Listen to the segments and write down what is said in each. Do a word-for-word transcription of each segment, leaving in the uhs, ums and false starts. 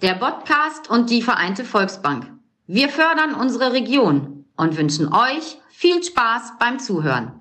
der Podcast und die Vereinte Volksbank. Wir fördern unsere Region und wünschen euch viel Spaß beim Zuhören.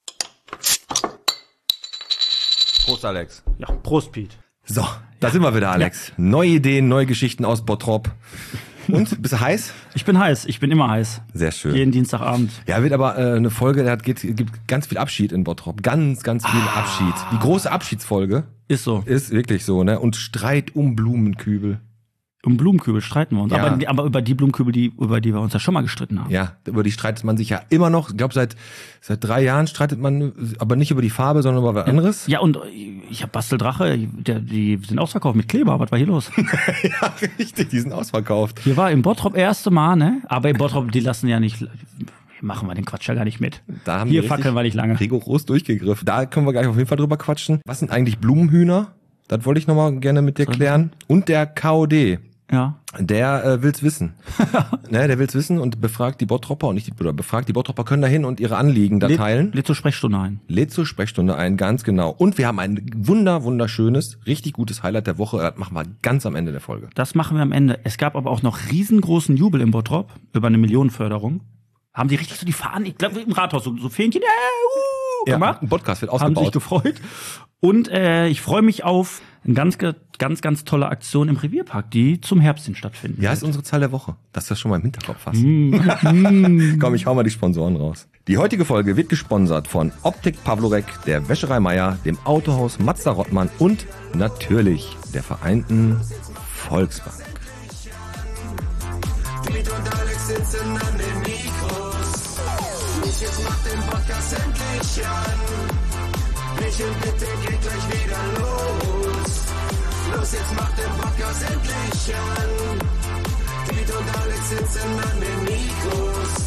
Prost, Alex. Ja, Prost, Piet. So, da ja. sind wir wieder, Alex. Ja. Neue Ideen, neue Geschichten aus Bottrop. Und, bist du heiß? Ich bin heiß, ich bin immer heiß. Sehr schön. Jeden Dienstagabend. Ja, wird aber äh, eine Folge, da geht, gibt ganz viel Abschied in Bottrop. Ganz, ganz viel ah. Abschied. Die große Abschiedsfolge. Ist so. Ist wirklich so, ne? Und Streit um Blumenkübel. Um Blumenkübel streiten wir uns. Ja. Aber, aber über die Blumenkübel, die, über die wir uns ja schon mal gestritten haben. Ja, über die streitet man sich ja immer noch. Ich glaube, seit seit drei Jahren streitet man, aber nicht über die Farbe, sondern über was anderes. Ja, und ich habe Basteldrache, der, die sind ausverkauft mit Kleber. Was war hier los? Ja, richtig, die sind ausverkauft. Hier war im Bottrop erste Mal, ne? Aber im Bottrop, die lassen ja nicht... Machen wir den Quatsch ja gar nicht mit. Da haben hier fackeln wir nicht lange. Rigoros durchgegriffen. Da können wir gleich auf jeden Fall drüber quatschen. Was sind eigentlich Blumenhühner? Das wollte ich nochmal gerne mit dir klären. Und der K O D. Ja. Der äh, will's wissen. ne, der will's wissen und befragt die Bottropper und nicht die, oder befragt die Bottropper können da hin und ihre Anliegen da Lädt, teilen. Lädt zur Sprechstunde ein. Lädt zur Sprechstunde ein, ganz genau. Und wir haben ein wunder, wunderschönes, richtig gutes Highlight der Woche. Das machen wir ganz am Ende der Folge. Das machen wir am Ende. Es gab aber auch noch riesengroßen Jubel im Bottrop über eine Millionenförderung. Haben die richtig so die Fahnen, ich glaube im Rathaus, so, so Fähnchen, äh, uh, ja, gemacht. Ein Podcast wird ausgebaut. Haben sich gefreut. Und äh, ich freue mich auf eine ganz, ganz, ganz tolle Aktion im Revierpark, die zum Herbst hin stattfinden. Ja, ist unsere Zahl der Woche. Dass du das schon mal im Hinterkopf hast. Mm. Komm, ich hau mal die Sponsoren raus. Die heutige Folge wird gesponsert von Optik Pavlorek, der Wäscherei Meier, dem Autohaus Mazda Rottmann und natürlich der Vereinten Volksbank. Piet und Alex sitzen an den Mikros. Los, jetzt macht den Podcast endlich an. Michel, bitte geht gleich wieder los. Los, jetzt macht den Podcast endlich an. Piet und Alex sitzen an den Mikros.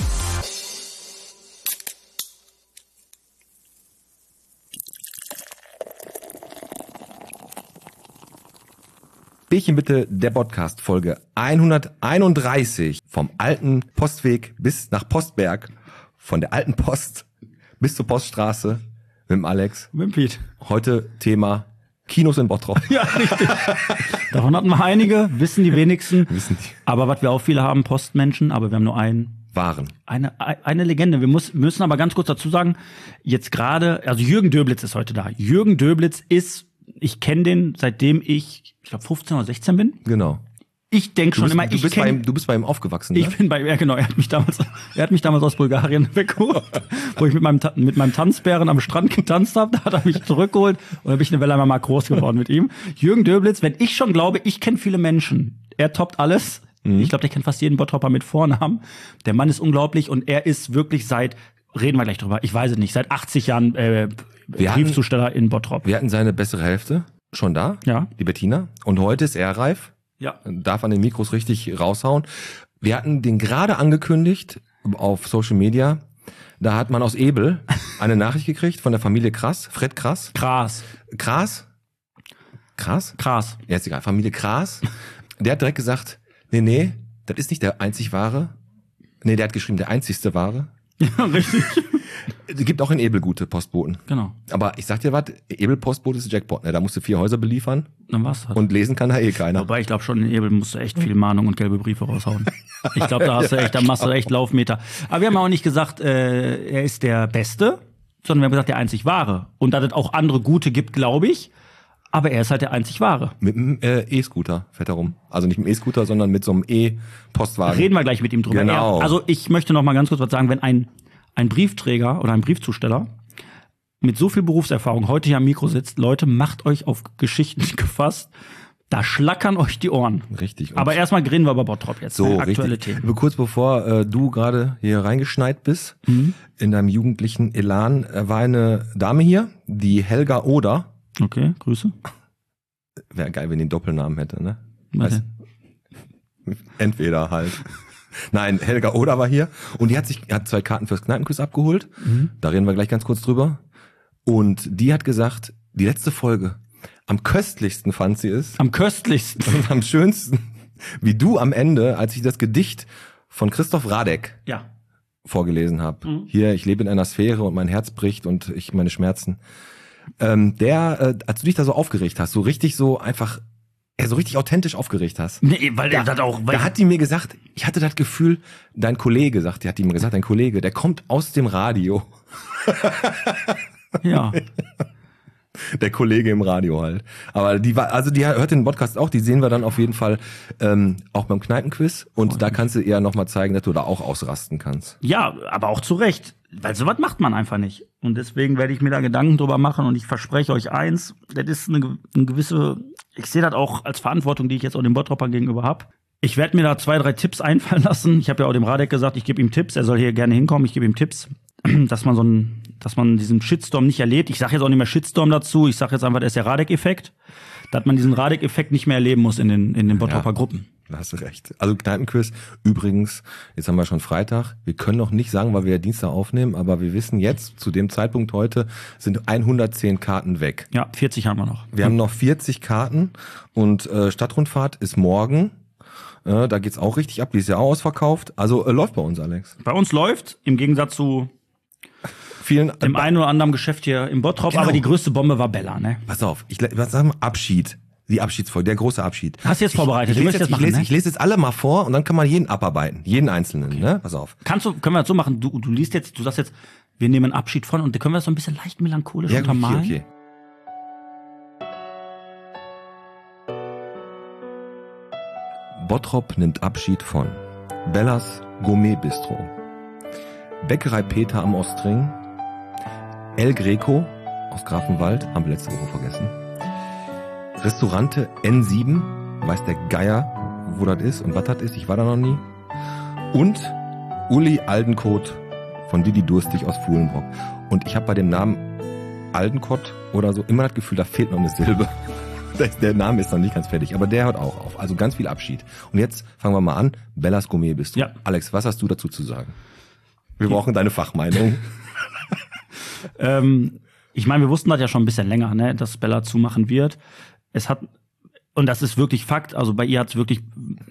Bierchen bitte, der Podcast, Folge hunderteinunddreißig. Vom alten Postweg bis nach Postberg. Von der alten Post bis zur Poststraße. Mit dem Alex. Mit dem Piet. Heute Thema Kinos in Bottrop. Ja, richtig. Davon hatten wir einige, wissen die wenigsten. Wissen die. Aber was wir auch viele haben, Postmenschen, aber wir haben nur einen. Waren. Eine, eine Legende. Wir muss, müssen aber ganz kurz dazu sagen, jetzt gerade, also Jürgen Döblitz ist heute da. Jürgen Döblitz ist, ich kenne den, seitdem ich, ich glaube fünfzehn oder sechzehn bin. Genau. Ich denke schon bist, immer, du ich bist kenn, bei ihm, du bist bei ihm aufgewachsen, ne? Ich bin bei ihm, ja genau, er hat mich damals, er hat mich damals aus Bulgarien weggeholt, wo ich mit meinem, mit meinem Tanzbären am Strand getanzt habe, da hat er mich zurückgeholt und da bin ich eine Welle einmal mal groß geworden mit ihm. Jürgen Döblitz, wenn ich schon glaube, ich kenne viele Menschen, er toppt alles. Mhm. Ich glaube, der kennt fast jeden Bottropper mit Vornamen. Der Mann ist unglaublich und er ist wirklich seit, reden wir gleich drüber, ich weiß es nicht, seit achtzig Jahren äh, Briefzusteller in Bottrop. Wir hatten seine bessere Hälfte schon da, ja. Die Bettina. Und heute ist er reif. Ja. Darf an den Mikros richtig raushauen. Wir hatten den gerade angekündigt auf Social Media. Da hat man aus Ebel eine Nachricht gekriegt von der Familie Krass, Fred Krass. Krass. Krass? Krass? Krass. Ja, ist egal. Familie Krass. Der hat direkt gesagt, nee, nee, das ist nicht der einzig wahre. Nee, der hat geschrieben, der einzigste wahre. Ja, richtig. Es gibt auch in Ebel gute Postboten. Genau. Aber ich sag dir was, Ebel Postbote ist Jackpot. Ne? Da musst du vier Häuser beliefern. Dann war's halt. Und lesen kann da eh keiner. Wobei ich glaube schon, in Ebel musst du echt viel Mahnung und gelbe Briefe raushauen. Ich glaube, da hast du echt, da machst du echt Laufmeter. Aber wir haben auch nicht gesagt, äh, er ist der Beste, sondern wir haben gesagt, der einzig Wahre. Und dass es auch andere gute gibt, glaube ich. Aber er ist halt der einzig Wahre. Mit einem äh, E-Scooter fährt er rum. Also nicht mit dem E-Scooter, sondern mit so einem E-Postwagen. Reden wir gleich mit ihm drüber. Genau. Er, also ich möchte noch mal ganz kurz was sagen. Wenn ein, ein Briefträger oder ein Briefzusteller mit so viel Berufserfahrung heute hier am Mikro sitzt, Leute, macht euch auf Geschichten gefasst. Da schlackern euch die Ohren. Richtig. Und aber erstmal reden wir über Bottrop jetzt. So, aktuelle richtig. Themen. Kurz bevor äh, du gerade hier reingeschneit bist, mhm. in deinem jugendlichen Elan, äh, war eine Dame hier, die Helga Oder. Okay, Grüße. Wäre geil, wenn die einen Doppelnamen hätte, ne? Was Entweder halt. Nein, Helga Oder war hier und die hat sich hat zwei Karten fürs Kneipenquiz abgeholt. Mhm. Da reden wir gleich ganz kurz drüber. Und die hat gesagt, die letzte Folge, am köstlichsten fand sie es. Am köstlichsten. Und am schönsten, wie du am Ende, als ich das Gedicht von Christoph Radek ja. vorgelesen habe. Mhm. Hier, ich lebe in einer Sphäre und mein Herz bricht und ich meine Schmerzen. Ähm, der, äh, als du dich da so aufgeregt hast, so richtig so einfach er so richtig authentisch aufgeregt hast. Nee, weil der das auch... Weil Da hat die mir gesagt, ich hatte das Gefühl, dein Kollege, sagt, die hat die mir gesagt, dein Kollege, der kommt aus dem Radio. ja. Der Kollege im Radio halt. Aber die war, also die hört den Podcast auch, die sehen wir dann auf jeden Fall ähm, auch beim Kneipenquiz. Und oh, da kannst du eher nochmal zeigen, dass du da auch ausrasten kannst. Ja, aber auch zu Recht. Weil sowas macht man einfach nicht. Und deswegen werde ich mir da Gedanken drüber machen. Und ich verspreche euch eins, das ist eine, eine gewisse, ich sehe das auch als Verantwortung, die ich jetzt auch den Bottropern gegenüber habe. Ich werde mir da zwei, drei Tipps einfallen lassen. Ich habe ja auch dem Radek gesagt, ich gebe ihm Tipps. Er soll hier gerne hinkommen. Ich gebe ihm Tipps, dass man so ein, dass man diesen Shitstorm nicht erlebt. Ich sage jetzt auch nicht mehr Shitstorm dazu. Ich sage jetzt einfach, das ist der Radek-Effekt. Dass man diesen Radek-Effekt nicht mehr erleben muss in den, in den Bottropper Gruppen. Da hast du recht. Also Kneipenquiz, übrigens, jetzt haben wir schon Freitag. Wir können noch nicht sagen, weil wir ja Dienstag aufnehmen, aber wir wissen jetzt, zu dem Zeitpunkt heute, sind hundertzehn Karten weg. Ja, vierzig haben wir noch. Wir haben noch vierzig Karten und äh, Stadtrundfahrt ist morgen. Äh, da geht's auch richtig ab, die ist ja auch ausverkauft. Also äh, läuft bei uns, Alex. Bei uns läuft, im Gegensatz zu vielen dem einen oder anderen Geschäft hier im Bottrop, genau. Aber die größte Bombe war Bella, ne? Pass auf, ich was sagen wir Abschied. Die Abschiedsfolge, der große Abschied. Hast du jetzt vorbereitet? Ich, ich, lese, jetzt jetzt, machen, ich, lese, ne? ich lese jetzt alle mal vor und dann kann man jeden abarbeiten. Jeden einzelnen, okay. Ne? Pass auf. Kannst du, können wir das so machen? Du, du liest jetzt, du sagst jetzt, wir nehmen Abschied von und dann können wir das so ein bisschen leicht melancholisch ja, untermalen. Okay, okay. Bottrop nimmt Abschied von Bellas Gourmet Bistro, Bäckerei Peter am Ostring, El Greco aus Grafenwald, haben wir letzte Woche vergessen, Restaurante N sieben, weiß der Geier, wo das ist und was das ist, ich war da noch nie. Und Uli Aldenkot von Didi Durstig aus Fuhlenbrock. Und ich habe bei dem Namen Aldenkot oder so immer das Gefühl, da fehlt noch eine Silbe. Der Name ist noch nicht ganz fertig, aber der hört auch auf. Also ganz viel Abschied. Und jetzt fangen wir mal an. Bellas Gourmet bist du. Ja. Alex, was hast du dazu zu sagen? Wir brauchen deine Fachmeinung. ähm, ich meine, wir wussten das ja schon ein bisschen länger, ne, dass Bella zumachen wird. Es hat, und das ist wirklich Fakt, also bei ihr hat es wirklich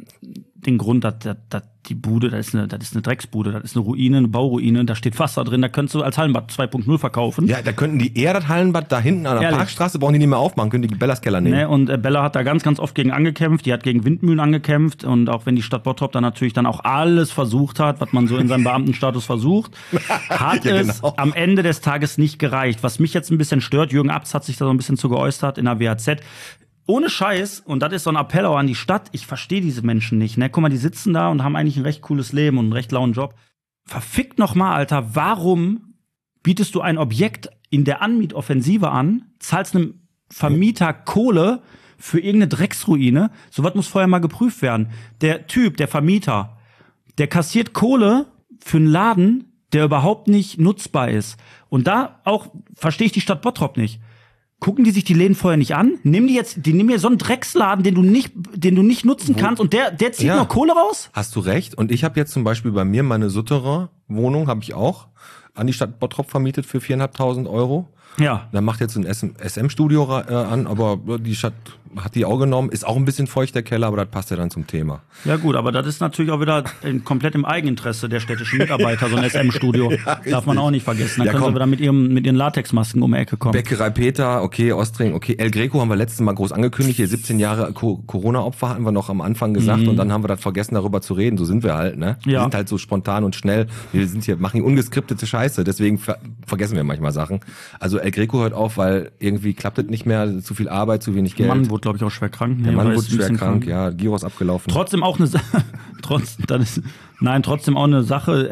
den Grund, dass, dass, dass die Bude, das ist, eine, das ist eine Drecksbude, das ist eine Ruine, eine Bauruine, da steht Wasser drin, da könntest du als Hallenbad zwei Punkt null verkaufen. Ja, da könnten die eher das Hallenbad da hinten an der Ehrlich? Parkstraße, brauchen die nicht mehr aufmachen, können die Bellas Keller nehmen. Ne, und äh, Bella hat da ganz, ganz oft gegen angekämpft, die hat gegen Windmühlen angekämpft und auch wenn die Stadt Bottrop dann natürlich dann auch alles versucht hat, was man so in seinem Beamtenstatus versucht, hat ja, es genau. am Ende des Tages nicht gereicht. Was mich jetzt ein bisschen stört, Jürgen Abts hat sich da so ein bisschen zu geäußert in der W H Z, ohne Scheiß, und das ist so ein Appell auch an die Stadt, ich verstehe diese Menschen nicht, ne? Guck mal, die sitzen da und haben eigentlich ein recht cooles Leben und einen recht lauen Job. Verfickt noch mal, Alter, warum bietest du ein Objekt in der Anmietoffensive an, zahlst einem Vermieter Kohle für irgendeine Drecksruine? Sowas muss vorher mal geprüft werden. Der Typ, der Vermieter, der kassiert Kohle für einen Laden, der überhaupt nicht nutzbar ist. Und da auch verstehe ich die Stadt Bottrop nicht. Gucken die sich die Läden vorher nicht an? Nehmen die jetzt, die nehmen ja so einen Drecksladen, den du nicht, den du nicht nutzen kannst, und der, der zieht Ja. noch Kohle raus? Hast du recht. Und ich habe jetzt zum Beispiel bei mir meine Souterrain-Wohnung, habe ich auch an die Stadt Bottrop vermietet für viertausendfünfhundert Euro. Ja. Da macht jetzt ein S M-Studio äh, an, aber die Stadt hat die auch genommen. Ist auch ein bisschen feucht, der Keller, aber das passt ja dann zum Thema. Ja gut, aber das ist natürlich auch wieder in, komplett im Eigeninteresse der städtischen Mitarbeiter, so ein S M-Studio. Ja, Darf man auch nicht vergessen. Dann Ja, können komm. sie wieder mit ihrem, mit ihren Latexmasken um die Ecke kommen. Bäckerei Peter, okay, Ostring, okay. El Greco haben wir letztes Mal groß angekündigt. Hier siebzehn Jahre Co- Corona-Opfer hatten wir noch am Anfang gesagt Mhm. und dann haben wir das vergessen, darüber zu reden. So sind wir halt, ne? Wir Ja. sind halt so spontan und schnell. Wir sind hier, machen hier ungeskriptete Scheiße, deswegen ver vergessen wir manchmal Sachen. Also El Greco hört auf, weil irgendwie klappt es nicht mehr, zu viel Arbeit, zu wenig Der Geld. Mann wurde, glaube ich, auch schwer krank. Der Nee, Mann oder wurde ist ein schwer bisschen krank, ja, Gyros abgelaufen. Trotzdem auch eine Sache, trotz, das ist, nein, trotzdem auch eine Sache,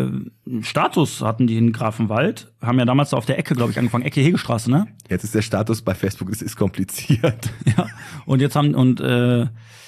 äh, Status hatten die in Grafenwald, haben ja damals auf der Ecke, glaube ich, angefangen, Ecke Hegestraße, ne? Jetzt ist der Status bei Facebook, es ist kompliziert. Ja. Und jetzt haben, und, äh,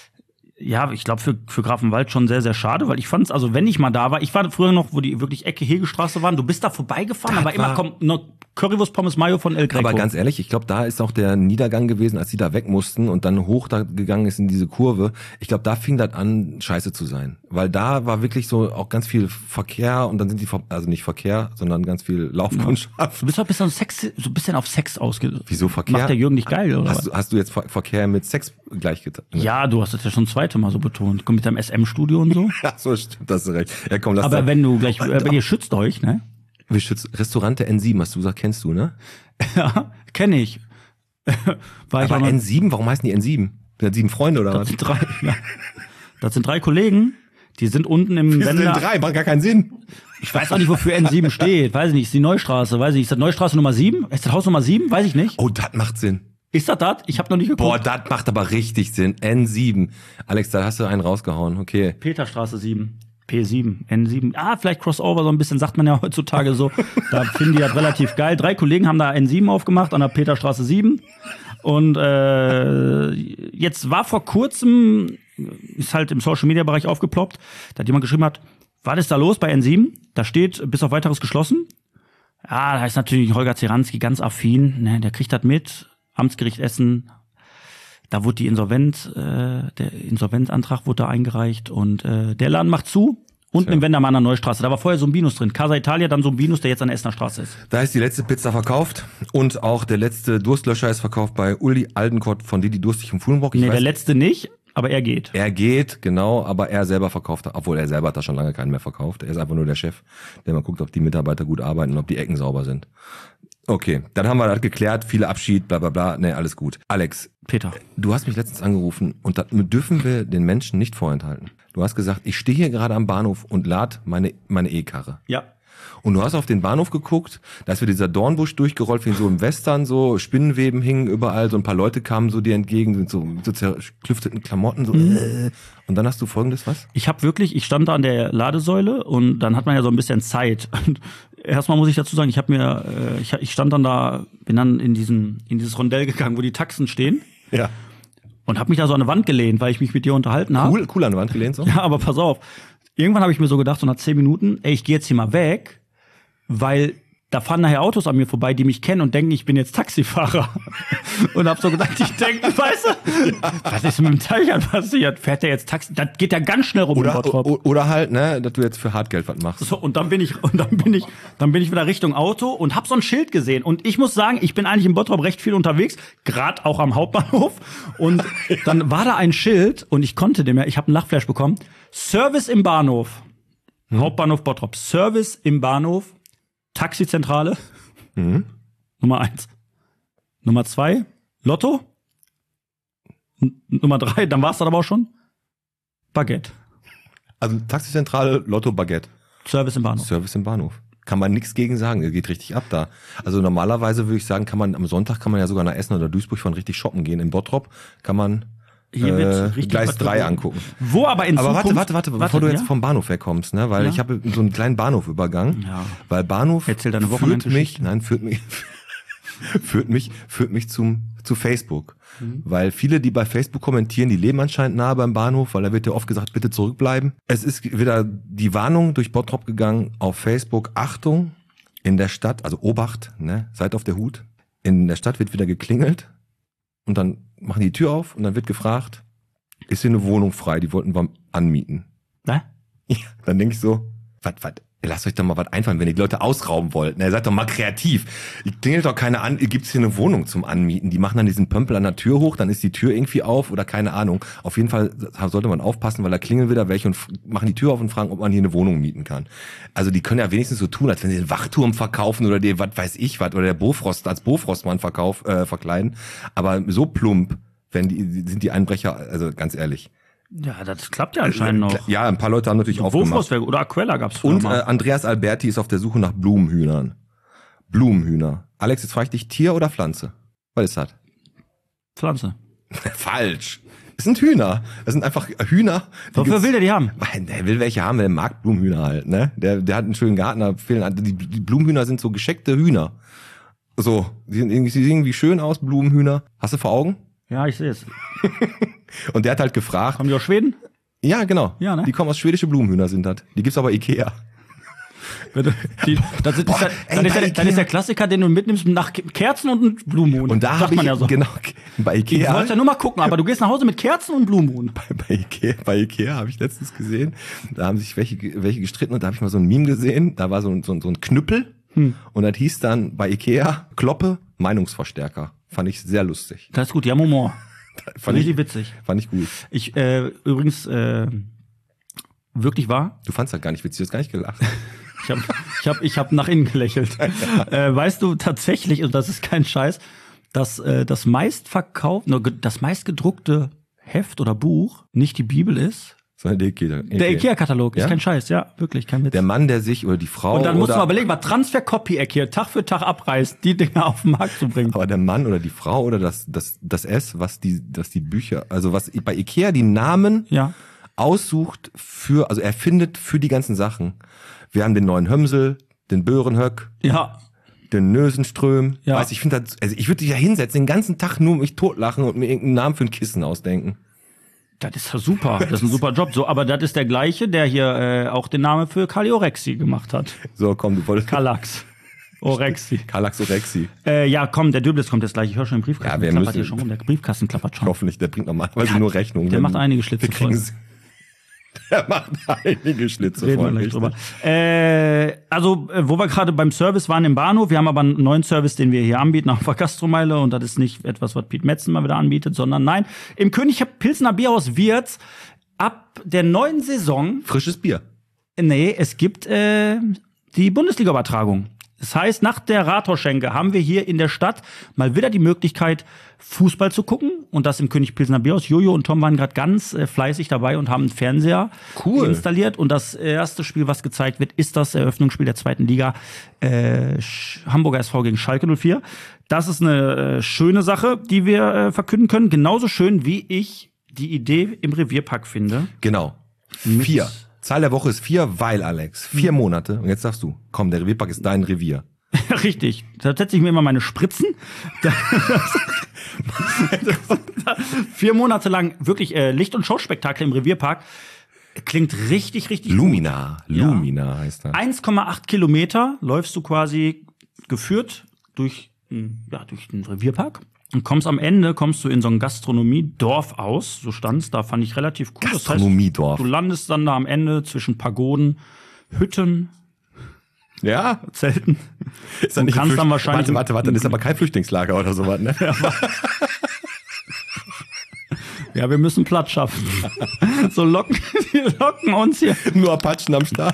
ja, ich glaube für, für Grafenwald schon sehr, sehr schade, weil ich fand's, also wenn ich mal da war, ich war früher noch, wo die wirklich Ecke Hegestraße waren, du bist da vorbeigefahren, Das aber immer war- kommt noch Currywurst Pommes Mayo von El Greco. Aber ganz ehrlich, ich glaube, da ist auch der Niedergang gewesen, als die da weg mussten und dann hoch da gegangen ist in diese Kurve. Ich glaube, da fing das an, scheiße zu sein. Weil da war wirklich so auch ganz viel Verkehr und dann sind die, ver- also nicht Verkehr, sondern ganz viel Laufkundschaft. Du bist doch ein bisschen, Sex, so ein bisschen auf Sex ausge... Wieso Verkehr? Macht der Jürgen nicht geil, oder Hast was? du, hast du jetzt Ver- Verkehr mit Sex gleichgetan? Ja, du hast das ja schon das zweite Mal so betont. Komm mit deinem S M-Studio und so. Ach so, stimmt, hast du recht. Ja, komm, lass Aber da- wenn du gleich, äh, ihr schützt euch, ne? Wir schützen Restaurante N sieben, hast du gesagt, kennst du, ne? Ja, kenne ich. War ich auch Aber noch, N sieben, warum heißen die N sieben? Der hat sieben Freunde oder Das was? sind drei, ja. Das sind drei Kollegen, die sind unten im Wir sind Wender. drei, macht gar keinen Sinn. Ich weiß auch nicht, wofür N sieben steht. Weiß ich nicht, ist die Neustraße, weiß ich nicht. Ist das Neustraße Nummer sieben? Ist das Haus Nummer sieben? Weiß ich nicht. Oh, das macht Sinn. Ist das das? Ich habe noch nicht geguckt. Boah, das macht aber richtig Sinn. N sieben. Alex, da hast du einen rausgehauen. Okay. Peterstraße sieben. P sieben, N sieben. Ah, vielleicht Crossover, so ein bisschen, sagt man ja heutzutage so. Da finden die das relativ geil. Drei Kollegen haben da N sieben aufgemacht, an der Peterstraße sieben. Und äh, jetzt war vor kurzem, ist halt im Social-Media-Bereich aufgeploppt, da hat jemand geschrieben hat, was ist da los bei N sieben? Da steht bis auf weiteres geschlossen. Ja, da ist natürlich Holger Zeranski ganz affin, ne, der kriegt das mit. Amtsgericht Essen, da wurde die Insolvenz, äh, der Insolvenzantrag wurde da eingereicht und äh, der Laden macht zu. Unten Tja. im Wendermann Neustraße. Da war vorher Sombinus drin. Casa Italia, dann Sombinus, der jetzt an der Essener Straße ist. Da ist die letzte Pizza verkauft und auch der letzte Durstlöscher ist verkauft bei Uli Aldenkott von Didi Durstig im Fuhlenbock. Ich Nee, weiß, der letzte nicht, aber er geht. er geht, genau, aber er selber verkauft, obwohl er selber hat da schon lange keinen mehr verkauft. Er ist einfach nur der Chef, der mal guckt, ob die Mitarbeiter gut arbeiten und ob die Ecken sauber sind. Okay, dann haben wir das geklärt, viele Abschied, bla bla bla, nee, alles gut. Alex, Peter. du hast mich letztens angerufen und das dürfen wir den Menschen nicht vorenthalten. Du hast gesagt, ich stehe hier gerade am Bahnhof und lad meine meine E-Karre. Ja. Und du hast auf den Bahnhof geguckt, da ist wieder dieser Dornbusch durchgerollt, wie so im Western, so Spinnenweben hingen überall, so ein paar Leute kamen so dir entgegen, mit so, so zerklüfteten Klamotten, so Mhm. äh. Und dann hast du Folgendes, was? Ich habe wirklich, ich stand da an der Ladesäule und dann hat man ja so ein bisschen Zeit. Und erstmal muss ich dazu sagen, ich habe mir, äh, ich, ich stand dann da, bin dann in diesen, in dieses Rondell gegangen, wo die Taxen stehen Ja. und habe mich da so an eine Wand gelehnt, weil ich mich mit dir unterhalten habe. Cool, cool an die Wand gelehnt so. Ja, aber pass auf. Irgendwann habe ich mir so gedacht, so nach zehn Minuten, ey, ich gehe jetzt hier mal weg, weil da fahren nachher Autos an mir vorbei, die mich kennen und denken, ich bin jetzt Taxifahrer. Und hab so gedacht, ich denke, weißt du, ja. Was ist mit dem Teichern passiert? Fährt der jetzt Taxi? Das geht ja ganz schnell rum in Oder, Bottrop. o- oder halt, ne, dass du jetzt für Hartgeld was machst. So, und dann bin ich, und dann bin ich, dann bin ich wieder Richtung Auto und hab so ein Schild gesehen. Und ich muss sagen, ich bin eigentlich in Bottrop recht viel unterwegs, gerade auch am Hauptbahnhof. Und dann war da ein Schild und ich konnte dem ja, ich habe einen Lachflash bekommen. Service im Bahnhof. Hm. Hauptbahnhof Bottrop. Service im Bahnhof. Taxizentrale. Mhm. Nummer eins. Nummer zwei. Lotto. N- Nummer drei. Dann war's das aber auch schon. Baguette. Also Taxizentrale, Lotto, Baguette. Service im Bahnhof. Service im Bahnhof. Kann man nichts gegen sagen, er geht richtig ab da. Also normalerweise würde ich sagen, kann man am Sonntag kann man ja sogar nach Essen oder Duisburg von richtig shoppen gehen. In Bottrop kann man Hier wird äh, richtig Gleis was drei geboten. angucken. Wo aber in Aber Zukunft... warte, warte, warte, bevor du jetzt ja? vom Bahnhof wegkommst, ne? Weil Ja. ich habe so einen kleinen Bahnhofübergang. Ja. Weil Bahnhof Erzähl deine führt Wochenendgeschichte. mich, nein, führt mich, führt mich, führt mich zum zu Facebook. Mhm. Weil viele, die bei Facebook kommentieren, die leben anscheinend nahe beim Bahnhof, weil da wird ja oft gesagt, bitte zurückbleiben. Es ist wieder die Warnung durch Bottrop gegangen auf Facebook, Achtung, in der Stadt, also Obacht, ne, seid auf der Hut. In der Stadt wird wieder geklingelt und dann machen die Tür auf und dann wird gefragt, ist hier eine Wohnung frei, die wollten wir anmieten. Ne? Ja, dann denke ich so, was, was, lasst euch doch mal was einfallen, wenn ihr die Leute ausrauben wollt. Ne? Seid doch mal kreativ. Ihr klingelt doch keine an, gibt's hier eine Wohnung zum Anmieten. Die machen dann diesen Pömpel an der Tür hoch, dann ist die Tür irgendwie auf oder keine Ahnung. Auf jeden Fall sollte man aufpassen, weil da klingeln wieder welche und machen die Tür auf und fragen, ob man hier eine Wohnung mieten kann. Also die können ja wenigstens so tun, als wenn sie den Wachturm verkaufen oder den, was weiß ich was, oder der Bofrost als Bofrostmann verkauf, äh, verkleiden. Aber so plump, wenn die, sind die Einbrecher, also ganz ehrlich. Ja, das klappt ja anscheinend noch. Ja, ein paar Leute haben natürlich aufgemacht. Wofros oder Aquella gab's früher Und äh, mal. Andreas Alberti ist auf der Suche nach Blumenhühnern. Blumenhühner. Alex, jetzt frage ich dich, Tier oder Pflanze? Was ist das? Pflanze. Falsch. Es sind Hühner. Es sind einfach Hühner. die Wofür gibt's- will der die haben? Weil Der will welche haben, der mag Blumenhühner halt, ne? Der, der hat einen schönen Garten, da fehlen, die, die Blumenhühner sind so gescheckte Hühner. So, die sehen irgendwie, sie sehen irgendwie schön aus, Blumenhühner. Hast du vor Augen? Ja, ich sehe es. Und der hat halt gefragt. Kommen die aus Schweden? Ja, genau. Ja, ne? Die kommen aus schwedische Blumenhühner sind das. Die gibt's aber Ikea. Die, das ist, Boah, ist, ey, dann, ist bei der, dann ist der Klassiker, den du mitnimmst nach Kerzen und Blumenhuhn. Und da Sagt habe ich, man ja so. genau, bei Du Ikea. wolltest ja nur mal gucken, aber du gehst nach Hause mit Kerzen und Blumenhuhn. bei Ikea, bei Ikea habe ich letztens gesehen, da haben sich welche, welche gestritten und da habe ich mal so ein Meme gesehen, da war so ein, so ein, so ein Knüppel Hm. und das hieß dann bei Ikea Kloppe Meinungsverstärker. Fand ich sehr lustig. Das ist gut, die haben Humor. Fand Richtig ich, witzig. fand ich gut. Ich, äh, übrigens, äh, wirklich wahr, Du fandst das gar nicht witzig, du hast gar nicht gelacht. ich habe ich hab, ich hab nach innen gelächelt. äh, weißt du tatsächlich, und das ist kein Scheiß, dass äh, das meistverkaufte, das meistgedruckte Heft oder Buch nicht die Bibel ist. Sondern der Ikea. Der Ikea-Katalog, Ja? ist kein Scheiß, ja, wirklich, kein Witz. Der Mann, der sich, oder die Frau. Und dann musst du oder, mal überlegen, was Transfer-Copy-Eck hier Tag für Tag abreißt, die Dinger auf den Markt zu bringen. Aber der Mann oder die Frau oder das, das, das S, was die, das die Bücher, also was bei Ikea die Namen Ja. aussucht für, also er findet für die ganzen Sachen. Wir haben den neuen Hömsel, den Böhrenhöck, Ja. den Nösenström. Ja. Weiß, ich finde das, also ich würde dich ja hinsetzen, den ganzen Tag nur mich totlachen und mir irgendeinen Namen für ein Kissen ausdenken. Das ist ja super. Das ist ein super Job. So, aber das ist der gleiche, der hier äh, auch den Namen für Kaliorexi gemacht hat. So, komm, du wolltest. Kallax. Orexi. Kallax Orexi. Äh, ja, komm, der Döblitz kommt jetzt gleich. Ich höre schon den Briefkasten. Ja, wir der klappert müssen- hier schon rum. Der Briefkasten klappert schon. Hoffentlich, der bringt normalerweise nur Rechnungen. Der Wenn- macht einige Schlitze wir kriegen voll. sie- Der macht einige Schlitze Reden wir voll. gleich richtig. drüber. Äh, also, äh, wo wir gerade beim Service waren im Bahnhof, wir haben aber einen neuen Service, den wir hier anbieten auf der Gastromeile, und das ist nicht etwas, was Piet Metzen mal wieder anbietet, sondern nein, im König Pilsner Bierhaus Wirz ab der neuen Saison, Frisches Bier. nee, es gibt äh, die Bundesliga-Übertragung. Das heißt, nach der Rathauschenke haben wir hier in der Stadt mal wieder die Möglichkeit, Fußball zu gucken. Und das im König Pilsner Bierhaus. Jojo und Tom waren gerade ganz äh, fleißig dabei und haben einen Fernseher Cool. installiert. Und das erste Spiel, was gezeigt wird, ist das Eröffnungsspiel der zweiten Liga. Äh, Sch- Hamburger S V gegen Schalke null vier. Das ist eine äh, schöne Sache, die wir äh, verkünden können. Genauso schön, wie ich die Idee im Revierpark finde. Genau. Mit- Vier. Zahl der Woche ist vier, weil, Alex. Vier Monate. Und jetzt sagst du, komm, der Revierpark ist dein Revier. Richtig. Da setze ich mir immer meine Spritzen. Da- Vier Monate lang wirklich äh, Licht- und Showspektakel im Revierpark. Klingt richtig, richtig Lumina. Ja. Lumina heißt das. gut. eins Komma acht Kilometer läufst du quasi geführt durch, m, ja, durch den Revierpark. Und kommst am Ende, kommst du in so ein Gastronomiedorf aus, so stand's, da fand ich relativ cool. Das heißt, Gastronomiedorf. du landest dann da am Ende zwischen Pagoden, Hütten, Ja? Zelten. Ist Du nicht ein kannst dann Flücht- wahrscheinlich- Warte, warte, warte. Das ist aber kein Flüchtlingslager oder sowas, ne? Ja, wir müssen Platz schaffen. So locken, die locken uns hier. Nur Apachen am Start.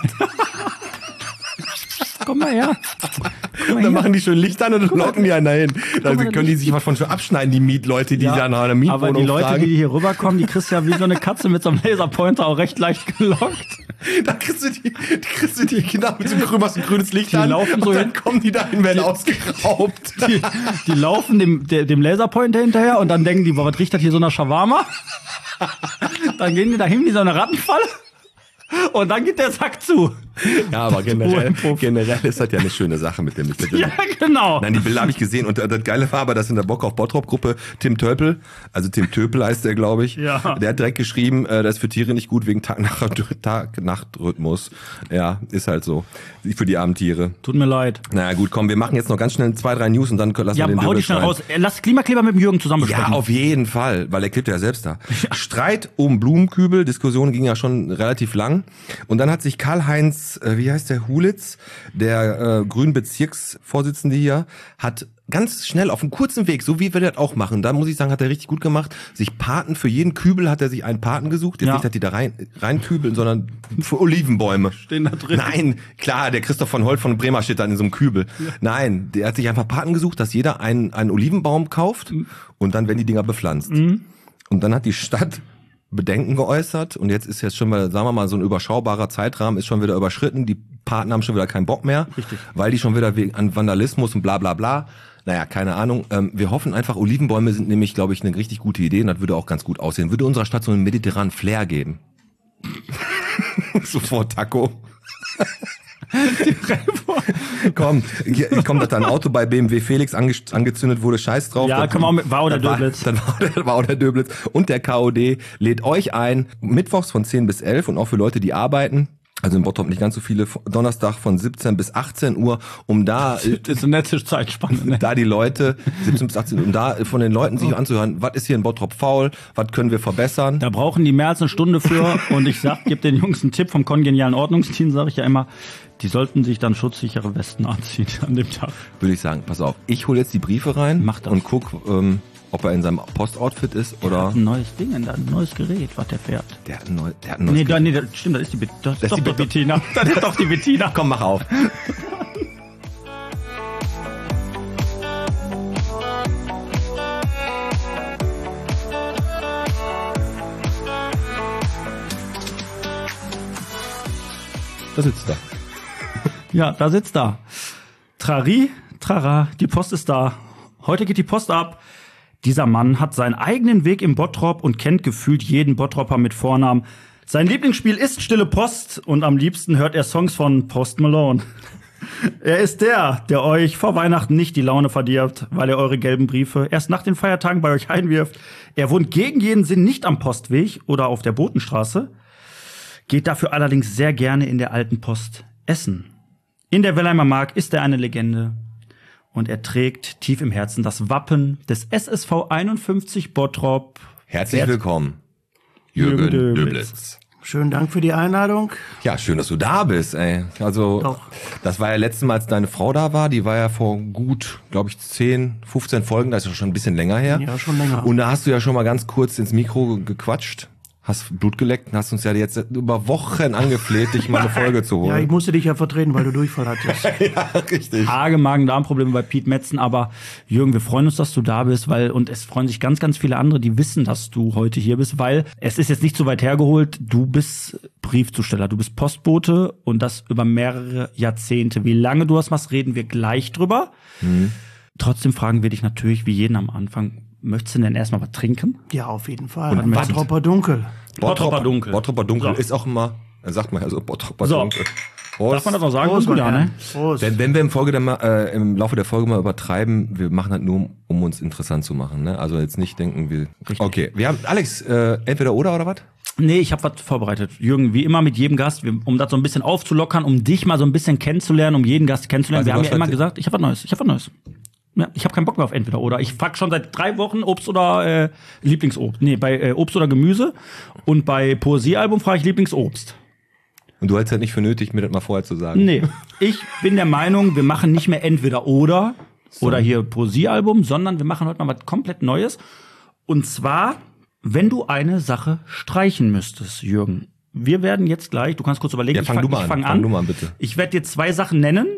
Komm mal her. Komm mal Dann her. machen die schön Licht an und dann locken die einen dahin. Dann mal, können die sich was von schon abschneiden, die Mietleute, die Ja, da nach einer Mietwohnung aber die Leute, fragen. die hier rüberkommen, die kriegst du ja wie so eine Katze mit so einem Laserpointer auch recht leicht gelockt. Da kriegst du die, die kriegst du die genau mit so einem grün, machst ein grünes Licht Die an laufen so und dann hin. kommen die dahin, werden ausgeraubt. Die, die laufen dem, der, dem Laserpointer hinterher und dann denken die, boah, was riecht das hier so nach Shawarma? Dann gehen die dahin wie so eine Rattenfalle und dann geht der Sack zu. Ja, aber generell, Puff. generell ist das ja eine schöne Sache mit dem Licht. Ja, genau. Nein, die Bilder habe ich gesehen und äh, das Geile war aber, dass in der Bock auf Bottrop-Gruppe Tim Töpel, also Tim Töpel heißt der, glaube ich, Ja. der hat direkt geschrieben, äh, das ist für Tiere nicht gut wegen Tag-Nacht-Rhythmus. Ja, ist halt so. Für die armen Tiere. Tut mir leid. Na gut, komm, wir machen jetzt noch ganz schnell zwei, drei News und dann lassen Ja, wir den hau die Döbel schnell rein. raus. Äh, Lass Klimakleber mit dem Jürgen zusammen besprechen. Ja, auf jeden Fall, weil er klebt ja selbst da. Streit um Blumenkübel, Diskussion ging ja schon relativ lang. Und dann hat sich Karl-Heinz, äh, wie heißt der, Hulitz, der äh, grünen Bezirksvorsitzende hier, hat ganz schnell auf einem kurzen Weg, so wie wir das auch machen, da muss ich sagen, hat er richtig gut gemacht, sich Paten, für jeden Kübel hat er sich einen Paten gesucht, jetzt Ja. nicht, dass die da rein, reinkübeln, sondern für Olivenbäume. Stehen da drin. Nein, klar, der Christoph von Holt von Bremer steht dann in so einem Kübel. Nein, der hat sich einfach Paten gesucht, dass jeder einen, einen Olivenbaum kauft und dann werden die Dinger bepflanzt. Und dann hat die Stadt Bedenken geäußert und jetzt ist jetzt schon mal, sagen wir mal, so ein überschaubarer Zeitrahmen ist schon wieder überschritten. Die Paten haben schon wieder keinen Bock mehr, Richtig. weil die schon wieder wegen an Vandalismus und bla bla bla. Naja, keine Ahnung. Ähm, wir hoffen einfach, Olivenbäume sind nämlich, glaube ich, eine richtig gute Idee und das würde auch ganz gut aussehen. Würde unserer Stadt so einen mediterranen Flair geben. Sofort Taco. Komm, hier, komm, dass da ein Auto bei B M W Felix ange angezündet wurde, scheiß drauf. Ja, Das- komm auch mit, war auch der das war- Döblitz. Dann war, der, war auch der Döblitz. Und der K O D lädt euch ein, mittwochs von zehn bis elf und auch für Leute, die arbeiten. Also in Bottrop nicht ganz so viele, Donnerstag von siebzehn bis achtzehn Uhr, um da, Das ist eine nette Zeitspanne. Ne? da die Leute, siebzehn bis achtzehn Uhr, um da von den Leuten sich anzuhören, was ist hier in Bottrop faul, was können wir verbessern. Da brauchen die mehr als eine Stunde für. Und ich sag, gib den Jungs einen Tipp vom kongenialen Ordnungsteam, sage ich ja immer. Die sollten sich dann schutzsichere Westen anziehen an dem Tag. Würde ich sagen, pass auf, ich hole jetzt die Briefe rein Mach das. und guck, ähm, ob er in seinem Postoutfit ist oder Ein neues Ding, ein neues Gerät, was der fährt. der hat ein, neu, der hat ein neues Nee, da, nee, das stimmt, das ist die, Be das ist Das doch ist die die Be- Bettina. Das ist doch die Bettina. Komm, mach auf. Da sitzt er. Ja, da sitzt er. Trari, trara, die Post ist da. Heute geht die Post ab. Dieser Mann hat seinen eigenen Weg im Bottrop und kennt gefühlt jeden Bottropper mit Vornamen. Sein Lieblingsspiel ist Stille Post und am liebsten hört er Songs von Post Malone. Er ist der, der euch vor Weihnachten nicht die Laune verdirbt, weil er eure gelben Briefe erst nach den Feiertagen bei euch einwirft. Er wohnt gegen jeden Sinn nicht am Postweg oder auf der Botenstraße, geht dafür allerdings sehr gerne in der alten Post essen. In der Wellheimer Mark ist er eine Legende und er trägt tief im Herzen das Wappen des S S V einundfünfzig Bottrop. Herzlich Jetzt- willkommen, Jürgen Jürgen Döblitz. Döblitz. Schönen Dank für die Einladung. Ja, schön, dass du da bist, ey. Also, Doch. das war ja letztes Mal, als deine Frau da war, die war ja vor gut, glaube ich, zehn, fünfzehn Folgen, das ist ja schon ein bisschen länger her. Ja, schon länger. Und da hast du ja schon mal ganz kurz ins Mikro gequatscht, hast Blut geleckt und hast uns ja jetzt über Wochen angefleht, dich mal eine Folge zu Ja, ich holen. musste dich ja vertreten, weil du Durchfall hattest. Ja, richtig. Arge Magen-Darm-Probleme bei Piet Metzen, aber Jürgen, wir freuen uns, dass du da bist, weil, und es freuen sich ganz, ganz viele andere, die wissen, dass du heute hier bist, weil es ist jetzt nicht so weit hergeholt, du bist Briefzusteller, du bist Postbote und das über mehrere Jahrzehnte. Wie lange du das machst, reden wir gleich drüber. Mhm. Trotzdem fragen wir dich natürlich, wie jeden am Anfang, möchtest du denn erstmal was trinken? Ja, auf jeden Fall. Und was- Bottropper Dunkel. Bottropper Dunkel. Bottropper Dunkel So. ist auch immer, sagt man ja so, Bottropper So. Dunkel. Darf man das auch sagen? Prost, Gut, mein ja, Herr. ne? Prost. Wenn, wenn wir im, Folge dann mal, äh, im Laufe der Folge mal übertreiben, wir machen das nur, um uns interessant zu machen. Ne? Also jetzt nicht denken, wir... Richtig. Okay, wir haben, Alex, äh, entweder oder oder was? Nee, ich habe was vorbereitet. Jürgen, wie immer mit jedem Gast, wir- um das so ein bisschen aufzulockern, um dich mal so ein bisschen kennenzulernen, um jeden Gast kennenzulernen. Also wir haben was ja immer hat- gesagt, ich habe was Neues, ich habe was Neues. Ja, ich habe keinen Bock mehr auf entweder oder. Ich frag schon seit drei Wochen Obst oder äh, Lieblingsobst. Nee, bei äh, Obst oder Gemüse. Und bei Poesiealbum frage ich Lieblingsobst. Und du hältst halt nicht für nötig, mir das mal vorher zu sagen. Nee, ich bin der Meinung, wir machen nicht mehr entweder oder oder hier Poesiealbum, sondern wir machen heute mal was komplett Neues. Und zwar, wenn du eine Sache streichen müsstest, Jürgen. Wir werden jetzt gleich, du kannst kurz überlegen, Ja, fang ich du mal ich an. fang Fang an. du mal an, bitte. Ich werde dir zwei Sachen nennen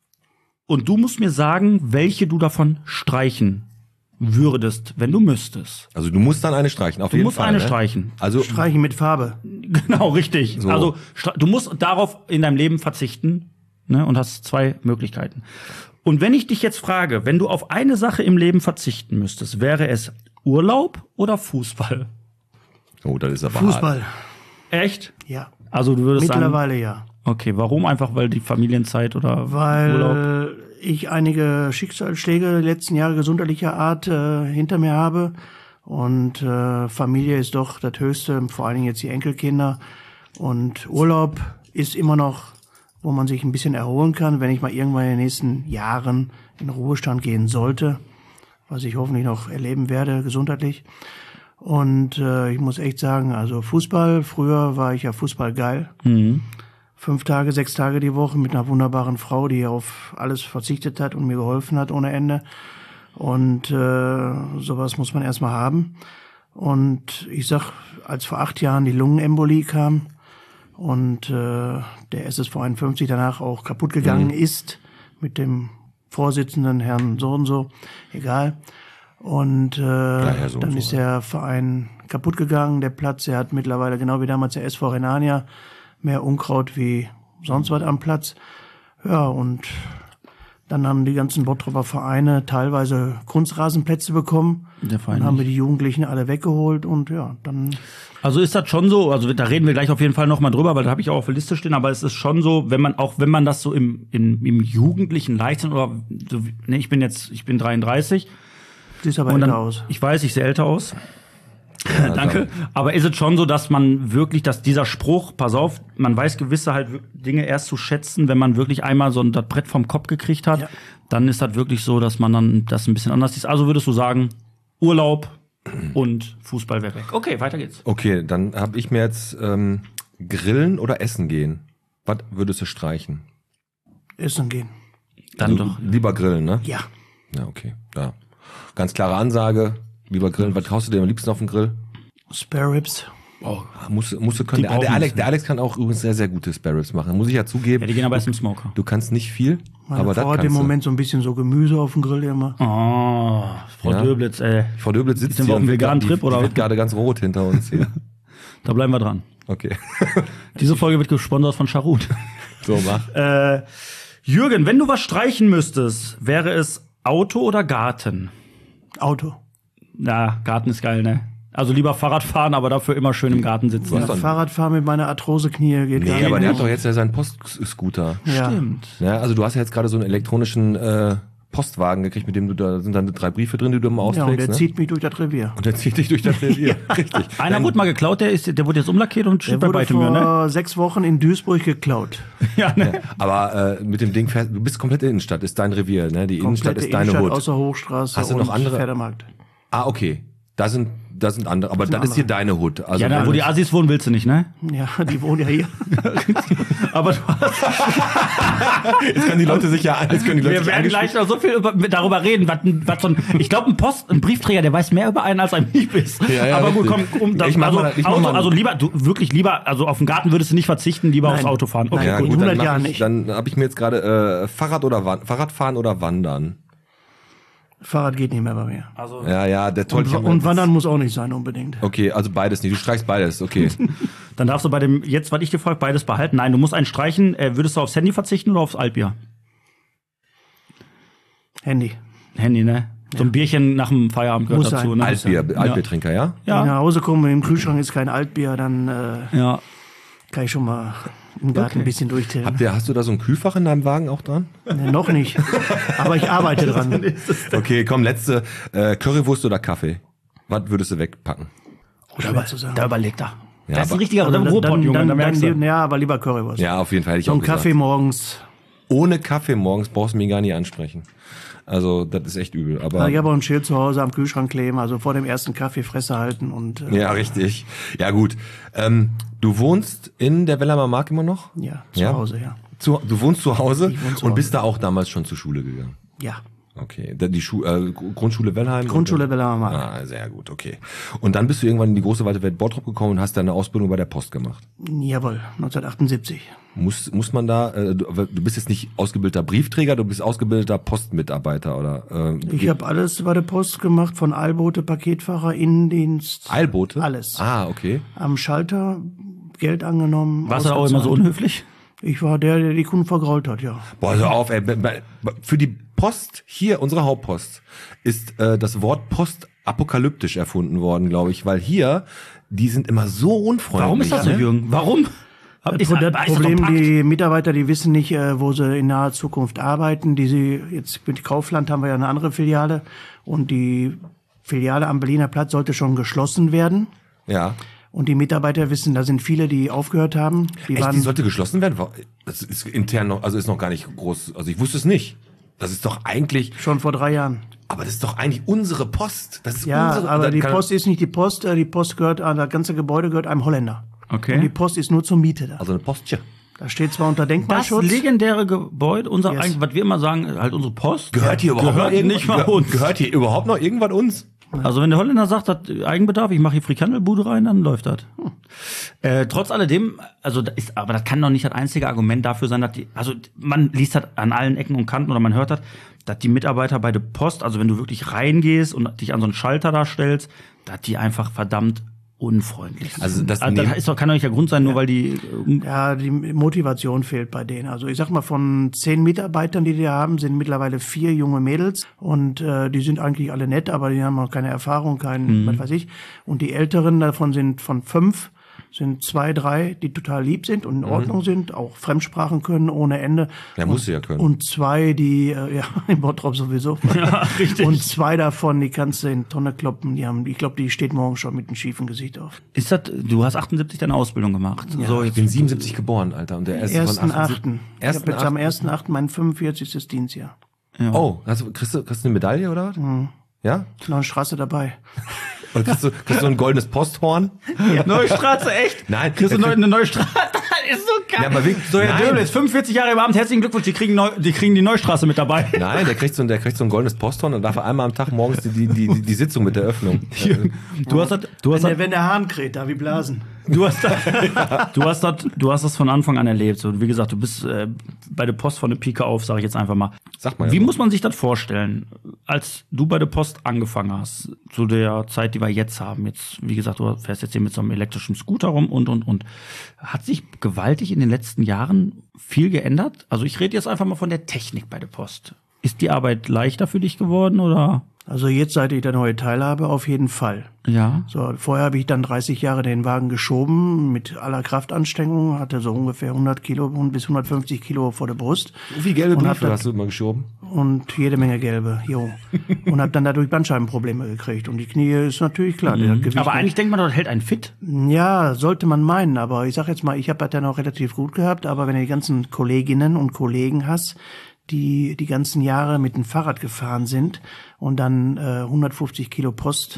und du musst mir sagen, welche du davon streichen würdest, wenn du müsstest. Also du musst dann eine streichen, auf Du jeden musst Fall. eine ne? streichen. Also Streichen mit Farbe. Genau, richtig. So. Also stra- du musst darauf in deinem Leben verzichten, ne, und hast zwei Möglichkeiten. Und wenn ich dich jetzt frage, wenn du auf eine Sache im Leben verzichten müsstest, wäre es Urlaub oder Fußball? oh, das ist aber Fußball. Echt? Ja. Also du würdest sagen, Mittlerweile ja. okay, warum? Einfach weil die Familienzeit oder Weil Urlaub? ich einige Schicksalsschläge der letzten Jahre gesundheitlicher Art äh, hinter mir habe. Und äh, Familie ist doch das Höchste, vor allen Dingen jetzt die Enkelkinder. Und Urlaub ist immer noch, wo man sich ein bisschen erholen kann, wenn ich mal irgendwann in den nächsten Jahren in Ruhestand gehen sollte, was ich hoffentlich noch erleben werde, gesundheitlich. Und äh, ich muss echt sagen, also Fußball, früher war ich ja Fußball geil. Mhm. Fünf Tage, sechs Tage die Woche mit einer wunderbaren Frau, die auf alles verzichtet hat und mir geholfen hat ohne Ende. Und äh, sowas muss man erstmal haben. Und ich sag, als vor acht Jahren die Lungenembolie kam und äh, der S S V einundfünfzig danach auch kaputt gegangen ist mit dem Vorsitzenden Herrn so und so, egal. Und äh, Herr so und dann so, ist der Verein kaputt gegangen, der Platz. Er hat mittlerweile, genau wie damals der S V Rhenania, mehr Unkraut wie sonst was am Platz. Ja, und dann haben die ganzen Bottroper Vereine teilweise Kunstrasenplätze bekommen. Der Verein Dann haben wir nicht. die Jugendlichen alle weggeholt und ja, dann Also ist das schon so, also da reden wir gleich auf jeden Fall noch mal drüber, weil da habe ich auch auf der Liste stehen, aber es ist schon so, wenn man, auch wenn man das so im, im, im jugendlichen Leichtsinn oder, so, ne, ich bin jetzt, ich bin dreiunddreißig. sieht aber Und dann, älter aus. ich weiß, ich sehe älter aus. Danke. Aber ist es schon so, dass man wirklich, dass dieser Spruch, pass auf, man weiß gewisse halt Dinge erst zu schätzen, wenn man wirklich einmal so ein das Brett vom Kopf gekriegt hat, Ja. dann ist das wirklich so, dass man dann das ein bisschen anders ist. Also würdest du sagen, Urlaub und Fußball wäre weg. Okay, weiter geht's. Okay, dann habe ich mir jetzt ähm, Grillen oder Essen gehen. Was würdest du streichen? Essen gehen. Dann Also, doch. Lieber grillen, ne? Ja. Ja, okay. Ja. Ganz klare Ansage. Lieber grillen. Was traust du dir am liebsten auf den Grill? Spare Ribs. Oh, musst, musst du können. Die Der, der, brauchen Alex, es, der Alex kann auch übrigens sehr, sehr gute Spare Ribs machen. Muss ich ja zugeben. Ja, die gehen aber erst im Smoker. Du kannst nicht viel, Meine aber das Frau hat kannst im du. Moment so ein bisschen so Gemüse auf dem Grill immer. Oh, Frau Ja. Döblitz, ey. Frau Döblitz sitzt Sind wir hier auf einem und wird veganen grad- Trip, die, oder? Die wird gerade ganz rot hinter uns hier. Da bleiben wir dran. Okay. Diese Folge wird gesponsert von Charut. So, mach. Äh, Jürgen, wenn du was streichen müsstest, wäre es Auto oder Garten? Auto. Ja, Garten ist geil, ne? Also lieber Fahrrad fahren, aber dafür immer schön im Garten sitzen. Ja, Fahrradfahren mit meiner Arthrose-Knie geht gar Nee, nicht. aber der hat doch jetzt ja seinen Postscooter. Ja. Stimmt. Ja, also du hast ja jetzt gerade so einen elektronischen äh, Postwagen gekriegt, mit dem du da sind dann drei Briefe drin, die du immer Ja, austrägst. und der ne? zieht mich durch das Revier. Und der zieht dich durch das Revier. Richtig. Einer wurde mal geklaut, der ist, der wurde jetzt umlackiert und Der steht bei wurde weitem vor mehr, ne? sechs Wochen in Duisburg geklaut. Ja, ne? Aber äh, mit dem Ding fährst du bist komplett Innenstadt, ist dein Revier, ne? Die Innenstadt Komplette ist deine Innenstadt Hut. außer Hochstraße Hast du noch und andere? Pferdemarkt. Ah, okay. Da sind da sind andere, aber das sind ist hier deine Hut. Also Ja, da, wo wenn- die Assis wohnen, willst du nicht, ne? Ja, die wohnen ja hier. Aber du hast, jetzt können die Leute sich ja, jetzt können die Leute wir sich werden gleich noch so viel über, darüber reden, was, was so ein, ich glaube, ein Post, ein Briefträger, der weiß mehr über einen als ein Brief. Ja, ja, Aber gut, komm, richtig. um, das, Ich mach also, mal- ich mach Auto, mal- also lieber, du, wirklich lieber, also auf den Garten würdest du nicht verzichten, lieber Nein. aufs Auto fahren. Okay, Nein. Ja, in gut, dann, hundert mach Jahren ich, nicht. dann habe ich mir jetzt gerade äh, Fahrrad oder Wan- Fahrradfahren oder Wandern. Fahrrad geht nicht mehr bei mir. Also, Ja, ja, der toll. Und, und Wandern muss auch nicht sein unbedingt. Okay, also beides nicht. Du streichst beides, okay. dann darfst du bei dem, jetzt, was ich dir frage, beides behalten. Nein, du musst einen streichen. Äh, würdest du aufs Handy verzichten oder aufs Altbier? Handy. Handy, ne? So ein Bierchen nach dem Feierabend gehört Muss dazu, sein. ne? Altbier, Altbiertrinker, ja? Wenn ich nach Ja, Hause komme, im Kühlschrank ist kein Altbier, dann äh, ja. kann ich schon mal im Garten Okay. ein bisschen durchtillen. Habt ihr, hast du da so ein Kühlfach in deinem Wagen auch dran? Nee, noch nicht. Aber ich arbeite dran. Okay, komm, letzte. Äh, Currywurst oder Kaffee? Was würdest du wegpacken? Schwer zu sagen. Da überlegt er. Ja, das ist ein aber- richtiger Also Robot, dann, Junge, dann, da dann, merkst du. dann, ja, aber lieber Currywurst. Ja, auf jeden Fall hätte ich So auch ein gesagt. Kaffee morgens. Ohne Kaffee morgens brauchst du mich gar nicht ansprechen. Also, das ist echt übel. Aber Ich habe auch ein Schild zu Hause am Kühlschrank kleben, also vor dem ersten Kaffee Fresse halten und äh, ja, richtig. Ja, gut. Ähm, du wohnst in der Wellheimer Mark immer noch? ja, zu Ja? Hause, ja. Zu, du wohnst zu Hause Ich wohne zu und Hause. bist da auch damals schon zur Schule gegangen. Ja. Okay, da- die Schu äh, Grundschule Wellheim? Grundschule Wellheimer Mark. Ah, sehr gut, okay. Und dann bist du irgendwann in die große weite Welt Bottrop gekommen und hast deine Ausbildung bei der Post gemacht. Jawohl, neunzehnhundertachtundsiebzig. Muss, muss man da, äh, du, du bist jetzt nicht ausgebildeter Briefträger, du bist ausgebildeter Postmitarbeiter oder äh, Ich habe alles bei der Post gemacht, von Eilbote, Paketfahrer, Innendienst, Eilbote? alles. Ah, okay. am Schalter Geld angenommen. Warst du da auch immer so ausgezahlt. unhöflich? Ich war der, der die Kunden vergrault hat, ja. Boah, hör auf, ey. Für die Post, hier, unsere Hauptpost, ist äh, das Wort Post apokalyptisch erfunden worden, glaube ich, weil hier, die sind immer so unfreundlich. Warum ist das so, ne? Jürgen? Warum? Hab ich- Das ist das Problem, doch Pakt? die Mitarbeiter, die wissen nicht, äh, wo sie in naher Zukunft arbeiten. Die sie jetzt mit Kaufland haben wir ja eine andere Filiale und die Filiale am Berliner Platz sollte schon geschlossen werden. Ja. Und die Mitarbeiter wissen, da sind viele, die aufgehört haben. Die Echt, waren die sollte geschlossen werden? Das ist intern noch, also ist noch gar nicht groß, also ich wusste es nicht. Das ist doch eigentlich, schon vor drei Jahren. aber das ist doch eigentlich unsere Post. Das ist Ja, unsere, aber da die kann- Post ist nicht die Post. äh, Die Post gehört, äh, das ganze Gebäude gehört einem Holländer. Okay. Und die Post ist nur zur Miete da. Also eine Postche. Da steht zwar unter Das Denkmalschutz. legendäre Gebäude, unser, Yes. eigentlich, was wir immer sagen, halt unsere Post. Gehört hier überhaupt gehört noch irgendwas? nicht mal Gehör- uns. Gehört hier überhaupt noch irgendwas uns? Also wenn der Holländer sagt, hat Eigenbedarf, ich mache hier Frikandelbude rein, dann läuft das. Hm. Äh, trotz alledem, also da ist, aber das kann doch nicht das einzige Argument dafür sein, dass die, also man liest das an allen Ecken und Kanten oder man hört das, dass die Mitarbeiter bei der Post, also wenn du wirklich reingehst und dich an so einen Schalter da stellst, dass die einfach verdammt unfreundlich sind. Also das das nehmen- ist doch, kann doch nicht der Grund sein, nur weil die äh, Ja, die Motivation fehlt bei denen. Also ich sag mal, von zehn Mitarbeitern, die die haben, sind mittlerweile vier junge Mädels und äh, die sind eigentlich alle nett, aber die haben auch keine Erfahrung, kein, Mhm. was weiß ich. Und die Älteren davon sind von fünf, sind zwei, drei, die total lieb sind und in Ordnung sind, auch Fremdsprachen können ohne Ende. Mhm. Ja, musst du ja können. Und zwei, die, äh, ja, in Bottrop sowieso. Ja, richtig. Und zwei davon, die kannst du in die Tonne kloppen. Die haben, ich glaube, die steht morgen schon mit einem schiefen Gesicht auf. ist das, du hast achtundsiebzig deine Ausbildung gemacht. So, Ich jetzt bin siebenundsiebzig geboren, Alter. Und der erste Ersten von achtundsiebzig. Achten. Ich Ersten habe jetzt am Achten. ersten Achten mein fünfundvierzigstes Dienstjahr. Oh, hast du, kriegst, du, kriegst du eine Medaille oder was? Mhm. Ja? Noch eine Straße dabei. Oder kriegst du, kriegst du ein goldenes Posthorn? neue Straße, echt? Nein. Kriegst du da neu, krieg- eine neue Straße? Das ist so geil. Ja, aber wirklich- so, Herr nein. Döbel, fünfundvierzig Jahre im Amt, herzlichen Glückwunsch, die kriegen, neu, die kriegen die Neustraße mit dabei. Nein, der kriegt so ein, der kriegt so ein goldenes Posthorn und darf er einmal am Tag morgens die, die, die, die Sitzung mit der Öffnung. Du hast das, du hast Wenn das, der, wenn der Hahn kräht, da wie Blasen. Du hast, das, du, hast das, du hast das von Anfang an erlebt. So, wie gesagt, du bist äh, bei der Post von der Pike auf, sage ich jetzt einfach mal. Sag mal. Wie Ja. muss man sich das vorstellen, als du bei der Post angefangen hast, zu der Zeit, die wir jetzt haben? Jetzt, wie gesagt, du fährst jetzt hier mit so einem elektrischen Scooter rum und, und, und. Hat sich gewaltig in den letzten Jahren viel geändert? Also ich rede jetzt einfach mal von der Technik bei der Post. Ist die Arbeit leichter für dich geworden, oder? Also jetzt, seit ich der neue Teil habe, auf jeden Fall. Ja. So, vorher habe ich dann dreißig Jahre den Wagen geschoben mit aller Kraftanstrengung, hatte so ungefähr hundert Kilo bis hundertfünfzig Kilo vor der Brust. Wie viele gelbe Und hab Briefe das- hast du immer geschoben? Und jede Menge gelbe, jo. Und habe dann dadurch Bandscheibenprobleme gekriegt. Und die Knie ist natürlich klar. Der Gewicht Aber eigentlich denkt man, das hält einen fit. Ja, sollte man meinen, aber ich sag jetzt mal, ich habe das ja noch relativ gut gehabt, aber wenn du die ganzen Kolleginnen und Kollegen hast, die die ganzen Jahre mit dem Fahrrad gefahren sind und dann äh, hundertfünfzig Kilo Post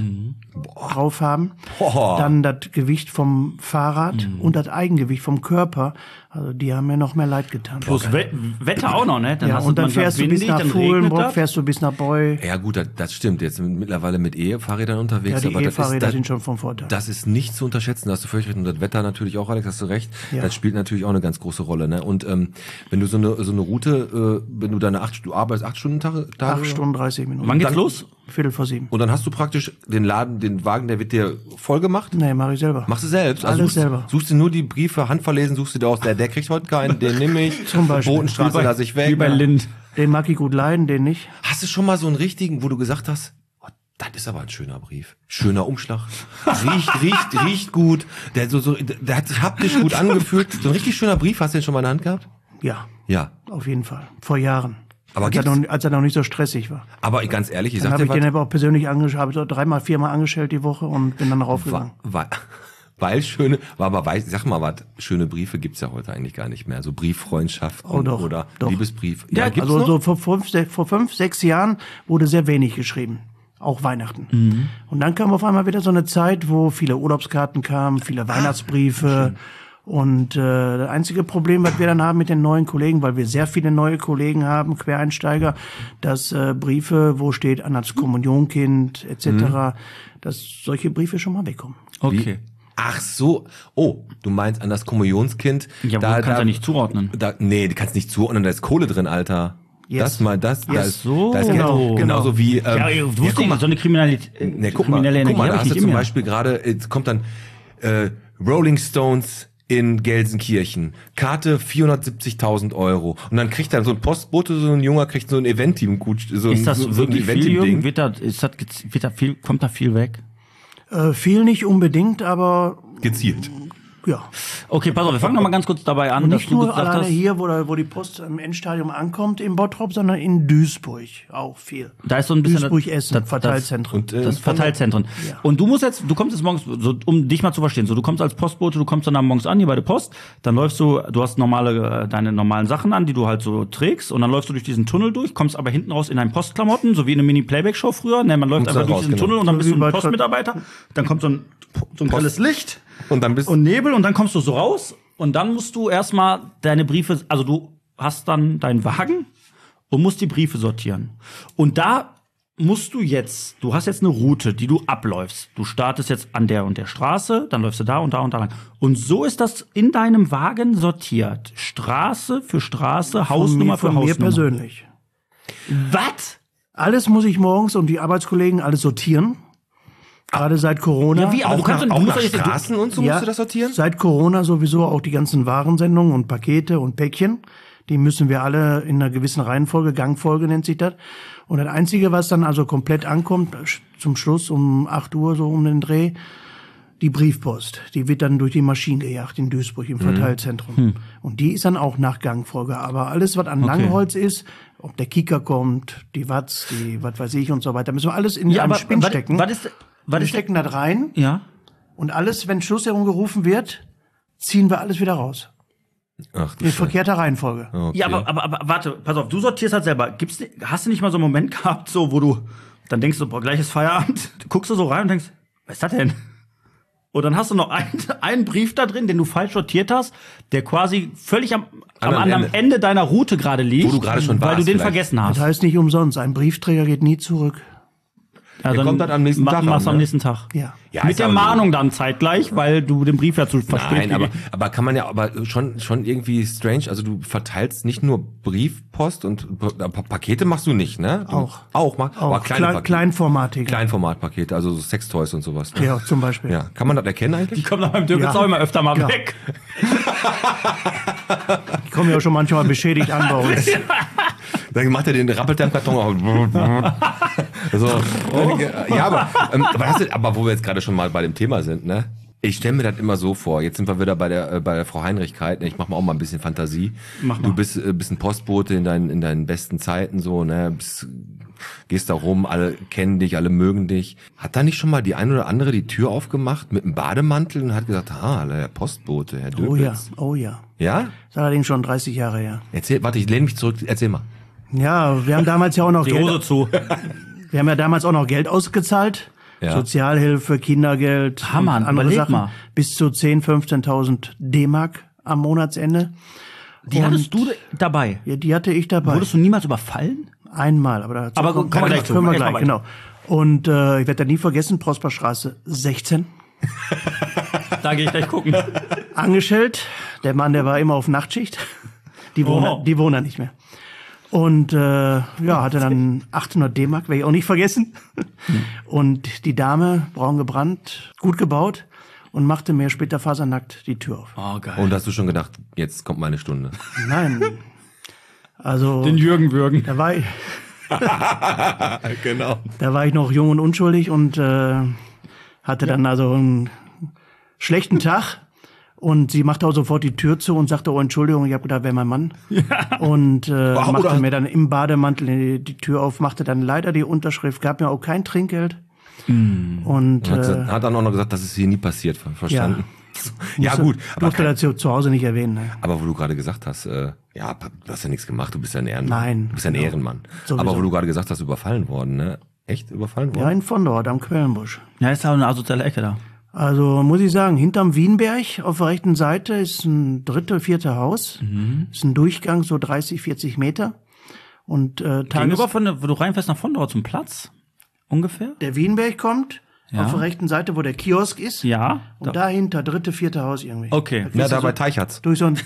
drauf haben, Boah. dann das Gewicht vom Fahrrad und das Eigengewicht vom Körper, also die haben mir noch mehr leid getan. Plus We Wetter auch noch, ne? Dann ja, hast du und dann manchmal fährst du bis windig, nach dann regnet Fuhlenbrock, das. fährst du bis nach Beu. Ja gut, das, das stimmt. Jetzt sind wir mittlerweile mit E-Fahrrädern unterwegs. Ja, die aber das ist, E-Fahrräder das, sind schon vom Vorteil. Das ist nicht zu unterschätzen, da hast du völlig recht. Und das Wetter natürlich auch, Alex, hast du recht. Ja. Das spielt natürlich auch eine ganz große Rolle. Ne? Und ähm, wenn du so eine so eine Route, äh, wenn du deine acht, du arbeitest acht Stunden Tage, Tage Acht Stunden, dreißig Minuten. Wann geht's Dann- los? Viertel vor sieben. und dann hast du praktisch den Laden, den Wagen, der wird dir voll gemacht. Nee, mache ich selber. Machst du selbst? Also Alles suchst, selber. Suchst du nur die Briefe, handverlesen, suchst du dir aus, der, der kriegt heute keinen, den nehme ich. Zum Beispiel. Botenstraße lasse ich weg. Wie bei Lind. Den mag ich gut leiden, den nicht. Hast du schon mal so einen richtigen, wo du gesagt hast, oh, das ist aber ein schöner Brief. Schöner Umschlag. Riecht, riecht, riecht gut. Der so, so, der hat sich haptisch gut angefühlt. So ein richtig schöner Brief, hast du den schon mal in der Hand gehabt? Ja, Ja. auf jeden Fall. Vor Jahren. Aber als, er gibt's- noch, als er noch nicht so stressig war. Aber ganz ehrlich, ich Dann sag habe dir ich den was, aber auch persönlich angestellt, habe ich dreimal, viermal angestellt die Woche und bin dann weil, raufgegangen. weil, weil schöne, war aber weiß, sag mal was, schöne Briefe gibt's ja heute eigentlich gar nicht mehr. So Brieffreundschaften Oh, doch, oder doch. Liebesbrief. Ja, gibt's also noch? so vor fünf, sech, vor fünf, sechs Jahren wurde sehr wenig geschrieben. Auch Weihnachten. Mhm. Und dann kam auf einmal wieder so eine Zeit, wo viele Urlaubskarten kamen, viele Weihnachtsbriefe. Und äh, das einzige Problem, was wir dann haben mit den neuen Kollegen, weil wir sehr viele neue Kollegen haben, Quereinsteiger, dass äh, Briefe, wo steht an das Kommunionkind et cetera, Mhm. dass solche Briefe schon mal wegkommen. Okay. Ach so. Oh, du meinst an das Kommunionskind. Ja, aber du kannst ja nicht zuordnen. Da, nee, du kannst nicht zuordnen, da ist Kohle drin, Alter. Yes. Das mal, das, da Yes. ist, So. da ist Genau, Geld, genauso wie, ähm, Ja, du guck wusstest mal, nicht, so eine Kriminalität, ne, guck mal, kriminelle guck Energie mal, da hab hast ich du nicht zum in mir. Beispiel gerade, jetzt kommt dann, äh, Rolling Stones in Gelsenkirchen. Karte vierhundertsiebzigtausend Euro. Und dann kriegt dann so ein Postbote, so ein Junger, kriegt so ein Event-Team, gut, so Ist das so, so ein wirklich viel, Event-Team-Ding. Jürgen? Wird da, ist das, gez- wird da viel, kommt da viel weg? Äh, viel nicht unbedingt, aber Gezielt. ja. Okay, pass auf, wir fangen noch mal ganz kurz dabei an, Und dass nicht du nur gesagt alleine hast, hier, wo, da, wo die Post im Endstadium ankommt, in Bottrop, sondern in Duisburg auch viel. da ist so ein bisschen Duisburg, Essen, das- das- Verteilzentren. Und, äh, das Verteilzentren. Ja. Und du musst jetzt, du kommst jetzt morgens, so, um dich mal zu verstehen, so du kommst als Postbote, du kommst dann morgens an hier bei der Post, dann läufst du, du hast normale, äh, deine normalen Sachen an, die du halt so trägst, und dann läufst du durch diesen Tunnel durch, kommst aber hinten raus in deinen Postklamotten, so wie eine Mini-Playback-Show früher, ne, man läuft Kommst einfach da durch raus, diesen genau. Tunnel und dann bist So du wie ein bei- Postmitarbeiter, dann kommt so ein, so ein grelles Licht Und dann bist und Nebel und dann kommst du so raus und dann musst du erstmal deine Briefe, also du hast dann deinen Wagen und musst die Briefe sortieren. Und da musst du jetzt, du hast jetzt eine Route, die du abläufst. Du startest jetzt an der und der Straße, dann läufst du da und da und da lang. Und so ist das in deinem Wagen sortiert. Straße für Straße, Von Hausnummer mir, für von mir Hausnummer. persönlich. Was? Alles muss ich morgens und die Arbeitskollegen alles sortieren. Gerade seit Corona. Ja, wie? Aber auch du kannst nach, doch- auch du musst nach doch jetzt- Straßen und so Ja, musst du das sortieren? Seit Corona sowieso auch die ganzen Warensendungen und Pakete und Päckchen. Die müssen wir alle in einer gewissen Reihenfolge, Gangfolge nennt sich das. Und das Einzige, was dann also komplett ankommt, sch- zum Schluss um acht Uhr, so um den Dreh, die Briefpost. Die wird dann durch die Maschinen gejagt in Duisburg im Verteilzentrum. Und die ist dann auch nach Gangfolge. Aber alles, was an Langholz ist, ob der Kicker kommt, die Watz, die was weiß ich und so weiter, müssen wir alles in Ja, einen aber Spinn was- stecken. was ist- was wir ist- stecken das rein. Ja. Und alles, wenn Schlussjährung gerufen wird, ziehen wir alles wieder raus. Ach, du In Scheiße. verkehrter Reihenfolge. Okay. Ja, aber, aber, aber warte, pass auf, du sortierst halt selber. Gibt's, hast du nicht mal so einen Moment gehabt, so, wo du dann denkst, du, boah, gleich ist Feierabend, du guckst du so rein und denkst, was ist das denn? Und dann hast du noch einen, einen Brief da drin, den du falsch sortiert hast, der quasi völlig am, am Anderen anderen Ende. Ende. deiner Route gerade liegt, Wo du gerade schon weil warst du den vielleicht. vergessen Das hast. heißt nicht umsonst, ein Briefträger geht nie zurück. Ja, Der kommt dann am nächsten ma- Tag Machst an, am ne? nächsten Tag. Ja. Ja, Mit ist der aber so. Mahnung dann zeitgleich, weil du den Brief ja zu verspätet Nein, aber, gegeben- aber kann man ja aber schon, schon irgendwie strange, also du verteilst nicht nur Briefpost und Pa- Pakete machst du nicht, ne? Du, Auch. Auch, mach, aber Auch kleine Klein, Pakete. Kleinformatige. Kleinformatpakete, also so Sextoys und sowas. Ne? Ja, zum Beispiel. Ja. Kann man das erkennen Die eigentlich? kommen dann beim Dirk Ja. auch immer öfter mal Ja. weg. Die kommen ja auch schon manchmal beschädigt an bei uns. Dann macht er den, rappelt der im Karton auf. so. Ja, aber, ähm, aber, das ist, aber wo wir jetzt gerade schon mal bei dem Thema sind, ne? Ich stelle mir das immer so vor. Jetzt sind wir wieder bei der äh, bei der Frau Heinrichkeit. Ne? Ich mache mal auch mal ein bisschen Fantasie. Mach mal. Du bist äh, bist ein Postbote in deinen in deinen besten Zeiten so, ne? Bist, gehst da rum, alle kennen dich, alle mögen dich. Hat da nicht schon mal die ein oder andere die Tür aufgemacht mit einem Bademantel und hat gesagt, ah, der Postbote, Herr Döbitz. Oh ja, oh ja. Ja? Das ist allerdings schon dreißig Jahre her. Erzähl, warte, ich lehne mich zurück. Erzähl mal. Ja, wir haben damals ja auch noch Die Hose Geld, zu. wir haben ja damals auch noch Geld ausgezahlt. Ja. Sozialhilfe, Kindergeld, Hammer, und andere überleg Sachen. mal. Bis zu zehntausend, fünfzehntausend D-Mark am Monatsende. Die hattest du dabei. Ja, die hatte ich dabei. Wurdest du niemals überfallen? Einmal, aber dazu Aber kommen wir gleich zu. Können wir Erst mal gleich, genau. Und äh, ich werde da nie vergessen, Prosperstraße sechzehn. Da gehe ich gleich gucken. Angestellt. Der Mann, der war immer auf Nachtschicht. Die wohnen, Oh. die wohnen da nicht mehr. Und äh, ja, hatte dann achthundert D-Mark, werde ich auch nicht vergessen. Und die Dame, braun gebrannt, gut gebaut und machte mir später fasernackt die Tür auf. Oh, geil. Und hast du schon gedacht, jetzt kommt meine Stunde? Nein. Also, Den Jürgen würgen. da war ich, Genau. da war ich noch jung und unschuldig und äh, hatte dann also einen schlechten Tag. Und sie machte auch sofort die Tür zu und sagte, oh, Entschuldigung, ich habe gedacht, wäre mein Mann. Und äh, Wow, machte oder? mir dann im Bademantel die, die Tür auf, machte dann leider die Unterschrift, gab mir auch kein Trinkgeld. Und Hat, äh, hat dann auch noch gesagt, das ist hier nie passiert, ver- verstanden? Ja, musste- gut. Aber, durfte kein, dazu zu Hause nicht erwähnen. Ne? aber wo du gerade gesagt hast, äh, ja, du hast ja nichts gemacht, du bist ja ein Ehrenmann. Nein, Du bist ja ein genau. Ehrenmann. Sowieso. Aber wo du gerade gesagt hast, überfallen worden, ne? Echt überfallen Ja, worden? in Vondort am Quellenbusch. Ja, ist ja eine asoziale Ecke da. Also muss ich sagen, hinterm Wienberg auf der rechten Seite ist ein dritte, vierte Haus. Ist ein Durchgang, so dreißig, vierzig Meter. Und äh, Tages Gegenüber von der, wo du reinfährst nach Vondor zum Platz? Ungefähr? der Wienberg kommt, Ja. auf der rechten Seite, wo der Kiosk ist. Ja. Und dahinter, dritte, vierte Haus irgendwie. Okay. Da Ja, gehst da du bei so Teichertz. durch so ein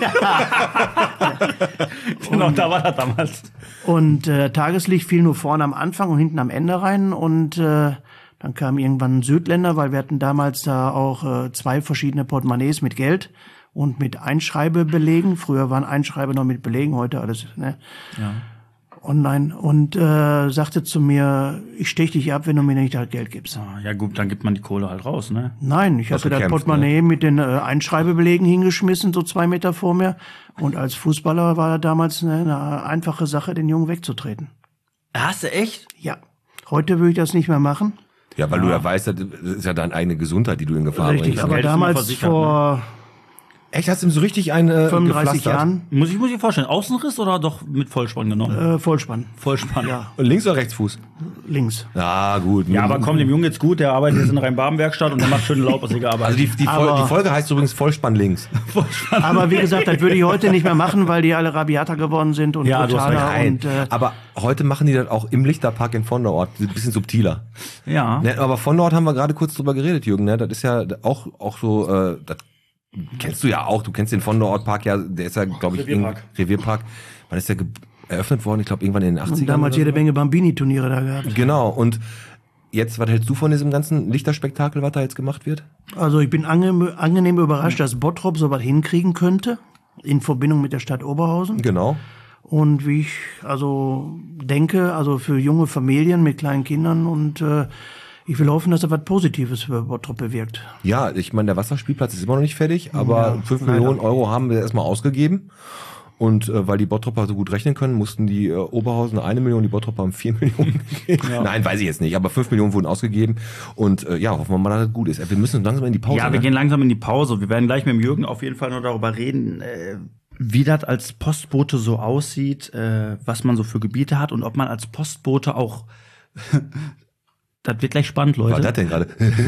Genau, da war das damals. Und äh, Tageslicht fiel nur vorne am Anfang und hinten am Ende rein. Und äh, dann kam irgendwann ein Südländer, weil wir hatten damals da auch äh, zwei verschiedene Portemonnaies mit Geld und mit Einschreibebelegen. Früher waren Einschreibe noch mit Belegen, heute alles ne? Ja. online. Und äh, sagte zu mir, ich stech dich ab, wenn du mir nicht halt Geld gibst. Ah, ja gut, dann gibt man die Kohle halt raus, ne? Nein, ich Hast hatte das gekämpft, Portemonnaie mit den äh, Einschreibebelegen hingeschmissen, so zwei Meter vor mir. Und als Fußballer war das damals eine, eine einfache Sache, den Jungen wegzutreten. Hast du echt? Ja, heute würde ich das nicht mehr machen. Ja, weil du ja weißt, das ist ja deine eigene Gesundheit, die du in Gefahr Richtig, bringst. aber Geld ist immer damals versichert, vor Echt, hast du ihm so richtig ein äh, fünfunddreißig gepflastert? Jahren Muss ich muss ich vorstellen, Außenriss oder doch mit Vollspann genommen? äh, Vollspann. Vollspann. Ja, Und links oder Rechtsfuß? links. Ja, gut. Ja, aber komm, dem Jungen geht's gut, der arbeitet jetzt in der Rhein-Baben-Werkstatt und der macht schön laubige Arbeit. Also die, die, Fol Aber- die Folge heißt übrigens Vollspann links. Aber wie gesagt, das würde ich heute nicht mehr machen, weil die alle rabiater geworden sind und Ja, du hast brutaler. Nein, Und, äh, aber heute machen die das auch im Lichterpark in Vonderort, ein bisschen subtiler. ja. Ne, aber Vonderort haben wir gerade kurz drüber geredet, Jürgen. Ne? Das ist ja auch auch so, äh, das kennst du ja auch. Du kennst den Vonderort-Park ja, der ist ja, glaube ich, Revierpark. in- Revierpark. Wann ist der ge- eröffnet worden? Ich glaube, irgendwann in den achtzigern. damals oder jede so. Menge Bambini-Turniere da gehabt. Genau. Und jetzt, was hältst du von diesem ganzen Lichterspektakel, was da jetzt gemacht wird? Also ich bin ange angenehm überrascht, dass Bottrop sowas hinkriegen könnte, in Verbindung mit der Stadt Oberhausen. Genau. Und wie ich also denke, also für junge Familien mit kleinen Kindern und äh, ich will hoffen, dass er was Positives für Bottrop bewirkt. Ja, ich meine, der Wasserspielplatz ist immer noch nicht fertig, aber fünf Millionen Euro haben wir erstmal ausgegeben. Und äh, weil die Bottropper so gut rechnen können, mussten die äh, Oberhausen eine Million, die Bottropper haben vier Millionen gegeben. Nein, weiß ich jetzt nicht, aber fünf Millionen wurden ausgegeben. Und äh, ja, hoffen wir mal, dass das gut ist. Wir müssen langsam in die Pause. Ja, wir ne? gehen langsam in die Pause. Wir werden gleich mit dem Jürgen auf jeden Fall noch darüber reden, äh, wie das als Postbote so aussieht, äh, was man so für Gebiete hat und ob man als Postbote auch das wird gleich spannend, Leute. Was war das denn gerade?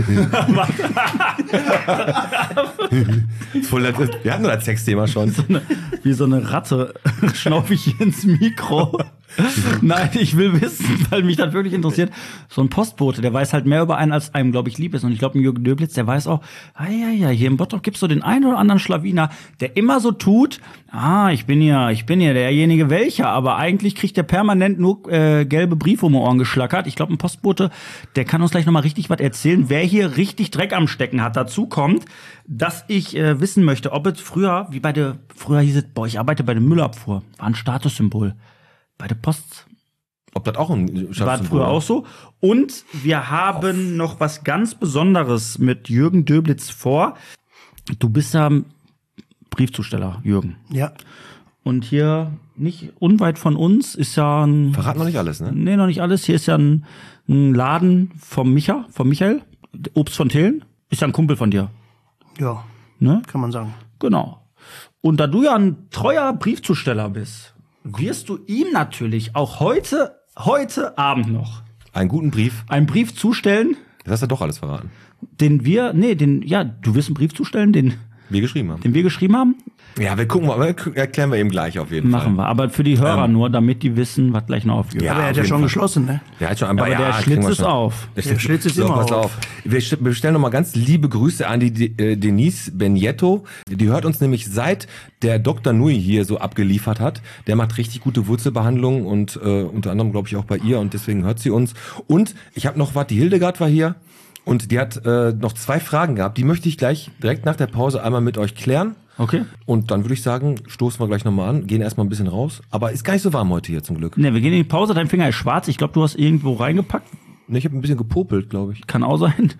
Voll das, wir hatten das Sexthema schon. Wie so eine Ratte schnaufe ich hier ins Mikro. Nein, ich will wissen, weil mich das wirklich interessiert. So ein Postbote, der weiß halt mehr über einen, als einem, glaube ich, lieb ist. Und ich glaube, ein Jürgen Döblitz, der weiß auch, ah ja, ja, hier im Bottrop gibt's so den einen oder anderen Schlawiner, der immer so tut, ah, ich bin ja, ich bin ja derjenige welcher, aber eigentlich kriegt der permanent nur äh, gelbe Briefe um die Ohren geschlackert. Ich glaube, ein Postbote, der kann uns gleich nochmal richtig was erzählen, wer hier richtig Dreck am Stecken hat. Dazu kommt, dass ich äh, wissen möchte, ob es früher, wie bei der, früher hieß es, boah, ich arbeite bei der Müllabfuhr, war ein Statussymbol. Bei der Post Ob das auch ein war früher auch so. Und wir haben noch was ganz Besonderes mit Jürgen Döblitz vor. Du bist ja Briefzusteller, Jürgen. Ja. Und hier nicht unweit von uns ist ja ein... Verrat noch nicht alles, ne? Nee, noch nicht alles. Hier ist ja ein, ein Laden vom Micha, vom Michael, Obst von Thelen. Ist ja ein Kumpel von dir. Ja, Ne? kann man sagen. Genau. Und da du ja ein treuer Briefzusteller bist, wirst du ihm natürlich auch heute, heute Abend noch Einen guten Brief. einen Brief zustellen, Das hast du doch alles verraten. den wir, nee, den, ja, du wirst einen Brief zustellen, den, Wir geschrieben haben. den wir geschrieben haben. Ja, wir gucken mal, erklären wir eben gleich auf jeden Machen Fall. wir. Aber für die Hörer nur, damit die wissen, was gleich noch aufgeht. Ja, Aber er auf hat ja jeden schon Fall. geschlossen, ne? Der hat schon ein Aber paar der ja, Schlitz kriegen wir ist schon. auf. Der Der Schlitz ist so, immer pass auf. auf. Wir st- wir bestellen nochmal ganz liebe Grüße an die De- äh, Denise Benjetto. Die hört uns nämlich seit der Doktor Nui hier so abgeliefert hat. Der macht richtig gute Wurzelbehandlungen und äh, unter anderem glaube ich auch bei ihr und deswegen hört sie uns. Und ich habe noch was, die Hildegard war hier und die hat äh, noch zwei Fragen gehabt. Die möchte ich gleich direkt nach der Pause einmal mit euch klären. Okay? Und dann würde ich sagen, stoßen wir gleich nochmal an, gehen erstmal ein bisschen raus. Aber ist gar nicht so warm heute hier zum Glück. Ne, wir gehen in die Pause, dein Finger ist schwarz. Ich glaube, du hast irgendwo reingepackt. Ne, ich habe ein bisschen gepopelt, glaube ich. Kann auch sein.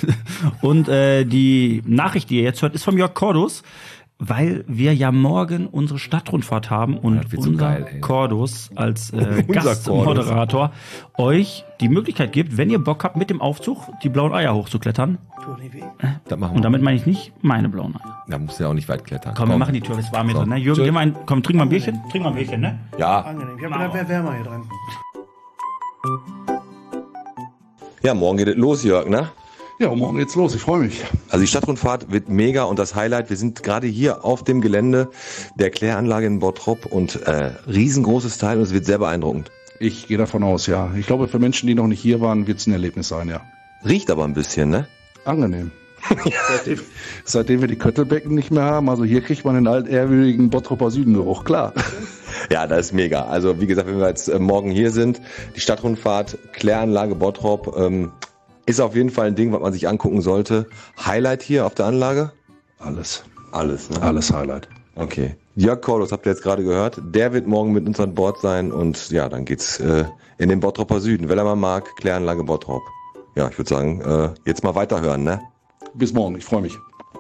Und äh, die Nachricht, die ihr jetzt hört, ist vom Jörg Cordus, weil wir ja morgen unsere Stadtrundfahrt haben und das wird so unser geil, ey. Cordus als äh, Unser Gastmoderator euch die Möglichkeit gibt, wenn ihr Bock habt, mit dem Aufzug die blauen Eier hochzuklettern. Das machen wir. Und damit meine ich nicht meine blauen Eier. Da musst du ja auch nicht weit klettern. Komm, wir machen die Tür, es war mir So. drin, ne? Jürgen, Schön. geh mal ein, komm, trink mal ein Bierchen. Trink mal ein Bierchen, ne? Ja. Angenehm. Ich habe gedacht, wäre wärmer hier drin. Ja, morgen geht es los, Jörg, ne? Ja, morgen geht's los. Ich freue mich. Also die Stadtrundfahrt wird mega und das Highlight, wir sind gerade hier auf dem Gelände der Kläranlage in Bottrop und äh, riesengroßes Teil und es wird sehr beeindruckend. Ich gehe davon aus, ja. Ich glaube, für Menschen, die noch nicht hier waren, wird's ein Erlebnis sein, ja. Riecht aber ein bisschen, ne? Angenehm. seitdem, seitdem wir die Köttelbecken nicht mehr haben, also hier kriegt man den altehrwürdigen Bottroper Südengeruch, klar. Ja, das ist mega. Also wie gesagt, wenn wir jetzt äh, morgen hier sind, die Stadtrundfahrt, Kläranlage Bottrop, ähm, ist auf jeden Fall ein Ding, was man sich angucken sollte. Highlight hier auf der Anlage? Alles. Alles, ne? Alles Highlight. Okay. Jörg Cordus habt ihr jetzt gerade gehört. Der wird morgen mit uns an Bord sein und ja, dann geht's äh, in den Bottroper Süden. Wer mal mag, Kläranlage Bottrop. Ja, ich würde sagen, äh, jetzt mal weiterhören, ne? Bis morgen, ich freue mich.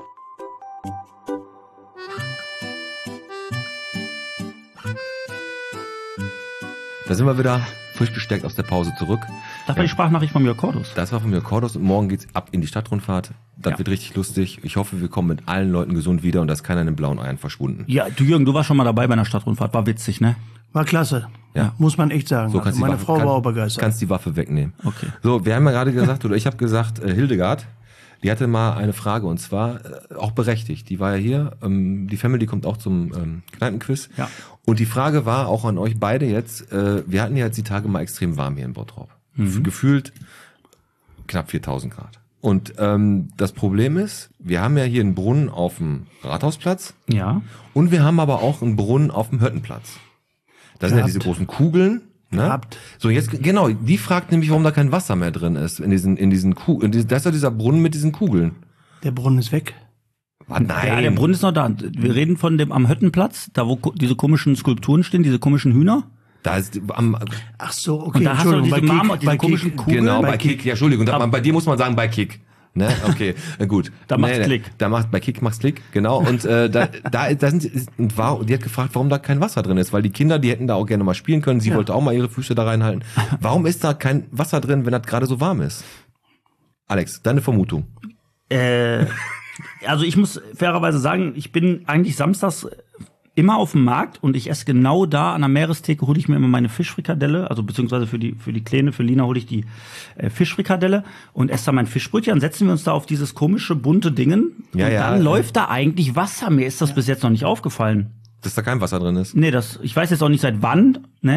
Da sind wir wieder frisch gesteckt aus der Pause zurück. Das war die Sprachnachricht von Jörg Cordus. Das war von mir Cordus und morgen geht's ab in die Stadtrundfahrt. Das Ja. wird richtig lustig. Ich hoffe, wir kommen mit allen Leuten gesund wieder und da ist keiner in den blauen Eiern verschwunden. Ja, du Jürgen, du warst schon mal dabei bei einer Stadtrundfahrt. War witzig, ne? War klasse. Ja. Muss man echt sagen. So Also kannst meine die Waffe, Frau kann, war auch begeistert. Kannst die Waffe wegnehmen. Okay. So, wir haben ja gerade gesagt, oder ich habe gesagt, äh, Hildegard, die hatte mal eine Frage und zwar äh, auch berechtigt. Die war ja hier, ähm, die Family kommt auch zum ähm, Kneipenquiz. Ja. Und die Frage war auch an euch beide jetzt, äh, wir hatten ja jetzt die Tage mal extrem warm hier in Bottrop. Mhm. Gefühlt knapp viertausend Grad. Und ähm, das Problem ist, wir haben ja hier einen Brunnen auf dem Rathausplatz Ja. und wir haben aber auch einen Brunnen auf dem Hörtenplatz. Das sind ja Gehabt. diese großen Kugeln. Ne? Gehabt. So, jetzt, genau, die fragt nämlich, warum da kein Wasser mehr drin ist, in diesen, in diesen Kugeln. Das ist ja dieser Brunnen mit diesen Kugeln. Der Brunnen ist weg. Ah, nein. Ja, der Brunnen ist noch da. Wir reden von dem am Hüttenplatz, da wo ko- diese komischen Skulpturen stehen, diese komischen Hühner. Da ist am, Ach so, okay. Und da hast du Entschuldigung, diese bei Kick- Marmor, diese bei komischen Kick- Kugeln. genau, bei, bei Kick. Kick. Ja, Entschuldigung, da, Aber- bei dir muss man sagen, bei Kick. Ne, okay, äh, gut. Da macht's Klick. Da macht, bei Kick macht's Klick, genau. Und äh, da, da, da sind, und war, und die hat gefragt, warum da kein Wasser drin ist, weil die Kinder, die hätten da auch gerne mal spielen können. Sie Ja. wollte auch mal ihre Füße da reinhalten. Warum ist da kein Wasser drin, wenn das gerade so warm ist? Alex, deine Vermutung. Äh, also ich muss fairerweise sagen, ich bin eigentlich samstags immer auf dem Markt und ich esse genau da an der Meerestheke, hole ich mir immer meine Fischfrikadelle, also beziehungsweise für die für die Kleine, für Lina hole ich die äh, Fischfrikadelle und esse da mein Fischbrötchen, dann setzen wir uns da auf dieses komische bunte Dingen Ja, und ja. dann läuft da eigentlich Wasser. Mir ist das bis jetzt noch nicht aufgefallen. Dass da kein Wasser drin ist. Nee, das, ich weiß jetzt auch nicht seit wann, ne?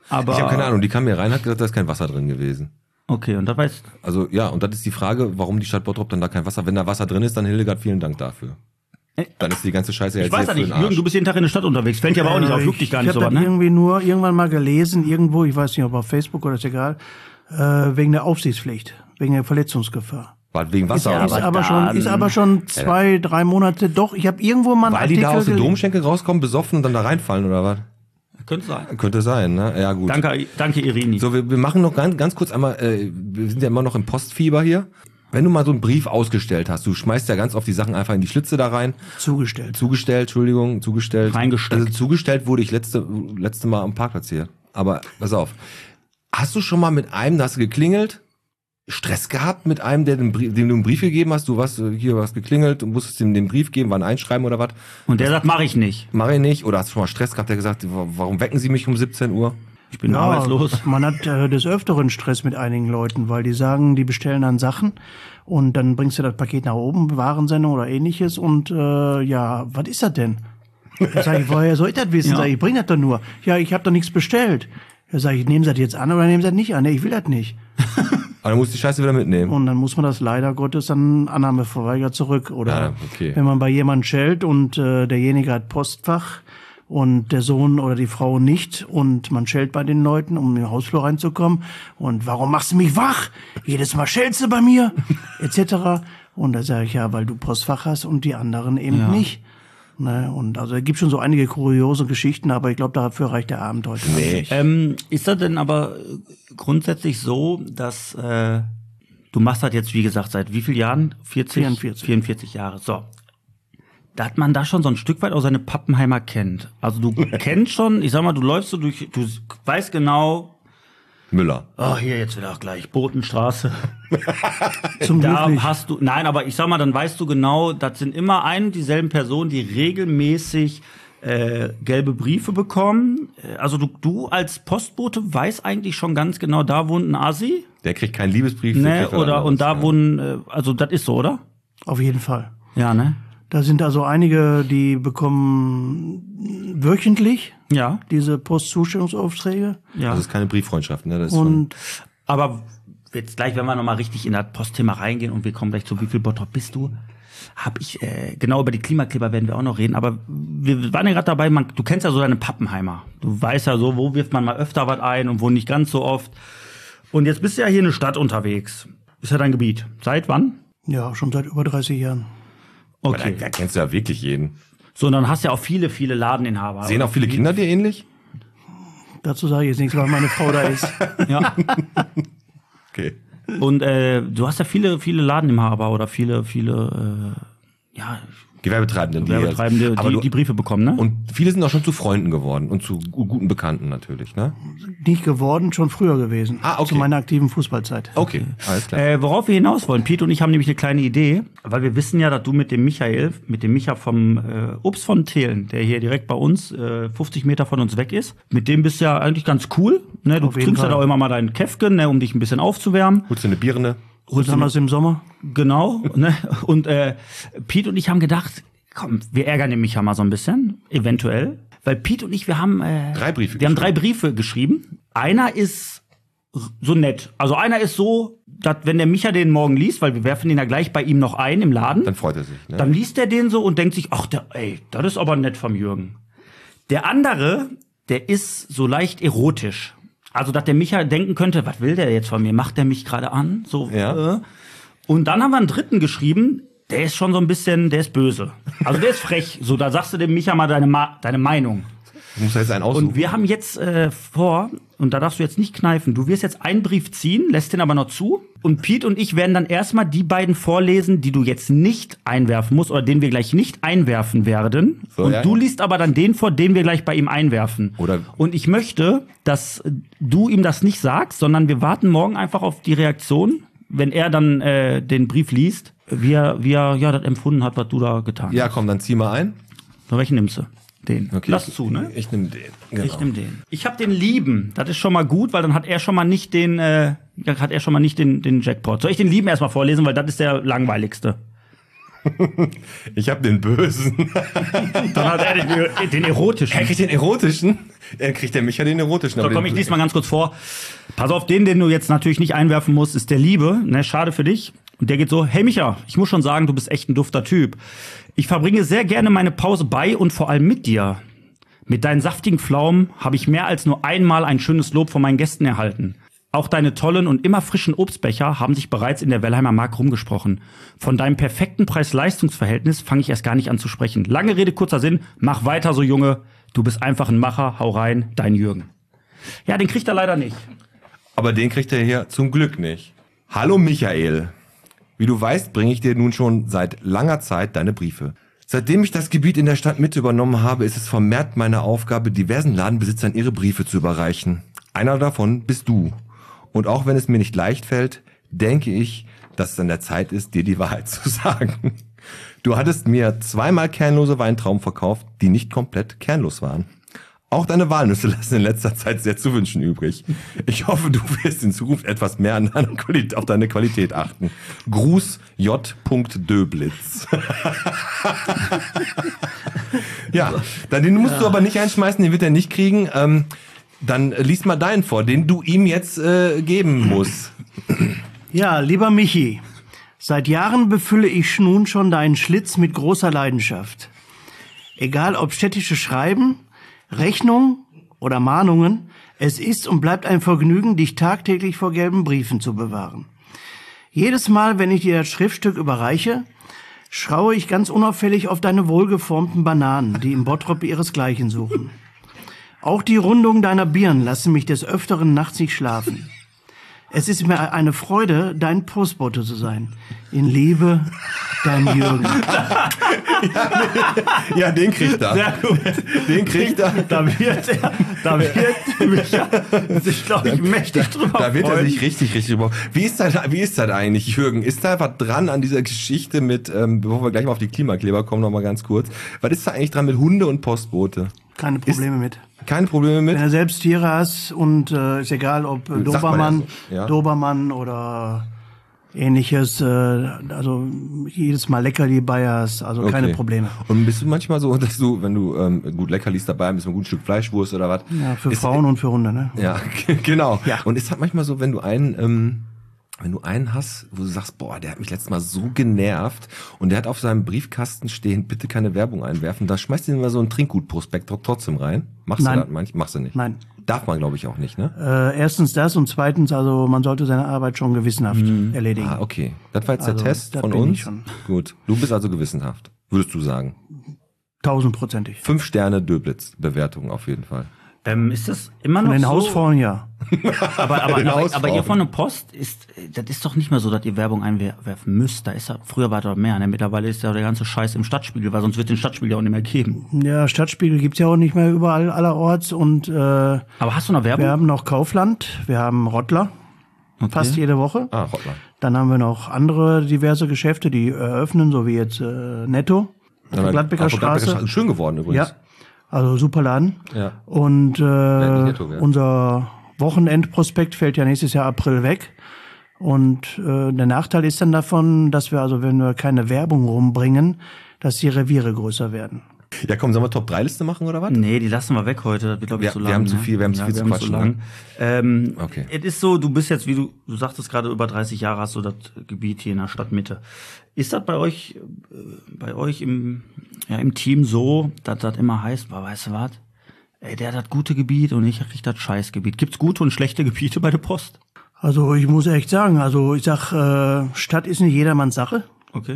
Aber Ich habe keine Ahnung, die kam mir rein, hat gesagt, da ist kein Wasser drin gewesen. Okay, und da weißt Also ja, und das ist die Frage, warum die Stadt Bottrop dann da kein Wasser, wenn da Wasser drin ist, dann Hildegard, vielen Dank dafür. Dann ist die ganze Scheiße ich jetzt weiß ja für nicht, den Arsch. Jürgen, du bist jeden Tag in der Stadt unterwegs. Fällt dir aber auch nicht auf, juckt dich gar nicht ich so hab was, das ne? irgendwie nur irgendwann mal gelesen, irgendwo, ich weiß nicht, ob auf Facebook oder ist egal, äh, wegen der Aufsichtspflicht, wegen der Verletzungsgefahr. War wegen Ist, Wasser ja, oder ist, was? aber schon, ist aber schon zwei, drei Monate, doch, ich habe irgendwo mal einen Weil die Artikel da aus dem gelesen. Domschenkel rauskommen, besoffen und dann da reinfallen oder was? Könnte sein. Könnte sein, ne? Ja, gut. Danke, danke Irini. So, wir, wir machen noch ganz, ganz kurz einmal, äh, wir sind ja immer noch im Postfieber hier. Wenn du mal so einen Brief ausgestellt hast, du schmeißt ja ganz oft die Sachen einfach in die Schlitze da rein. Zugestellt. Zugestellt, Entschuldigung, zugestellt. Reingesteckt. Also zugestellt wurde ich letzte, letzte Mal am Parkplatz hier. Aber pass auf. Hast du schon mal mit einem, da hast du geklingelt, Stress gehabt mit einem, der den Brief, dem du einen Brief gegeben hast? Du warst äh, hier, was geklingelt und musstest ihm den Brief geben, war ein Einschreiben oder was? Und der sagt, mache ich nicht. Mach ich nicht. Oder hast du schon mal Stress gehabt, der gesagt, warum wecken Sie mich um siebzehn Uhr? Ich bin arbeitslos. Man hat äh, des Öfteren Stress mit einigen Leuten, weil die sagen, die bestellen dann Sachen und dann bringst du das Paket nach oben, Warensendung oder ähnliches und äh, ja, was ist das denn? Da sag ich, woher soll ich das wissen? Ja. Sag ich, ich bring das doch nur. Ja, ich habe doch nichts bestellt. Da sag ich, nehmen Sie das jetzt an oder nehmen Sie das nicht an? Nee, ich will das nicht. Aber dann musst du die Scheiße wieder mitnehmen. Und dann muss man das leider Gottes dann annahmeverweigert zurück. Oder Ja, okay. wenn man bei jemandem schellt und äh, derjenige hat Postfach und der Sohn oder die Frau nicht und man schellt bei den Leuten, um in den Hausflur reinzukommen. Und warum machst du mich wach? Jedes Mal schellst du bei mir, et cetera. Und da sage ich, ja, weil du Postfach hast und die anderen eben Ja. nicht. Ne? Und also es gibt schon so einige kuriose Geschichten, aber ich glaube, dafür reicht der Abend heute nicht. Ähm, ist das denn aber grundsätzlich so, dass äh, du machst das jetzt, wie gesagt, seit wie vielen Jahren? vierzig? vierundvierzig. vierundvierzig Jahre. So. Dass man da schon so ein Stück weit auch seine Pappenheimer kennt. Also du kennst schon, ich sag mal, du läufst so durch, du weißt genau, Müller. oh, hier jetzt wieder auch gleich, Botenstraße. Zum Glück Da nicht. hast du, nein, aber ich sag mal, dann weißt du genau, das sind immer ein und dieselben Personen, die regelmäßig äh, gelbe Briefe bekommen. Äh, Also du, du als Postbote weißt eigentlich schon ganz genau, da wohnt ein Assi, Der kriegt keinen Liebesbrief. der ne? kriegt was Oder anderes, und da ja. wohnen, äh, also das ist so, oder? Auf jeden Fall. Ja, ne? Da sind also einige, die bekommen wöchentlich Ja, diese Postzustellungsaufträge. ja. Das ist keine Brieffreundschaft, ne? Das ist schon, Und Aber jetzt gleich, wenn wir nochmal richtig in das Postthema reingehen und wir kommen gleich zu, wie viel Bottrop bist du? Hab ich, äh, genau über die Klimakleber werden wir auch noch reden, aber wir waren ja gerade dabei, man, du kennst ja so deine Pappenheimer. Du weißt ja so, wo wirft man mal öfter was ein und wo nicht ganz so oft. Und jetzt bist du ja hier in der Stadt unterwegs. Ist ja dein Gebiet. Seit wann? ja, schon seit über dreißig Jahren. aber da, Okay. da kennst du ja wirklich jeden. So, und dann hast du ja auch viele, viele Ladeninhaber. Sehen auch viele Kinder dir ähnlich? Dazu sage ich jetzt nichts, weil meine Frau da ist. Ja. Okay. Und äh, du hast ja viele, viele Ladeninhaber oder viele, viele, äh, ja, Gewerbetreibende, die, Werbetreibende, aber die, du, die Briefe bekommen, ne? und viele sind auch schon zu Freunden geworden und zu gu- guten Bekannten natürlich, ne? Nicht geworden, schon früher gewesen. Ah, okay. Zu meiner aktiven Fußballzeit. Okay, alles klar. Äh, worauf wir hinaus wollen, Piet und ich haben nämlich eine kleine Idee, weil wir wissen ja, dass du mit dem Michael, mit dem Micha vom äh, Obst von Thelen, der hier direkt bei uns äh, fünfzig Meter von uns weg ist, mit dem bist du ja eigentlich ganz cool. Ne? Du Auf jeden trinkst ja Fall. da auch immer mal deinen Käfken, ne, um dich ein bisschen aufzuwärmen. Holst du eine Birne? Besonders im Sommer. Genau. Ne? Und äh, Piet und ich haben gedacht, komm, wir ärgern den Micha mal so ein bisschen, eventuell. Weil Piet und ich, wir haben äh, Drei Briefe Wir haben geschrieben. drei Briefe geschrieben. Einer ist so nett. Also einer ist so, dass wenn der Micha den morgen liest, weil wir werfen den ja gleich bei ihm noch ein im Laden, Dann freut er sich, ne? dann liest er den so und denkt sich, ach, der, ey, das ist aber nett vom Jürgen. Der andere, der ist so leicht erotisch. Also, dass der Micha denken könnte, was will der jetzt von mir? Macht der mich gerade an? So. Ja. Äh. Und dann haben wir einen dritten geschrieben, der ist schon so ein bisschen, der ist böse. Also der ist frech. So, da sagst du dem Micha mal deine, Ma deine Meinung. Du musst jetzt einen aussuchen. Und wir haben jetzt äh, vor, und da darfst du jetzt nicht kneifen, du wirst jetzt einen Brief ziehen, lässt den aber noch zu. Und Piet und ich werden dann erstmal die beiden vorlesen, die du jetzt nicht einwerfen musst oder den wir gleich nicht einwerfen werden. So, und ja. du liest aber dann den vor, den wir gleich bei ihm einwerfen. Oder- Und ich möchte, dass du ihm das nicht sagst, sondern wir warten morgen einfach auf die Reaktion, wenn er dann äh, den Brief liest, wie er, wie er ja, das empfunden hat, was du da getan Ja, hast. komm, dann zieh mal ein. So, welchen nimmst du? Den. Okay. Lass zu, ne? Ich nehme den. Genau. Ich nehme den. Ich habe den Lieben. Das ist schon mal gut, weil dann hat er schon mal nicht den, äh, hat er schon mal nicht den, den Jackpot. Soll ich den Lieben erstmal vorlesen, weil das ist der langweiligste. Ich habe den Bösen. Dann hat er den, den erotischen. Er kriegt den erotischen. Er kriegt der Micha den erotischen. So, komm, ich lies mal ganz kurz vor. Pass auf, den, den du jetzt natürlich nicht einwerfen musst, ist der Liebe. Ne, schade für dich. Und der geht so: Hey Micha, ich muss schon sagen, du bist echt ein dufter Typ. Ich verbringe sehr gerne meine Pause bei und vor allem mit dir. Mit deinen saftigen Pflaumen habe ich mehr als nur einmal ein schönes Lob von meinen Gästen erhalten. Auch deine tollen und immer frischen Obstbecher haben sich bereits in der Wellheimer Mark rumgesprochen. Von deinem perfekten Preis-Leistungs-Verhältnis fange ich erst gar nicht an zu sprechen. Lange Rede, kurzer Sinn. Mach weiter so, Junge. Du bist einfach ein Macher. Hau rein. Dein Jürgen. Ja, den kriegt er leider nicht. Aber den kriegt er hier zum Glück nicht. Hallo Michael. Wie du weißt, bringe ich dir nun schon seit langer Zeit deine Briefe. Seitdem ich das Gebiet in der Stadtmitte übernommen habe, ist es vermehrt meine Aufgabe, diversen Ladenbesitzern ihre Briefe zu überreichen. Einer davon bist du. Und auch wenn es mir nicht leicht fällt, denke ich, dass es an der Zeit ist, dir die Wahrheit zu sagen. Du hattest mir zweimal kernlose Weintrauben verkauft, die nicht komplett kernlos waren. Auch deine Walnüsse lassen in letzter Zeit sehr zu wünschen übrig. Ich hoffe, du wirst in Zukunft etwas mehr an deine Qualität, auf deine Qualität achten. Gruß J. Döblitz. Ja, dann den musst du aber nicht einschmeißen, den wird er nicht kriegen. Ähm, Dann lies mal deinen vor, den du ihm jetzt äh, geben musst. Ja, lieber Michi, seit Jahren befülle ich nun schon deinen Schlitz mit großer Leidenschaft. Egal ob städtische Schreiben, Rechnungen oder Mahnungen, es ist und bleibt ein Vergnügen, dich tagtäglich vor gelben Briefen zu bewahren. Jedes Mal, wenn ich dir das Schriftstück überreiche, schaue ich ganz unauffällig auf deine wohlgeformten Bananen, die im Bottrop ihresgleichen suchen. Auch die Rundung deiner Birnen lassen mich des Öfteren nachts nicht schlafen. Es ist mir eine Freude, dein Postbote zu sein. In Liebe, dein Jürgen. Ja, den kriegt er. Sehr gut. Den kriegt er. Da wird er, da wird Micha sich, glaube ich, mächtig drüber Da wird er freuen. sich richtig, richtig drüber. Wie ist das, wie ist das eigentlich, Jürgen? Ist da was dran an dieser Geschichte mit, ähm, bevor wir gleich mal auf die Klimakleber kommen, noch mal ganz kurz. Was ist da eigentlich dran mit Hunde und Postbote? Keine Probleme mit. Keine Probleme mit? Wenn du selbst Tiere hast und äh, ist egal, ob äh, Sagt man Dobermann, ja so, ja. Dobermann oder ähnliches, äh, also jedes Mal Leckerli bei hast, also keine Okay. Probleme. Und bist du manchmal so, dass du, wenn du ähm, gut Leckerlis dabei bist, ein gutes Stück Fleischwurst oder was? Ja, für ist, Frauen und für Hunde, ne? Ja, genau. Ja. Und ist halt manchmal so, wenn du einen, ähm, wenn du einen hast, wo du sagst, boah, der hat mich letztes Mal so genervt und der hat auf seinem Briefkasten stehen, bitte keine Werbung einwerfen, da schmeißt du immer so einen Trinkgutprospekt trotzdem rein. Machst Nein. du das manchmal? Machst du nicht? Nein. Darf man, glaube ich, auch nicht, ne? Äh, erstens das und zweitens, also man sollte seine Arbeit schon gewissenhaft erledigen. Ah, okay. Das war jetzt Also, der Test das von bin ich uns. schon. Gut. Du bist also gewissenhaft, würdest du sagen. Tausendprozentig. Fünf Sterne Döblitz-Bewertung auf jeden Fall. Ähm, ist das immer Von noch den so? Hausfrauen, ja. Aber, aber, Den aber, Hausfrauen. aber ihr von der Post ist, das ist doch nicht mehr so, dass ihr Werbung einwerfen müsst. Da ist ja, früher war da mehr, ne? Mittlerweile ist ja der ganze Scheiß im Stadtspiegel, weil sonst wird den Stadtspiegel ja auch nicht mehr geben. Ja, Stadtspiegel gibt's ja auch nicht mehr überall allerorts und äh, Aber hast du noch Werbung? wir haben noch Kaufland, wir haben Rottler, Okay. fast jede Woche. Ah, Rottler. Dann haben wir noch andere diverse Geschäfte, die eröffnen, so wie jetzt äh, Netto, auf der Gladbecker Apropos Straße. Gladbecker Schön geworden übrigens. Ja, also super Laden. Ja. Und äh, nicht Netto wäre. unser Wochenendprospekt fällt ja nächstes Jahr April weg. Und äh, der Nachteil ist dann davon, dass wir also, wenn wir keine Werbung rumbringen, dass die Reviere größer werden. Ja, komm, sollen wir Top drei Liste machen oder was? Nee, die lassen wir weg heute. Das wird, glaube ich, Wir- so wir lang. haben zu ne? viel- wir haben zu viel zu quatschen, lang. ne? Ähm, Okay. Es ist so, du bist jetzt, wie du, du sagtest gerade, über dreißig Jahre hast du das Gebiet hier in der Stadtmitte. Ist das bei euch, äh, bei euch im, ja, im Team so, dass das immer heißt, boah, weißt du was? Ey, der hat das gute Gebiet und ich krieg das Scheißgebiet. Gibt's gute und schlechte Gebiete bei der Post? Also ich muss echt sagen, also ich sag, äh, Stadt ist nicht jedermanns Sache, Okay.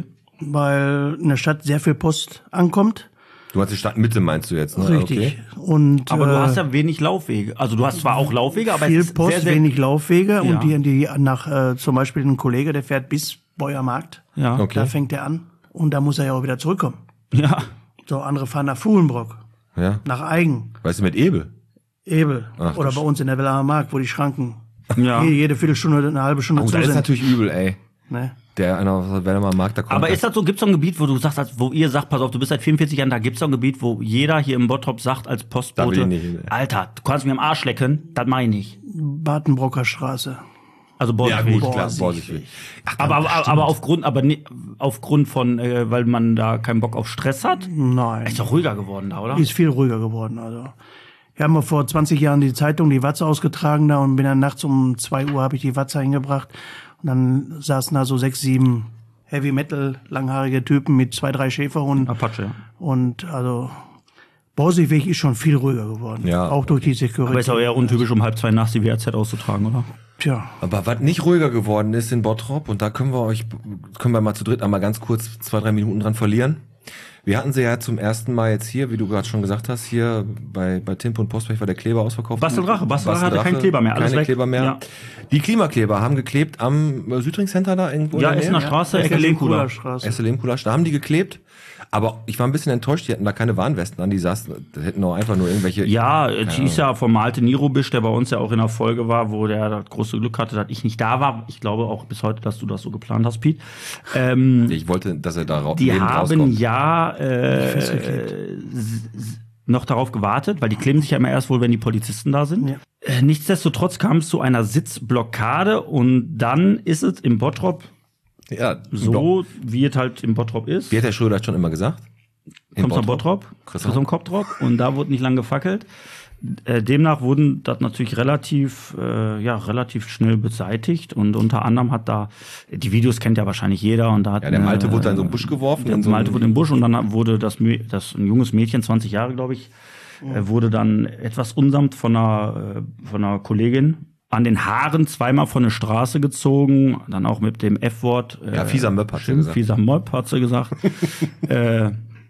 weil in der Stadt sehr viel Post ankommt. Du hast die Stadtmitte, meinst du jetzt, ne? Richtig. Okay. Und Aber du äh, hast ja wenig Laufwege. Also du hast zwar auch Laufwege, aber viel es ist Post, sehr, sehr, wenig Laufwege Ja. und die, die nach äh, zum Beispiel ein Kollege, der fährt bis Beuermarkt, Ja. Okay. da fängt er an und da muss er ja auch wieder zurückkommen. Ja. So, andere fahren nach Fuhlenbrock, Ja. nach Eigen, Weißt du, mit Ebel? Ebel Ach, oder das bei uns in der Wellacher Markt, wo die Schranken Ja. jede, jede Viertelstunde, eine halbe Stunde Oh, zu das ist sind. natürlich übel, ey. Ne? Der einer aus der Wellemer Markt, da kommt. Aber der- ist das so, gibt's so ein Gebiet, wo du sagst, als- wo ihr sagt, pass auf, du bist seit vierundvierzig Jahren da, gibt's so ein Gebiet, wo jeder hier im Bottrop sagt als Da will Postbote, ich nicht hin, ey. Alter, du kannst mir am Arsch lecken, das mach ich nicht. Badenbrocker Straße. Also Ja Borsigweg. gut, klar, Borsigweg. Borsigweg. Ach, Aber, aber, stimmt. aber aufgrund, aber ne, aufgrund von, äh, weil man da keinen Bock auf Stress hat, Nein. ist doch ruhiger geworden da, oder? Ist viel ruhiger geworden. Also wir haben vor zwanzig Jahren die Zeitung, die Watze ausgetragen da und bin dann nachts um zwei Uhr habe ich die Watze hingebracht und dann saßen da so sechs, sieben Heavy Metal langhaarige Typen mit zwei, drei Schäferhunden Apache, ja. und also Borsigweg ist schon viel ruhiger geworden. Ja, Auch durch die Aber Security. ist auch eher untypisch, um halb zwei nachts die W R Z auszutragen, oder? Tja, Aber was nicht ruhiger geworden ist in Bottrop, und da können wir euch, können wir mal zu dritt einmal ganz kurz zwei, drei Minuten dran verlieren. Wir hatten sie ja zum ersten Mal jetzt hier, wie du gerade schon gesagt hast, hier bei, bei Timp und Postweg war der Kleber ausverkauft. Basteldrache, Basteldrache hatte keinen Kleber mehr, alles keine weg. Kleber mehr. Ja. Die Klimakleber haben geklebt am äh, Südring Center da irgendwo Ja, in der Essener Nähe. Straße, Ecke Lehmkuhler. Straße. Erste Lehmkuhler, da haben die geklebt. Aber ich war ein bisschen enttäuscht, die hatten da keine Warnwesten an, die saßen, die hätten doch einfach nur irgendwelche... Ja, es hieß ja vom Malte Nirobisch, der bei uns ja auch in der Folge war, wo der das große Glück hatte, dass ich nicht da war. Ich glaube auch bis heute, dass du das so geplant hast, Pete. Ähm, Ich wollte, dass er da ra die lebend haben rauskommt. ja äh, s- s- noch darauf gewartet, weil die kleben sich ja immer erst wohl, wenn die Polizisten da sind. Ja. Äh, nichtsdestotrotz kam es zu einer Sitzblockade und dann ist es im Bottrop Ja, so, wie es halt im Bottrop ist. Wie hat der Schröder schon immer gesagt? In Kommst nach Bottrop, Kriegst kriegst du- du Kopfdruck und da wurde nicht lang gefackelt. Äh, demnach wurden das natürlich relativ, äh, ja, relativ schnell beseitigt und unter anderem hat da, die Videos kennt ja wahrscheinlich jeder und da hat Ja, der Malte eine- wurde da in so einen Busch geworfen. Der in so Malte einen- wurde im Busch und dann wurde das, Mü- das ein junges Mädchen, zwanzig Jahre glaube ich, äh, wurde dann etwas unsamt von einer, äh, von einer Kollegin an den Haaren zweimal von der Straße gezogen, dann auch mit dem F-Wort. Äh, Ja, fieser Möpp, hat sie Schimpf, gesagt. Fieser Möpp, hat sie gesagt. äh,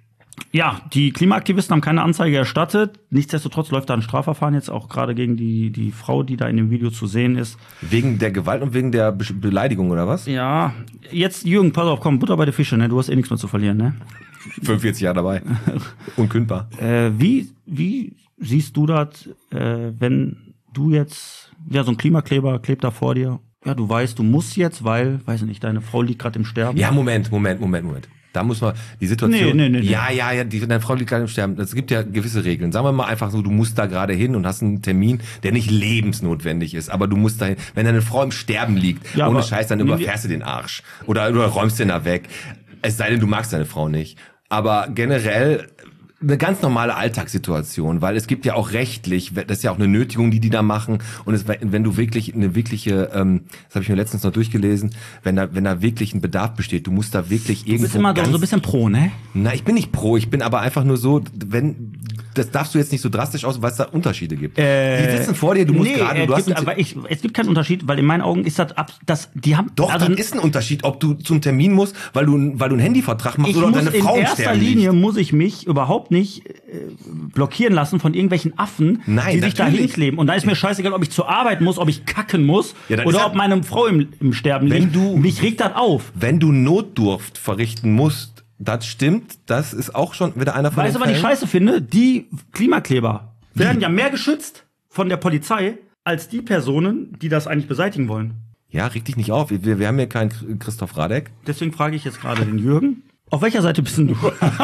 ja, die Klimaaktivisten haben keine Anzeige erstattet. Nichtsdestotrotz läuft da ein Strafverfahren jetzt auch gerade gegen die, die Frau, die da in dem Video zu sehen ist. Wegen der Gewalt und wegen der Be Beleidigung oder was? Ja, jetzt Jürgen, pass auf, komm, Butter bei der Fische, ne? Du hast eh nichts mehr zu verlieren, ne? fünfundvierzig Jahre dabei. Unkündbar. Äh, wie, wie siehst du das, äh, wenn du jetzt, ja, so ein Klimakleber klebt da vor dir? Ja, du weißt, du musst jetzt, weil, weiß ich nicht, deine Frau liegt gerade im Sterben. Ja, Moment, Moment, Moment, Moment. Da muss man die Situation. Nee, nee, nee, nee. Ja, ja, ja, die, deine Frau liegt gerade im Sterben. Es gibt ja gewisse Regeln. Sagen wir mal einfach so, du musst da gerade hin und hast einen Termin, der nicht lebensnotwendig ist, aber du musst dahin. Wenn deine Frau im Sterben liegt, Ja, ohne aber- Scheiß, dann nee, überfährst du den Arsch. Oder, oder räumst den da weg. Es sei denn, du magst deine Frau nicht. Aber generell eine ganz normale Alltagssituation, weil es gibt ja auch rechtlich, das ist ja auch eine Nötigung, die die da machen. Und es, wenn du wirklich eine wirkliche, ähm, das habe ich mir letztens noch durchgelesen, wenn da, wenn da wirklich ein Bedarf besteht, du musst da wirklich irgendwo Du bist immer ganz, so, so ein bisschen pro, ne? na, ich bin nicht pro, ich bin aber einfach nur so, wenn, das darfst du jetzt nicht so drastisch aus, weil es da Unterschiede gibt. Äh, die sitzen vor dir, du musst nee, gerade, es du hast gibt, einen- aber ich, es gibt keinen Unterschied, weil in meinen Augen ist das ab, das, die haben, doch, also, das ist ein Unterschied, ob du zum Termin musst, weil du, weil du einen Handyvertrag machst ich oder muss deine Frau in im erster Sterben Linie liegt. muss ich mich überhaupt nicht äh, blockieren lassen von irgendwelchen Affen, Nein, die sich da natürlich. hinkleben. Und da ist mir scheißegal, ob ich zur Arbeit muss, ob ich kacken muss Ja, das ist oder ja- ob meine Frau im, im Sterben Wenn liegt. du- Mich regt das auf. Wenn du Notdurft verrichten musst, das stimmt, das ist auch schon wieder einer von Weißt du, den was ich Fällen. scheiße finde? Die Klimakleber werden ja mehr geschützt von der Polizei als die Personen, die das eigentlich beseitigen wollen. Ja, reg dich nicht auf, wir, wir haben hier keinen Christoph Radek. Deswegen frage ich jetzt gerade den Jürgen. Auf welcher Seite bist denn du?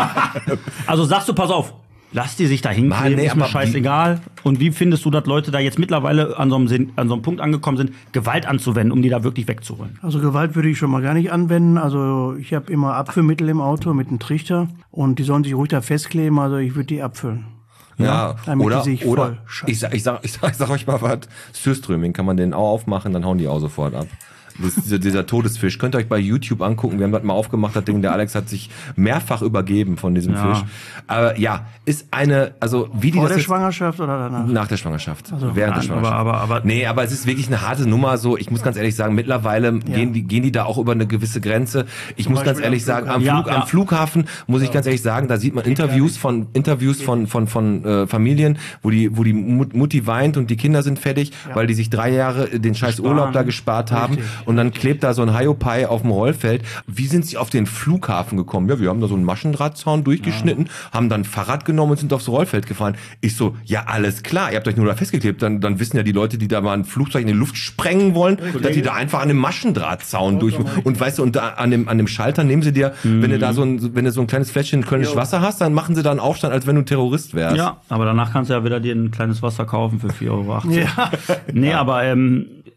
Also sagst du, pass auf, lass die sich da hinkleben, Mann, nee, ist mir aber wie- scheißegal. Und wie findest du, dass Leute da jetzt mittlerweile an so, einem, Sinn- an so einem Punkt angekommen sind, Gewalt anzuwenden, um die da wirklich wegzuholen? Also Gewalt würde ich schon mal gar nicht anwenden. Also ich habe immer Abfüllmittel im Auto mit einem Trichter und die sollen sich ruhig da festkleben. Also ich würde die abfüllen. Ja, damit oder, die sich oder voll scheißen. ich, sag, ich, sag, ich, sag, ich sag euch mal was, Surströmming kann man den auch aufmachen, dann hauen die auch sofort ab. Das ist dieser, dieser Todesfisch. Könnt ihr euch bei YouTube angucken. Wir haben das mal aufgemacht, das Ding. Der Alex hat sich mehrfach übergeben von diesem Ja. Fisch. Aber ja, ist eine, also wie die Vor das der jetzt, Schwangerschaft oder danach? nach der Schwangerschaft. Während der Nein, Schwangerschaft. aber- aber- aber- nee, aber es ist wirklich eine harte Nummer. So, ich muss ganz ehrlich sagen, mittlerweile gehen die, gehen die da auch über eine gewisse Grenze. Ich muss ganz Beispiel ehrlich am sagen, am, Flughafen. Flug, Ja, am ja. Flughafen muss ich ganz ehrlich sagen, da sieht man Interviews von, Interviews von, von, von, äh, Familien, wo die, wo die Mut- Mutti weint und die Kinder sind fertig, weil die sich drei Jahre den scheiß Sparen. Urlaub da gespart haben. Richtig, Und dann klebt da so ein Hiopai auf dem Rollfeld. Wie sind sie auf den Flughafen gekommen? Ja, wir haben da so einen Maschendrahtzaun durchgeschnitten, haben dann ein Fahrrad genommen und sind aufs Rollfeld gefahren. Ich so, ja, alles klar, ihr habt euch nur da festgeklebt. Dann, dann wissen ja die Leute, die da mal ein Flugzeug in die Luft sprengen wollen, dass die da einfach an dem Maschendrahtzaun durch. Und weißt du, und da an dem, an dem Schalter nehmen sie dir, wenn du da so ein, wenn du so ein kleines Fläschchen Kölnisch Wasser hast, dann machen sie da einen Aufstand, als wenn du ein Terrorist wärst. Ja, aber danach kannst du ja wieder dir ein kleines Wasser kaufen für vier Euro achtzig. Ja. Nee, aber ähm,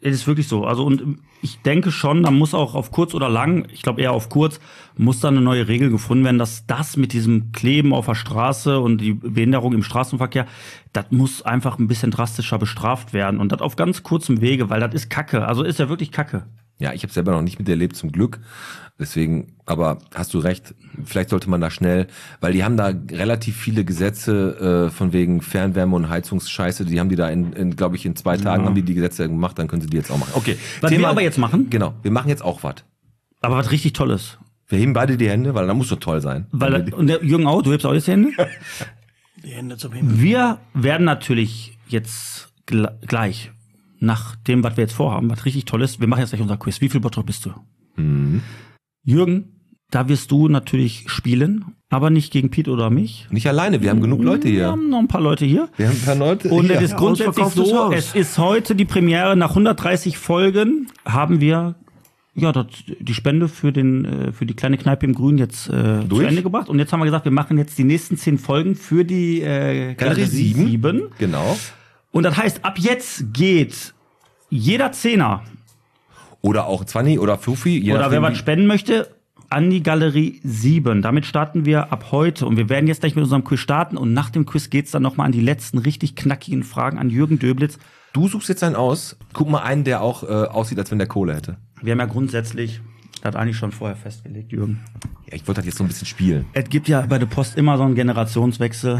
Es ist wirklich so. Also und ich denke schon, da muss auch auf kurz oder lang, ich glaube eher auf kurz, muss da eine neue Regel gefunden werden, dass das mit diesem Kleben auf der Straße und die Behinderung im Straßenverkehr, das muss einfach ein bisschen drastischer bestraft werden. Und das auf ganz kurzem Wege, weil das ist Kacke. Also ist ja wirklich Kacke. Ja, ich habe selber noch nicht miterlebt, zum Glück. Deswegen, aber hast du recht, vielleicht sollte man da schnell, weil die haben da relativ viele Gesetze äh, von wegen Fernwärme und Heizungsscheiße, die haben die da in, in glaube ich, in zwei Tagen Ja. haben die die Gesetze gemacht, dann können sie die jetzt auch machen. Okay. Was wir aber jetzt machen? Genau, wir machen jetzt auch was. Aber was richtig Tolles. Wir heben beide die Hände, weil da muss doch toll sein. Weil, und der Jürgen auch, du hebst auch jetzt die Hände? Die Hände zum Himmel. Wir werden natürlich jetzt gl- gleich, nach dem, was wir jetzt vorhaben, was richtig toll ist, wir machen jetzt gleich unser Quiz. Wie viel Bottrop bist du? Mhm. Jürgen, da wirst du natürlich spielen, aber nicht gegen Pete oder mich. Nicht alleine, wir haben genug Leute Wir hier. haben noch ein paar Leute hier. Wir haben ein paar Leute Und hier. es ist Ja, grundsätzlich ausverkauftes so, Haus. es ist heute die Premiere. Nach hundertdreißig Folgen haben wir ja das, die Spende für den äh, für die kleine Kneipe im Grün jetzt äh, zu Durch? Ende gebracht. Und jetzt haben wir gesagt, wir machen jetzt die nächsten zehn Folgen für die äh, Galerie sieben. sieben. Genau. Und das heißt, ab jetzt geht jeder Zehner Oder auch Zwanni oder Fuffi. je oder nachdem, wer was wie- spenden möchte, an die Galerie sieben. Damit starten wir ab heute. Und wir werden jetzt gleich mit unserem Quiz starten. Und nach dem Quiz geht's dann nochmal an die letzten richtig knackigen Fragen an Jürgen Döblitz. Du suchst jetzt einen aus. Guck mal einen, der auch äh, aussieht, als wenn der Kohle hätte. Wir haben ja grundsätzlich das eigentlich schon vorher festgelegt, Jürgen. Ja, ich wollte halt jetzt so ein bisschen spielen. Es gibt ja bei der Post immer so einen Generationswechsel.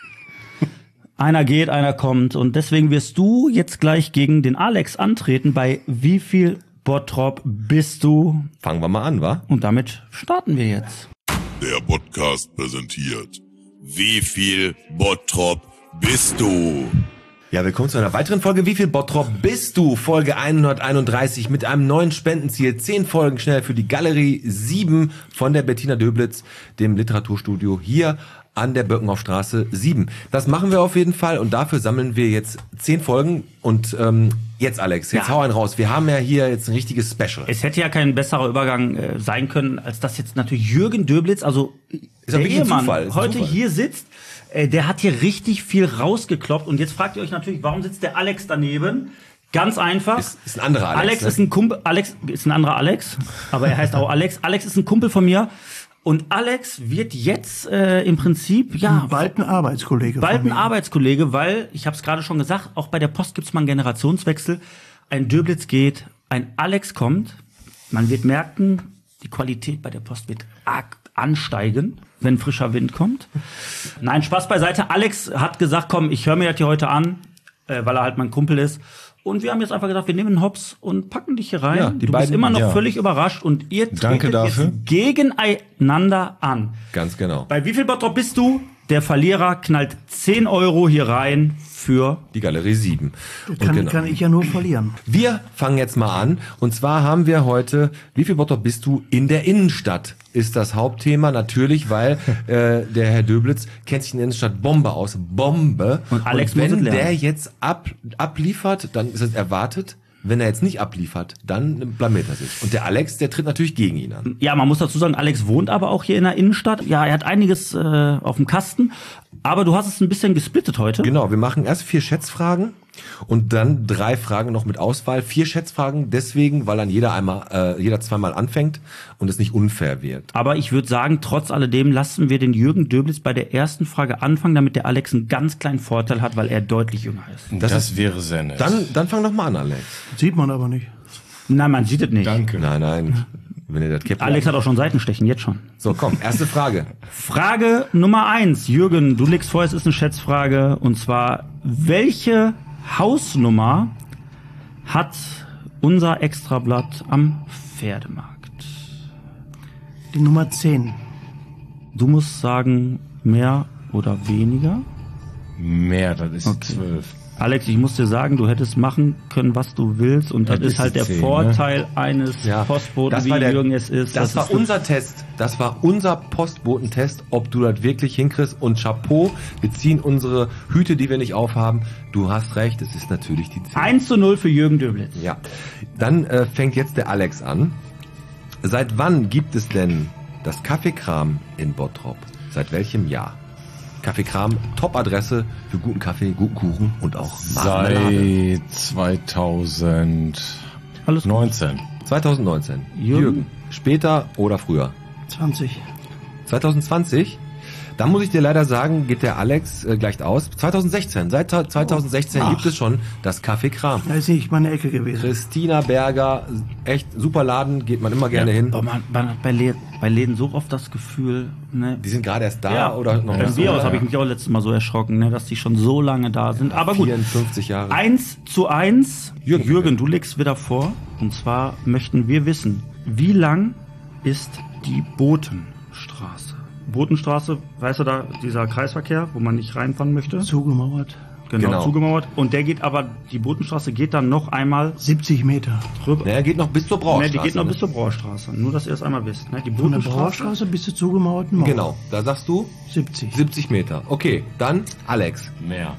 Einer geht, einer kommt. Und deswegen wirst du jetzt gleich gegen den Alex antreten bei Wie viel Bottrop bist du? Fangen wir mal an, wa? Und damit starten wir jetzt. Der Podcast präsentiert. Wie viel Bottrop bist du? Ja, willkommen zu einer weiteren Folge. Wie viel Bottrop bist du? Folge hunderteinunddreißig mit einem neuen Spendenziel. Zehn Folgen schnell für die Galerie sieben von der Bettina Döblitz, dem Literaturstudio hier an der Böckenhoffstraße sieben. Das machen wir auf jeden Fall und dafür sammeln wir jetzt zehn Folgen. Und ähm, jetzt, Alex, jetzt Ja. hau einen raus. Wir haben ja hier jetzt ein richtiges Special. Es hätte ja kein besserer Übergang äh, sein können, als dass jetzt natürlich Jürgen Döblitz, also Ist der ja wirklich ein Ehemann, Zufall, ist ein heute Zufall. hier sitzt. Äh, der hat hier richtig viel rausgekloppt. Und jetzt fragt ihr euch natürlich, warum sitzt der Alex daneben? Ganz einfach. Ist- ist ein anderer Alex, Alex ne? ist ein Kumpel. Alex ist ein anderer Alex, aber er heißt auch Alex. Alex ist ein Kumpel von mir. Und Alex wird jetzt äh, im Prinzip ja Bald ein Arbeitskollege bald von ein mir. Arbeitskollege, weil, ich habe es gerade schon gesagt, auch bei der Post gibt's mal einen Generationswechsel. Ein Döblitz geht, ein Alex kommt. Man wird merken, die Qualität bei der Post wird arg ansteigen, wenn frischer Wind kommt. Nein, Spaß beiseite. Alex hat gesagt, komm, ich höre mir das hier heute an, äh, weil er halt mein Kumpel ist. Und wir haben jetzt einfach gesagt, wir nehmen einen Hops und packen dich hier rein. Ja, die du bist beiden- immer noch ja. völlig überrascht und ihr Danke tretet dafür. jetzt gegeneinander an. Ganz genau. Bei wie viel Bottrop bist du? Der Verlierer knallt zehn Euro hier rein für... Die Galerie sieben. Und Kann, genau. kann ich ja nur verlieren. Wir fangen jetzt mal an. Und zwar haben wir heute, wie viel Bottrop bist du in der Innenstadt? Ist das Hauptthema natürlich, weil äh, der Herr Döblitz kennt sich in der Innenstadt Bombe aus. Bombe. Und Alex wenn muss es lernen. der jetzt ab, abliefert, dann ist es erwartet. Wenn er jetzt nicht abliefert, dann blamiert er sich. Und der Alex, der tritt natürlich gegen ihn an. Ja, man muss dazu sagen, Alex wohnt aber auch hier in der Innenstadt. Ja, er hat einiges äh, auf dem Kasten. Aber du hast es ein bisschen gesplittet heute. Genau, wir machen erst vier Schätzfragen und dann drei Fragen noch mit Auswahl. Vier Schätzfragen deswegen, weil dann jeder einmal, äh, jeder zweimal anfängt und es nicht unfair wird. Aber ich würde sagen, trotz alledem lassen wir den Jürgen Döblitz bei der ersten Frage anfangen, damit der Alex einen ganz kleinen Vorteil hat, weil er deutlich jünger ist. Das, Das, ist, wäre sehr nett. dann, dann fang doch mal an, Alex. Sieht man aber nicht. Nein, man sieht es nicht. Danke. Nein, nein. Wenn ihr das Käppchen Alex hat auch schon Seitenstechen, jetzt schon. So, komm, erste Frage. Frage Nummer eins. Jürgen, du legst vor, es ist eine Schätzfrage. Und zwar, welche Hausnummer hat unser Extrablatt am Pferdemarkt? Die Nummer zehn. Du musst sagen, mehr oder weniger. Mehr, das ist Okay. zwölf. Alex, ich muss dir sagen, du hättest machen können, was du willst. Und das, Das ist ist halt der die zehn, Vorteil eines Postboten, das wie war der, Jürgen es ist. Das, war ist unser Test. Das war unser Postbotentest, ob du das wirklich hinkriegst. Und Chapeau, wir ziehen unsere Hüte, die wir nicht aufhaben. Du hast recht, es ist natürlich die zehn. eins zu null für Jürgen Döblitz. Ja, dann äh, fängt jetzt der Alex an. Seit wann gibt es denn das Kaffeekram in Bottrop? Seit welchem Jahr? Kaffee Kram, Top-Adresse für guten Kaffee, guten Kuchen und auch Marmelade. Seit zweitausendneunzehn. Alles gut. zwanzig neunzehn. Jürgen. Jürgen, später oder früher? zwanzig. zwanzig zwanzig? Da muss ich dir leider sagen, geht der Alex äh, gleich aus. zwanzig sechzehn, seit ta- zwanzig sechzehn Ach. gibt es schon das Café Kram. Da ist nicht meine Ecke gewesen. Christina Berger, echt super Laden, geht man immer gerne hin. Aber man, man hat bei, Läden, bei Läden so oft das Gefühl, ne? Die sind gerade erst da oder noch beim nicht so Bierhaus da? habe ich mich auch letztes Mal so erschrocken, ne, dass die schon so lange da sind. Aber gut, vierundfünfzig Jahre. eins zu eins. Jürgen, Jürgen, du legst wieder vor. Und zwar möchten wir wissen, wie lang ist die Botenstraße? Botenstraße, weißt du da, dieser Kreisverkehr, wo man nicht reinfahren möchte? Zugemauert. Genau, Genau. zugemauert. Und der geht aber, die Botenstraße geht dann noch einmal siebzig Meter. drüber. Ja, er geht noch bis zur Brauerstraße. Ne, die geht noch ne? bis zur Brauerstraße. Nur, dass ihr es einmal wisst. Ne? Die Von der Botenstraße. Brauerstraße bis zur zugemauerten Mauer. Genau, da sagst du siebzig. siebzig Meter. Okay, dann Alex. Mehr.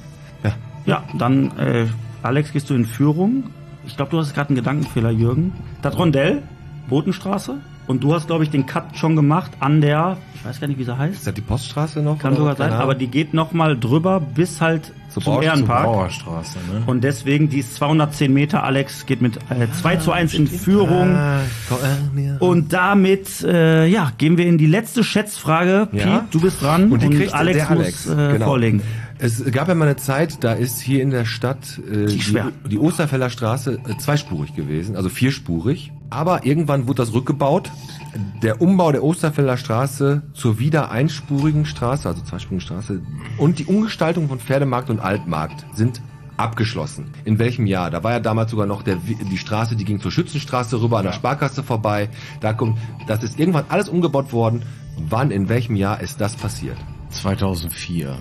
Ja, dann, äh, Alex, gehst du in Führung. Ich glaube, du hast gerade einen Gedankenfehler, Jürgen. Das Rondell, Botenstraße. Und du hast, glaube ich, den Cut schon gemacht an der, ich weiß gar nicht, wie sie heißt. Ist das die Poststraße noch? Kann oder sogar was? sein, Keine aber Ahnung. die geht nochmal drüber bis halt Zur zum Brauer- Ehrenpark. Brauerstraße, ne? Und deswegen, die ist zweihundertzehn Meter. Alex geht mit äh, zwei zu eins in Führung. Ah, komm, äh, ja. Und damit, äh, ja, gehen wir in die letzte Schätzfrage. Ja. Piet, du bist dran Und die kriegt Alex der Alex. muss äh, Genau. vorlegen. Es gab ja mal eine Zeit, da ist hier in der Stadt äh, die, schwer. die Osterfelder Straße äh, zweispurig gewesen, also vierspurig. Aber irgendwann wurde das rückgebaut. Der Umbau der Osterfelder Straße zur wieder einspurigen Straße, also zweispurigen Straße, und die Umgestaltung von Pferdemarkt und Altmarkt sind abgeschlossen. In welchem Jahr? Da war ja damals sogar noch der, die Straße, die ging zur Schützenstraße rüber, an der Sparkasse vorbei. Da kommt, das ist irgendwann alles umgebaut worden. Wann, in welchem Jahr ist das passiert? zweitausendvier.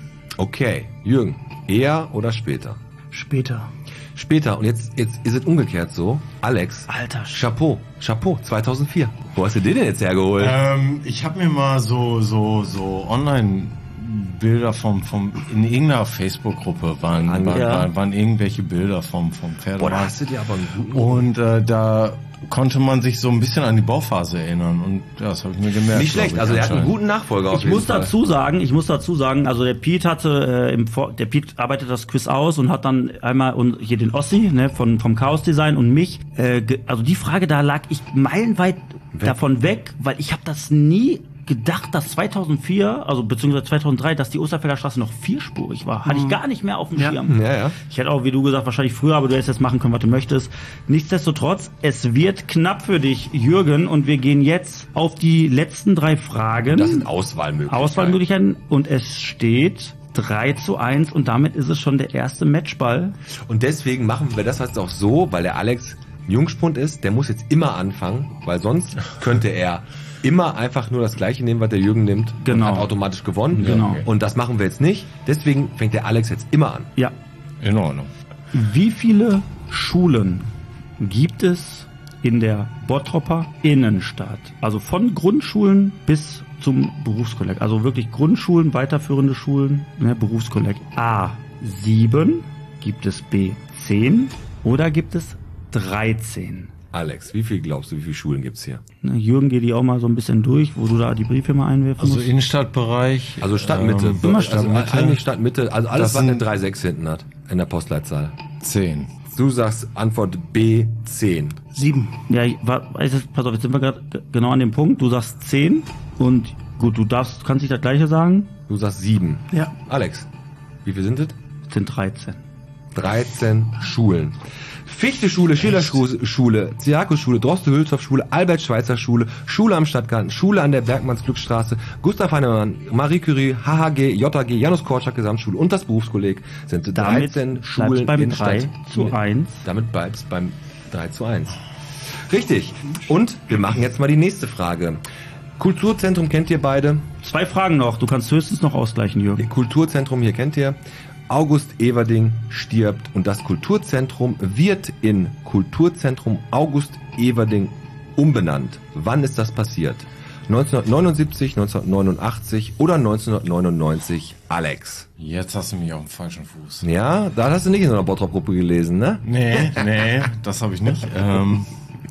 Okay, Jürgen, eher oder später? Später. Später, und jetzt, jetzt ist es umgekehrt so. Alex, Alter, Chapeau, Chapeau, zweitausendvier. Wo hast du den denn jetzt hergeholt? Ähm, ich habe mir mal so so so online Bilder vom vom in irgendeiner Facebook-Gruppe waren, An- waren, ja. waren waren irgendwelche Bilder vom vom Boah, da Pferdemarkt. hast du dir aber einen guten... Und äh, da konnte man sich so ein bisschen an die Bauphase erinnern und ja, das habe ich mir gemerkt. Nicht schlecht, glaub ich, also er hat einen anscheinend. guten Nachfolger auf Ich jeden muss Fall. dazu sagen, ich muss dazu sagen, also der Piet hatte äh, im Vor der Piet arbeitet das Quiz aus und hat dann einmal und hier den Ossi, ne, von vom Chaos Design und mich, äh, ge also die Frage, da lag ich meilenweit davon weg, weil ich habe das nie gedacht, dass zweitausendvier, also beziehungsweise zweitausenddrei, dass die Osterfelder Straße noch vierspurig war. Hatte ich gar nicht mehr auf dem Ja. Schirm. Ja, ja. Ich hätte auch, wie du gesagt, wahrscheinlich früher, aber du hättest jetzt machen können, was du möchtest. Nichtsdestotrotz, es wird knapp für dich, Jürgen, und wir gehen jetzt auf die letzten drei Fragen. Das sind Auswahlmöglichkeiten. Auswahlmöglichkeiten und es steht drei zu eins und damit ist es schon der erste Matchball. Und deswegen machen wir das jetzt auch so, weil der Alex ein Jungspund ist, der muss jetzt immer anfangen, weil sonst könnte er immer einfach nur das Gleiche nehmen, was der Jürgen nimmt, Genau. und hat automatisch gewonnen. Genau. Und das machen wir jetzt nicht. Deswegen fängt der Alex jetzt immer an. Ja. In Ordnung. Wie viele Schulen gibt es in der Bottropper Innenstadt? Also von Grundschulen bis zum Berufskolleg. Also wirklich Grundschulen, weiterführende Schulen, ne, Berufskolleg. A sieben, gibt es B zehn oder gibt es dreizehn? Alex, wie viel glaubst du, wie viele Schulen gibt's hier? Ne, Jürgen, geh die auch mal so ein bisschen durch, wo du da die Briefe mal einwerfen Also musst. Innenstadtbereich. Also Stadtmitte. Ähm, immer also Stadtmitte. eigentlich Stadtmitte. Also alles, Das was eine sind- drei sechs hinten hat in der Postleitzahl. zehn. Du sagst Antwort B zehn. Sieben. Ja, ich- wa- weiß jetzt, pass auf, jetzt sind wir gerade genau an dem Punkt. Du sagst zehn und gut, du darfst, kannst nicht das Gleiche sagen. Du sagst sieben. Ja. Alex, wie viel sind es? Es sind dreizehn. dreizehn Schulen. Fichte-Schule, Schiller-Schule, Ziakus-Schule, Droste-Hülshoff-Schule, Albert-Schweitzer-Schule, Schule am Stadtgarten, Schule an der Bergmanns-Glückstraße, Gustav Heinemann, Marie Curie, H H G, J H G, Janus Korczak Gesamtschule und das Berufskolleg sind Damit dreizehn bleibt's Schulen beim in drei Stadt. zu eins. Damit bleibt's beim drei zu eins. Richtig. Und wir machen jetzt mal die nächste Frage. Kulturzentrum kennt ihr beide. Zwei Fragen noch. Du kannst höchstens noch ausgleichen, Jürgen. Kulturzentrum hier kennt ihr. August Everding stirbt und das Kulturzentrum wird in Kulturzentrum August Everding umbenannt. Wann ist das passiert? neunzehnhundertneunundsiebzig, neunzehnhundertneunundachtzig oder neunzehnhundertneunundneunzig? Alex. Jetzt hast du mich auf dem falschen Fuß. Ja, da hast du nicht in so einer Bottrop-Gruppe gelesen, ne? Nee, nee, das habe ich nicht. Ähm,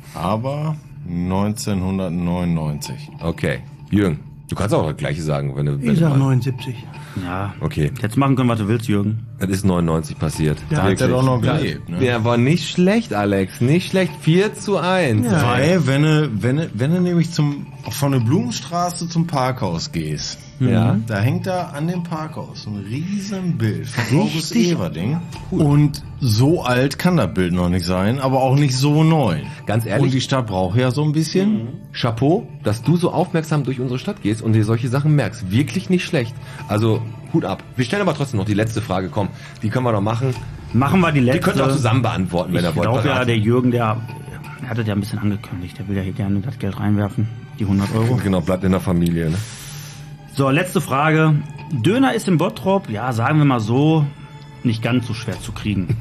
aber neunzehnhundertneunundneunzig. Okay. Jürgen, du kannst auch das Gleiche sagen, wenn du... wenn Ich du sag mal- neunundsiebzig. Ja. Okay. Jetzt machen können, was du willst, Jürgen. Das ist neunundneunzig passiert. Da hat er doch noch gelebt. Ne? Der war nicht schlecht, Alex. Nicht schlecht. vier zu eins. Ja. Weil, wenn du, wenn du, wenn du nämlich zum, von der Blumenstraße zum Parkhaus gehst, Ja. da hängt da an dem Parkhaus so ein riesen Bild von August Everding. Und so alt kann das Bild noch nicht sein, aber auch nicht so neu. Ganz ehrlich. Und die Stadt braucht ja so ein bisschen. Mhm. Chapeau, dass du so aufmerksam durch unsere Stadt gehst und dir solche Sachen merkst. Wirklich nicht schlecht. Also, Hut ab. Wir stellen aber trotzdem noch die letzte Frage. Komm, die können wir noch machen. Machen wir die letzte. Die könnt ihr auch zusammen beantworten, wenn ich ihr wollt. glaube ja, Bereit. der Jürgen, der, der hat es ja ein bisschen angekündigt. Der will ja hier gerne das Geld reinwerfen. Die hundert Euro. Genau, bleibt in der Familie. Ne? So, letzte Frage. Döner ist im Bottrop, ja, sagen wir mal so, nicht ganz so schwer zu kriegen.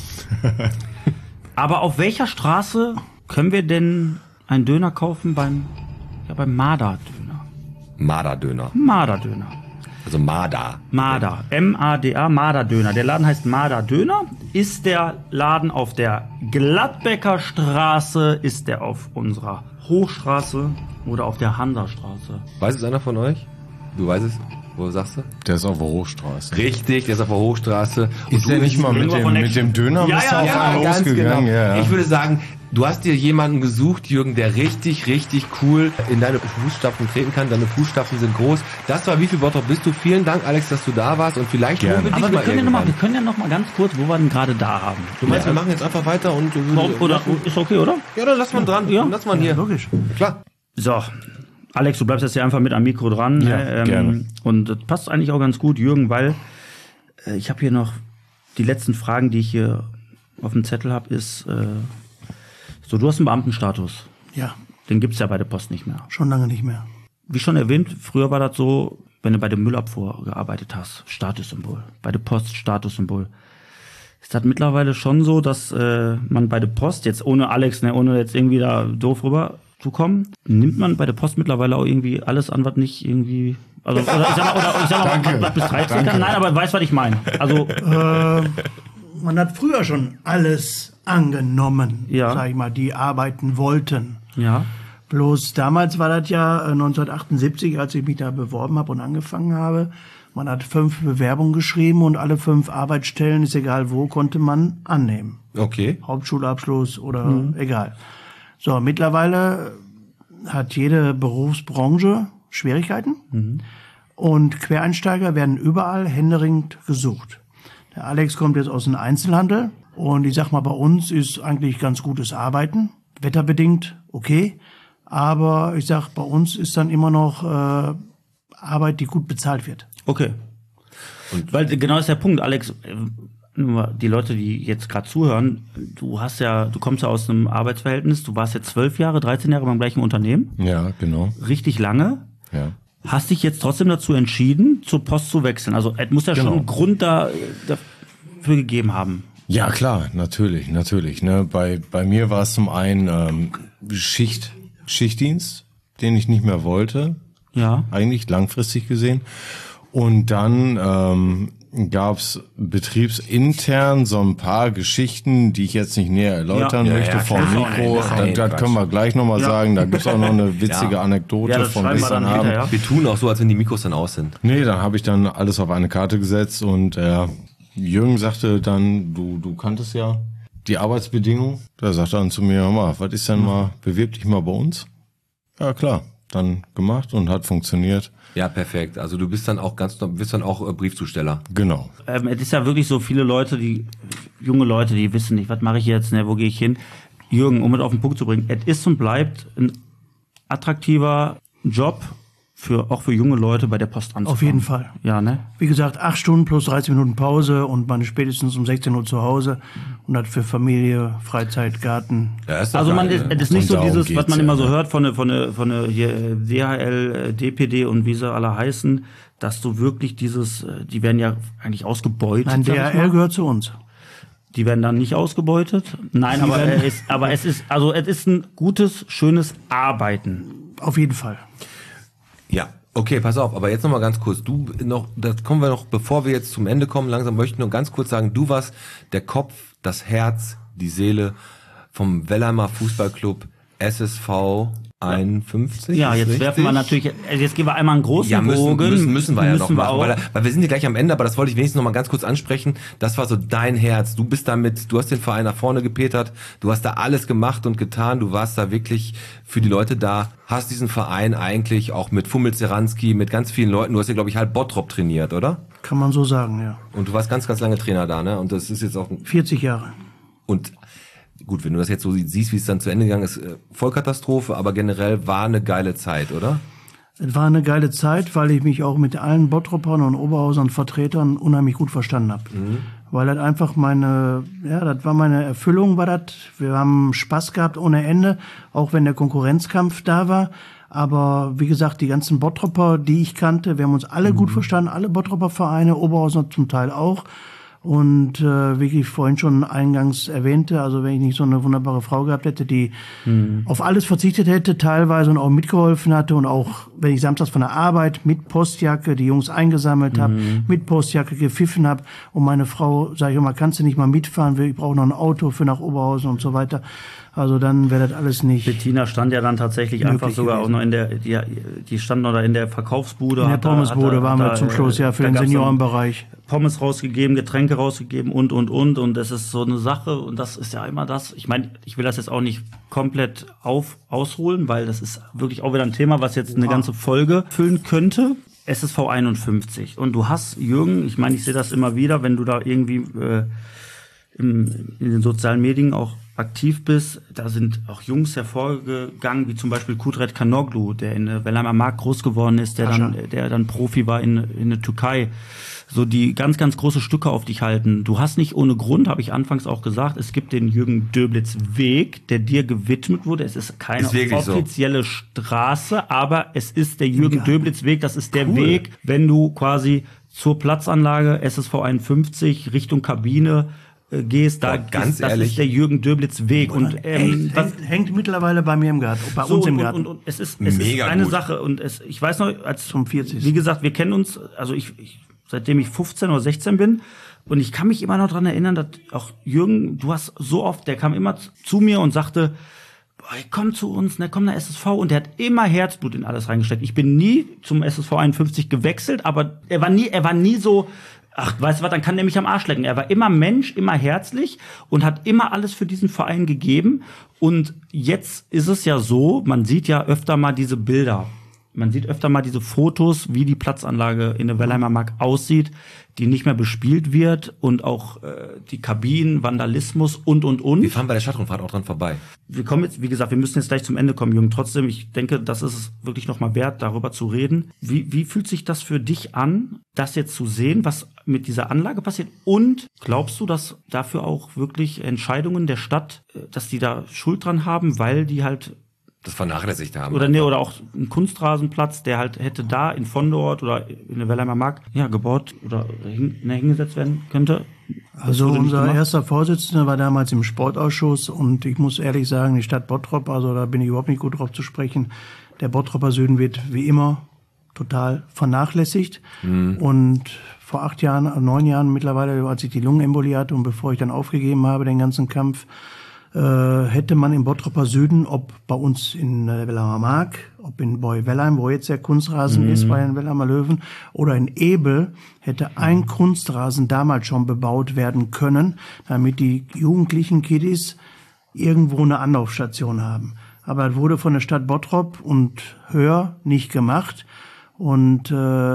Aber auf welcher Straße können wir denn einen Döner kaufen beim, ja, beim Marder-Döner? Marder-Döner. Marder-Döner. Also Marder. Marder. M A D A, Marder-Döner. Der Laden heißt Marder-Döner. Ist der Laden auf der Gladbecker Straße? Ist der auf unserer Hochstraße oder auf der Hansastraße? Weiß es einer von euch? Du weißt es? Wo sagst du? Der ist auf der Hochstraße. Richtig, der ist auf der Hochstraße. Ist du der nicht mal mit Irgendwo dem, von mit Action. dem Döner Ja, bist ja, du auf ja, einen ganz losgegangen? genau. Ja, ja. Ich würde sagen, du hast dir jemanden gesucht, Jürgen, der richtig, richtig cool in deine Fußstapfen treten kann. Deine Fußstapfen sind groß. Das war Wie viel Bottrop bist du? Vielen Dank, Alex, dass du da warst. Und vielleicht Gerne. holen wir dich Aber wir mal können, ja noch mal, irgendwann. wir können ja noch mal ganz kurz, wo wir denn gerade da haben. Du meinst, wir machen jetzt einfach weiter und... äh, Oder, ist okay, oder? Ja, dann lass mal dran. Ja. Lass mal hier. Logisch. Klar. So, Alex, du bleibst jetzt hier einfach mit am Mikro dran. Ja, ne? gerne. Und das passt eigentlich auch ganz gut, Jürgen, weil äh, ich habe hier noch die letzten Fragen, die ich hier auf dem Zettel habe, ist äh, so, du hast einen Beamtenstatus. Ja, Den gibt's ja bei der Post nicht mehr. schon lange nicht mehr. Wie schon erwähnt, früher war das so, wenn du bei der Müllabfuhr gearbeitet hast, Statussymbol. Bei der Post Statussymbol. Ist das mittlerweile schon so, dass äh, man bei der Post, jetzt ohne Alex, ne, ohne jetzt irgendwie da doof rüber zu kommen, nimmt man bei der Post mittlerweile auch irgendwie alles an, was nicht irgendwie, also oder ich sag mal, oder ich sag mal, was, was bis dreizehn kann. Nein, aber weißt, was ich meine. Also Äh, man hat früher schon alles angenommen, Ja. sag ich mal, die arbeiten wollten. ja, Bloß damals war das ja äh, neunzehnhundertachtundsiebzig, als ich mich da beworben habe und angefangen habe. Man hat fünf Bewerbungen geschrieben und alle fünf Arbeitsstellen, ist egal wo, konnte man annehmen. Okay. Hauptschulabschluss oder egal. So, mittlerweile hat jede Berufsbranche Schwierigkeiten und Quereinsteiger werden überall händeringend gesucht. Der Alex kommt jetzt aus dem Einzelhandel und ich sag mal, bei uns ist eigentlich ganz gutes Arbeiten, wetterbedingt okay, aber ich sag, bei uns ist dann immer noch äh, Arbeit, die gut bezahlt wird. okay. Und weil genau das ist der Punkt, Alex. äh, Nur die Leute, die jetzt gerade zuhören, du hast ja, du kommst ja aus einem Arbeitsverhältnis, du warst jetzt zwölf Jahre, dreizehn Jahre beim gleichen Unternehmen, Ja, genau. richtig lange. Ja. Hast dich jetzt trotzdem dazu entschieden, zur Post zu wechseln. Also es muss ja Genau. schon einen Grund da, dafür gegeben haben. Ja, klar, natürlich, natürlich. Ne? Bei, bei mir war es zum einen ähm, Schicht, Schichtdienst, den ich nicht mehr wollte, Ja. eigentlich langfristig gesehen. Und dann ähm, gab es betriebsintern so ein paar Geschichten, die ich jetzt nicht näher erläutern Ja. möchte Ja, ja, vom klar. Mikro. Nein, das das können wir gleich nochmal sagen. Da gibt's auch noch eine witzige Ja. Anekdote Ja, das von schreiben wir dann gestern Abend. hinterher. Wir tun auch so, als wenn die Mikros dann aus sind. Nee, dann habe ich dann alles auf eine Karte gesetzt und äh, Jürgen sagte dann, du du kanntest ja die Arbeitsbedingungen. Da sagte er dann zu mir, hör mal, was ist denn mal, bewirb dich mal bei uns? Ja, klar. Dann gemacht und hat funktioniert. Ja, perfekt. Also du bist dann auch ganz, bist dann auch äh, Briefzusteller. Genau. Ähm, es ist ja wirklich so viele Leute, die, junge Leute, die wissen nicht, was mache ich jetzt, ne, wo gehe ich hin? Jürgen, um es auf den Punkt zu bringen, es ist und bleibt ein attraktiver Job, für, auch für junge Leute bei der Post anzufangen. Auf jeden Fall. Ja, ne? Wie gesagt, acht Stunden plus dreißig Minuten Pause und man ist spätestens um sechzehn Uhr zu Hause und hat für Familie, Freizeit, Garten. Ja, ist doch Also man geil, ist, ne? es ist nicht Und so darum dieses, was geht's man ja, immer so ne? hört von der, von der, von der hier, äh, D H L, äh, D P D und wie sie alle heißen, dass du wirklich dieses, äh, die werden ja eigentlich ausgebeutet. Nein, sag D ich H mal. L gehört zu uns. Die werden dann nicht ausgebeutet. Nein, aber, werden- äh, es, aber es ist, also es ist ein gutes, schönes Arbeiten. Auf jeden Fall. Ja, okay, pass auf, aber jetzt noch mal ganz kurz. Du noch, das kommen wir noch, bevor wir jetzt zum Ende kommen, langsam möchte ich nur ganz kurz sagen, du warst der Kopf, das Herz, die Seele vom Wellheimer Fußballclub S S V einundfünfzig. Ja, jetzt richtig? werfen wir natürlich, also jetzt gehen wir einmal einen großen Ja, müssen, Bogen. müssen, müssen wir ja Müssen noch wir machen, auch. weil, weil wir sind hier gleich am Ende, aber das wollte ich wenigstens noch mal ganz kurz ansprechen. Das war so dein Herz. Du bist damit, du hast den Verein nach vorne gepetert, du hast da alles gemacht und getan, du warst da wirklich für die Leute da, hast diesen Verein eigentlich auch mit Fummel Zeranski, mit ganz vielen Leuten, du hast ja, glaube ich, halb Bottrop trainiert, oder? Kann man so sagen, ja. Und du warst ganz, ganz lange Trainer da, ne? Und das ist jetzt auch... vierzig Jahre. Und gut, wenn du das jetzt so siehst, wie es dann zu Ende gegangen ist, Vollkatastrophe, aber generell war eine geile Zeit, oder? Es war eine geile Zeit, weil ich mich auch mit allen Bottropern und Oberhausern Vertretern unheimlich gut verstanden habe. Mhm. Weil das einfach meine, ja, das war meine Erfüllung, war das. Wir haben Spaß gehabt ohne Ende, auch wenn der Konkurrenzkampf da war. Aber wie gesagt, die ganzen Bottropper, die ich kannte, wir haben uns alle mhm. gut verstanden, alle Bottropper Vereine, Oberhausen zum Teil auch. Und äh, wie ich vorhin schon eingangs erwähnte, also wenn ich nicht so eine wunderbare Frau gehabt hätte, die mhm. auf alles verzichtet hätte teilweise und auch mitgeholfen hatte und auch, wenn ich samstags von der Arbeit mit Postjacke die Jungs eingesammelt mhm. habe, mit Postjacke gepfiffen habe und meine Frau, sage ich immer, kannst du nicht mal mitfahren, ich brauche noch ein Auto für nach Oberhausen und so weiter. Also dann wäre das alles nicht. Bettina stand ja dann tatsächlich einfach sogar gewesen. Auch noch in der, die, die stand noch da in der Verkaufsbude. In der Pommesbude da, waren wir da, zum Schluss, ja, für den Seniorenbereich. Pommes rausgegeben, Getränke rausgegeben und, und, und. Und das ist so eine Sache und das ist ja immer das. Ich meine, ich will das jetzt auch nicht komplett auf, ausholen, weil das ist wirklich auch wieder ein Thema, was jetzt eine wow. ganze Folge füllen könnte. S S V einundfünfzig. Und du hast, Jürgen, ich meine, ich sehe das immer wieder, wenn du da irgendwie äh, im, in den sozialen Medien auch aktiv bist, da sind auch Jungs hervorgegangen, wie zum Beispiel Kudret Kanoglu, der in Wellheimer Mark groß geworden ist, der dann, der dann Profi war in, in der Türkei. So die ganz, ganz große Stücke auf dich halten. Du hast nicht ohne Grund, habe ich anfangs auch gesagt, es gibt den Jürgen Döblitz Weg, der dir gewidmet wurde. Es ist keine ist offizielle so. Straße, aber es ist der Jürgen ja. Döblitz Weg. Das ist der cool. Weg, wenn du quasi zur Platzanlage S S V einundfünfzig Richtung Kabine gehst, da Boah, ganz ist, das ehrlich, ist der Jürgen Döblitz Weg und ähm, hängt, hängt, hängt mittlerweile bei mir im Garten, bei so uns im und, Garten. Und, und, und es ist, es Mega ist eine gut. Sache und es, ich weiß noch, als zum vierzig. Wie gesagt, wir kennen uns, also ich, ich seitdem ich fünfzehn oder sechzehn bin und ich kann mich immer noch dran erinnern, dass auch Jürgen, du hast so oft, der kam immer zu mir und sagte, boah, komm zu uns, ne, komm nach S S V und der hat immer Herzblut in alles reingesteckt. Ich bin nie zum S S V einundfünfzig gewechselt, aber er war nie, er war nie so, ach, weißt du was, dann kann der mich am Arsch lecken. Er war immer Mensch, immer herzlich und hat immer alles für diesen Verein gegeben. Und jetzt ist es ja so, man sieht ja öfter mal diese Bilder. Man sieht öfter mal diese Fotos, wie die Platzanlage in der Wellheimer Mark aussieht, die nicht mehr bespielt wird und auch äh, die Kabinen, Vandalismus und, und, und. Wir fahren bei der Stadtrundfahrt auch dran vorbei. Wir kommen jetzt, wie gesagt, wir müssen jetzt gleich zum Ende kommen, Jürgen. Trotzdem, ich denke, das ist es wirklich nochmal wert, darüber zu reden. Wie, wie fühlt sich das für dich an, das jetzt zu sehen, was mit dieser Anlage passiert? Und glaubst du, dass dafür auch wirklich Entscheidungen der Stadt, dass die da Schuld dran haben, weil die halt das vernachlässigt haben. Oder nee, oder auch ein Kunstrasenplatz, der halt hätte da in Vondort oder in der Wellheimer Mark ja, gebaut oder hin, ne, hingesetzt werden könnte? Also unser erster Vorsitzender war damals im Sportausschuss und ich muss ehrlich sagen, die Stadt Bottrop, also da bin ich überhaupt nicht gut drauf zu sprechen, der Bottroper Süden wird wie immer total vernachlässigt. Mhm. Und vor acht Jahren, neun Jahren mittlerweile, als ich die Lungenembolie hatte und bevor ich dann aufgegeben habe, den ganzen Kampf, Äh, hätte man im Bottroper Süden, ob bei uns in äh, Wellheimer Mark, ob in Boy-Wellheim, wo jetzt der Kunstrasen mhm. ist, bei den Wellheimer Löwen, oder in Ebel, hätte ein Kunstrasen damals schon bebaut werden können, damit die jugendlichen Kiddies irgendwo eine Anlaufstation haben. Aber es wurde von der Stadt Bottrop und höher nicht gemacht. Und äh,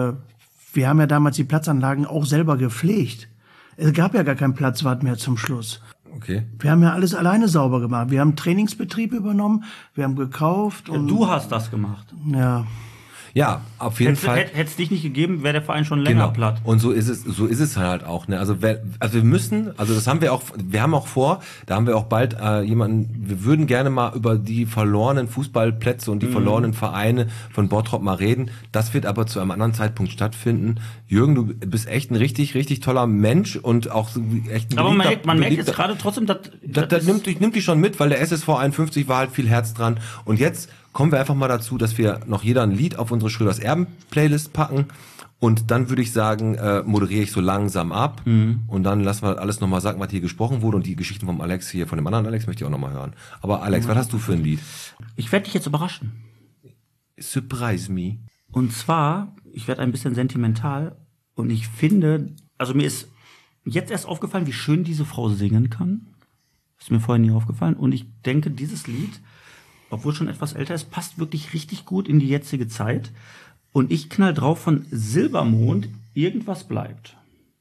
wir haben ja damals die Platzanlagen auch selber gepflegt. Es gab ja gar keinen Platzwart mehr zum Schluss. Okay. Wir haben ja alles alleine sauber gemacht. Wir haben Trainingsbetrieb übernommen, wir haben gekauft. Und ja, du hast das gemacht. Ja. Ja, auf jeden Hättest, Fall. Hätte es dich nicht gegeben, wäre der Verein schon länger genau. platt. Und so ist es, so ist es halt auch. Ne? Also, wer, also wir müssen, also das haben wir auch, wir haben auch vor, da haben wir auch bald äh, jemanden. Wir würden gerne mal über die verlorenen Fußballplätze und die mhm. verlorenen Vereine von Bottrop mal reden. Das wird aber zu einem anderen Zeitpunkt stattfinden. Jürgen, du bist echt ein richtig, richtig toller Mensch und auch so echt ein Aber man beliebter, merkt, man merkt beliebter, jetzt gerade trotzdem, dass das, das nimmt dich, nimmt dich schon mit, weil der S S V einundfünfzig war halt viel Herz dran. Und jetzt kommen wir einfach mal dazu, dass wir noch jeder ein Lied auf unsere Schröders Erben Playlist packen Und dann würde ich sagen, äh, moderiere ich so langsam ab mhm. und dann lassen wir alles nochmal sagen, was hier gesprochen wurde und die Geschichten vom Alex hier, von dem anderen Alex möchte ich auch nochmal hören. Aber Alex, mhm. was hast du für ein Lied? Ich werde dich jetzt überraschen. Surprise me. Und zwar, ich werde ein bisschen sentimental und ich finde, also mir ist jetzt erst aufgefallen, wie schön diese Frau singen kann. Ist mir vorher nie aufgefallen. Und ich denke, dieses Lied, obwohl schon etwas älter ist, passt wirklich richtig gut in die jetzige Zeit. Und ich knall drauf von Silbermond, irgendwas bleibt.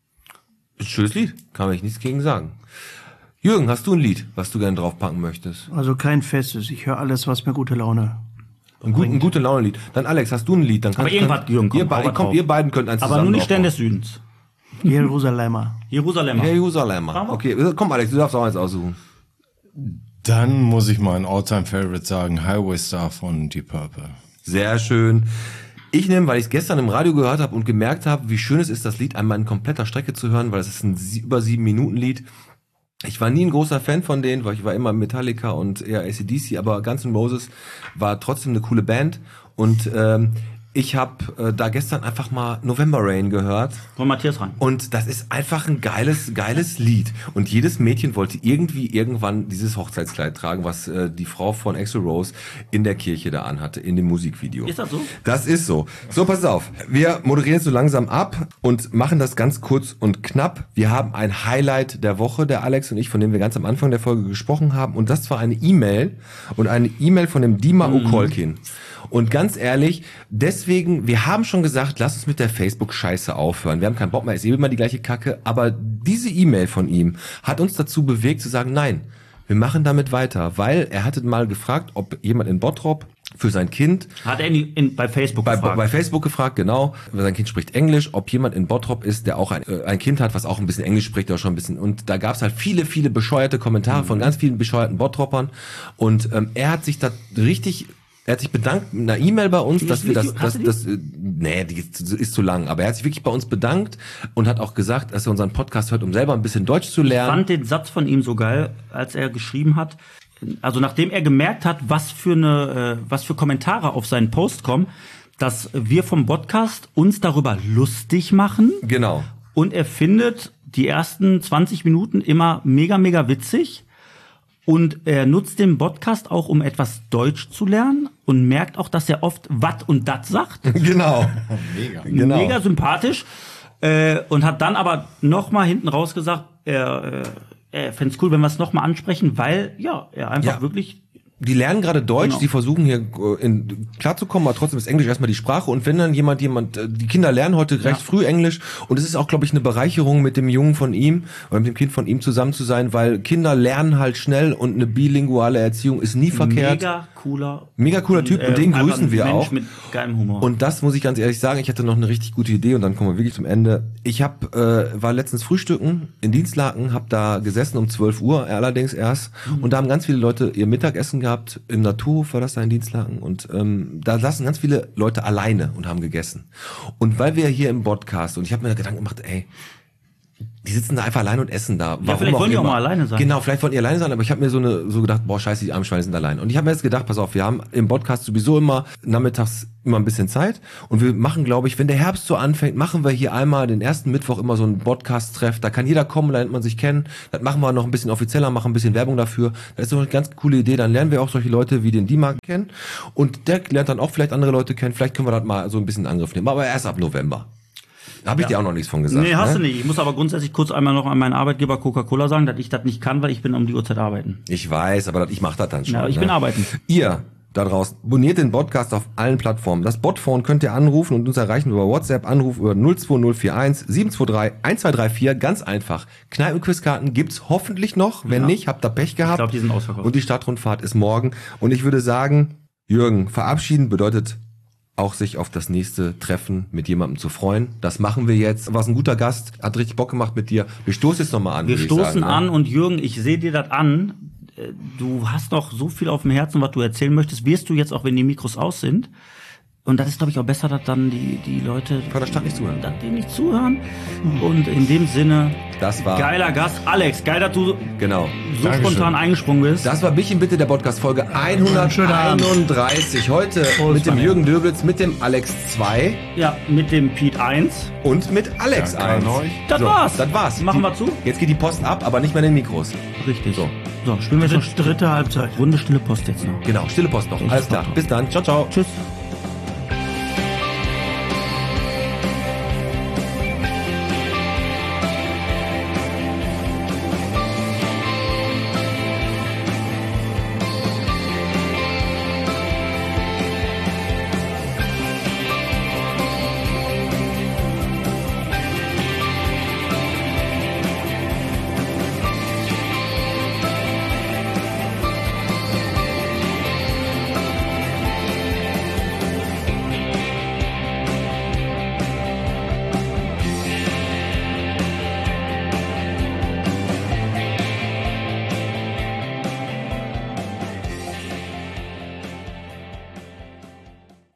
Ein schönes Lied, kann ich nichts gegen sagen. Jürgen, hast du ein Lied, was du gerne draufpacken möchtest? Also kein festes, ich höre alles, was mir gute Laune Ein, gut, ein gute Laune-Lied. Dann Alex, hast du ein Lied? Dann Aber irgendwas, könnt, Jürgen, komm, ihr, be komm, ihr beiden könnt eins zusammen Aber nur nicht Stern draufpacken. des Südens. Jerusalemer. Jerusalemer. Jerusalemer. Okay, komm Alex, du darfst auch eins aussuchen. Dann muss ich mal ein All-Time-Favorite sagen, Highway Star von Deep Purple. Sehr schön. Ich nehme, weil ich es gestern im Radio gehört habe und gemerkt habe, wie schön es ist, das Lied einmal in kompletter Strecke zu hören, weil es ist ein über sieben Minuten Lied. Ich war nie ein großer Fan von denen, weil ich war immer Metallica und eher A C D C, aber Guns N' Roses war trotzdem eine coole Band und ähm, ich habe äh, da gestern einfach mal November Rain gehört. Von Matthias Reim. Und das ist einfach ein geiles, geiles Lied. Und jedes Mädchen wollte irgendwie irgendwann dieses Hochzeitskleid tragen, was äh, die Frau von Axl Rose in der Kirche da anhatte, in dem Musikvideo. Ist das so? Das ist so. So, pass auf. Wir moderieren so langsam ab und machen das ganz kurz und knapp. Wir haben ein Highlight der Woche, der Alex und ich, von dem wir ganz am Anfang der Folge gesprochen haben. Und das war eine E-Mail und eine E-Mail von dem Dima mhm. Okolkin. Und ganz ehrlich, deswegen, wir haben schon gesagt, lass uns mit der Facebook-Scheiße aufhören. Wir haben keinen Bock mehr, ist eben immer die gleiche Kacke. Aber diese E-Mail von ihm hat uns dazu bewegt zu sagen, nein, wir machen damit weiter. Weil er hatte mal gefragt, ob jemand in Bottrop für sein Kind... Hat er in, in, bei Facebook bei, gefragt. Bei Facebook gefragt, genau. Sein Kind spricht Englisch, ob jemand in Bottrop ist, der auch ein, äh, ein Kind hat, was auch ein bisschen Englisch spricht, oder schon ein bisschen. Und da gab es halt viele, viele bescheuerte Kommentare mhm. von ganz vielen bescheuerten Bottropern. Und ähm, er hat sich da richtig... Er hat sich bedankt mit einer E-Mail bei uns, dass wir das, das, das, das, nee, die ist zu lang, aber er hat sich wirklich bei uns bedankt und hat auch gesagt, dass er unseren Podcast hört, um selber ein bisschen Deutsch zu lernen. Ich fand den Satz von ihm so geil, als er geschrieben hat, also nachdem er gemerkt hat, was für eine, was für Kommentare auf seinen Post kommen, dass wir vom Podcast uns darüber lustig machen. Genau. Und er findet die ersten zwanzig Minuten immer mega, mega witzig. Und er nutzt den Podcast auch, um etwas Deutsch zu lernen und merkt auch, dass er oft wat und dat sagt. Genau. Mega. Genau. Mega sympathisch. Äh, und hat dann aber noch mal hinten raus gesagt, er, äh, er fände es cool, wenn wir es noch mal ansprechen, weil ja, er einfach Ja. wirklich... Die lernen gerade Deutsch, Genau. die versuchen hier äh, in, klarzukommen, aber trotzdem ist Englisch erstmal die Sprache. Und wenn dann jemand, jemand, äh, die Kinder lernen heute recht Ja. früh Englisch. Und es ist auch, glaube ich, eine Bereicherung, mit dem Jungen von ihm oder mit dem Kind von ihm zusammen zu sein, weil Kinder lernen halt schnell und eine bilinguale Erziehung ist nie verkehrt. Mega cooler. Mega cooler Typ und den einfach grüßen ein wir Mensch auch. mit geilem Humor. Und das muss ich ganz ehrlich sagen, ich hatte noch eine richtig gute Idee und dann kommen wir wirklich zum Ende. Ich hab, äh, war letztens frühstücken in Dienstlaken, hab da gesessen um zwölf Uhr allerdings erst mhm. und da haben ganz viele Leute ihr Mittagessen gehabt, im Naturhof war das da in Dienstlaken und ähm, da saßen ganz viele Leute alleine und haben gegessen. Und weil wir hier im Podcast, und ich habe mir da Gedanken gemacht, ey, die sitzen da einfach allein und essen da. Warum vielleicht wollen die auch immer. mal alleine sein. Genau, vielleicht wollen die alleine sein, aber ich habe mir so eine so gedacht, boah, scheiße, die armen Schweine sind allein. Und ich habe mir jetzt gedacht, pass auf, wir haben im Podcast sowieso immer nachmittags immer ein bisschen Zeit und wir machen, glaube ich, wenn der Herbst so anfängt, machen wir hier einmal den ersten Mittwoch immer so einen Podcast-Treff. Da kann jeder kommen, lernt man sich kennen. Das machen wir noch ein bisschen offizieller, machen ein bisschen Werbung dafür. Das ist doch eine ganz coole Idee. Dann lernen wir auch solche Leute wie den Dima kennen und der lernt dann auch vielleicht andere Leute kennen. Vielleicht können wir das mal so ein bisschen in Angriff nehmen, aber erst ab November. Da habe ich Ja. dir auch noch nichts von gesagt. Nee, hast ne? du nicht. Ich muss aber grundsätzlich kurz einmal noch an meinen Arbeitgeber Coca-Cola sagen, dass ich das nicht kann, weil ich bin um die Uhrzeit arbeiten. Ich weiß, aber ich mache das dann schon. Ja, ich ne? bin arbeiten. Ihr da draußen, abonniert den Podcast auf allen Plattformen. Das Botphone könnt ihr anrufen und uns erreichen über WhatsApp, Anruf über null zwei null vier eins sieben zwei drei eins zwei drei vier. Ganz einfach. Kneipenquizkarten gibt's hoffentlich noch. Wenn Ja. nicht, habt ihr Pech gehabt. Ich glaube, die sind ausverkauft. Und die Stadtrundfahrt ist morgen. Und ich würde sagen, Jürgen, verabschieden bedeutet auch sich auf das nächste Treffen mit jemandem zu freuen. Das machen wir jetzt. Warst ein guter Gast, hat richtig Bock gemacht mit dir. Wir stoßen jetzt nochmal an. Wir würde ich stoßen sagen, ne? an und Jürgen, ich sehe dir das an. Äh, Du hast noch so viel auf dem Herzen, was du erzählen möchtest. Wirst du jetzt auch, wenn die Mikros aus sind. Und das ist, glaube ich, auch besser, dass dann die, die Leute, Von der Stadt nicht zuhören. dass die nicht zuhören. Und in dem Sinne, Das war Geiler Gast. Alex, geil, dass du genau. so Dankeschön. spontan eingesprungen bist. Das war Bichin bitte, der Podcast Folge hunderteinunddreißig. Heute Prost, mit dem Mann. Jürgen Döblitz, mit dem Alex zwei Ja, mit dem Pete eins. und mit Alex Danke eins. an euch. Das so, war's. Das war's. Machen Die- wir zu. Jetzt geht die Post ab, aber nicht mehr in den Mikros. Richtig. So. So, spielen wir jetzt noch Dritte Halbzeit. Runde stille Post jetzt noch. Genau, stille Post noch. Alles klar. Bis dann. Ciao, ciao. Tschüss.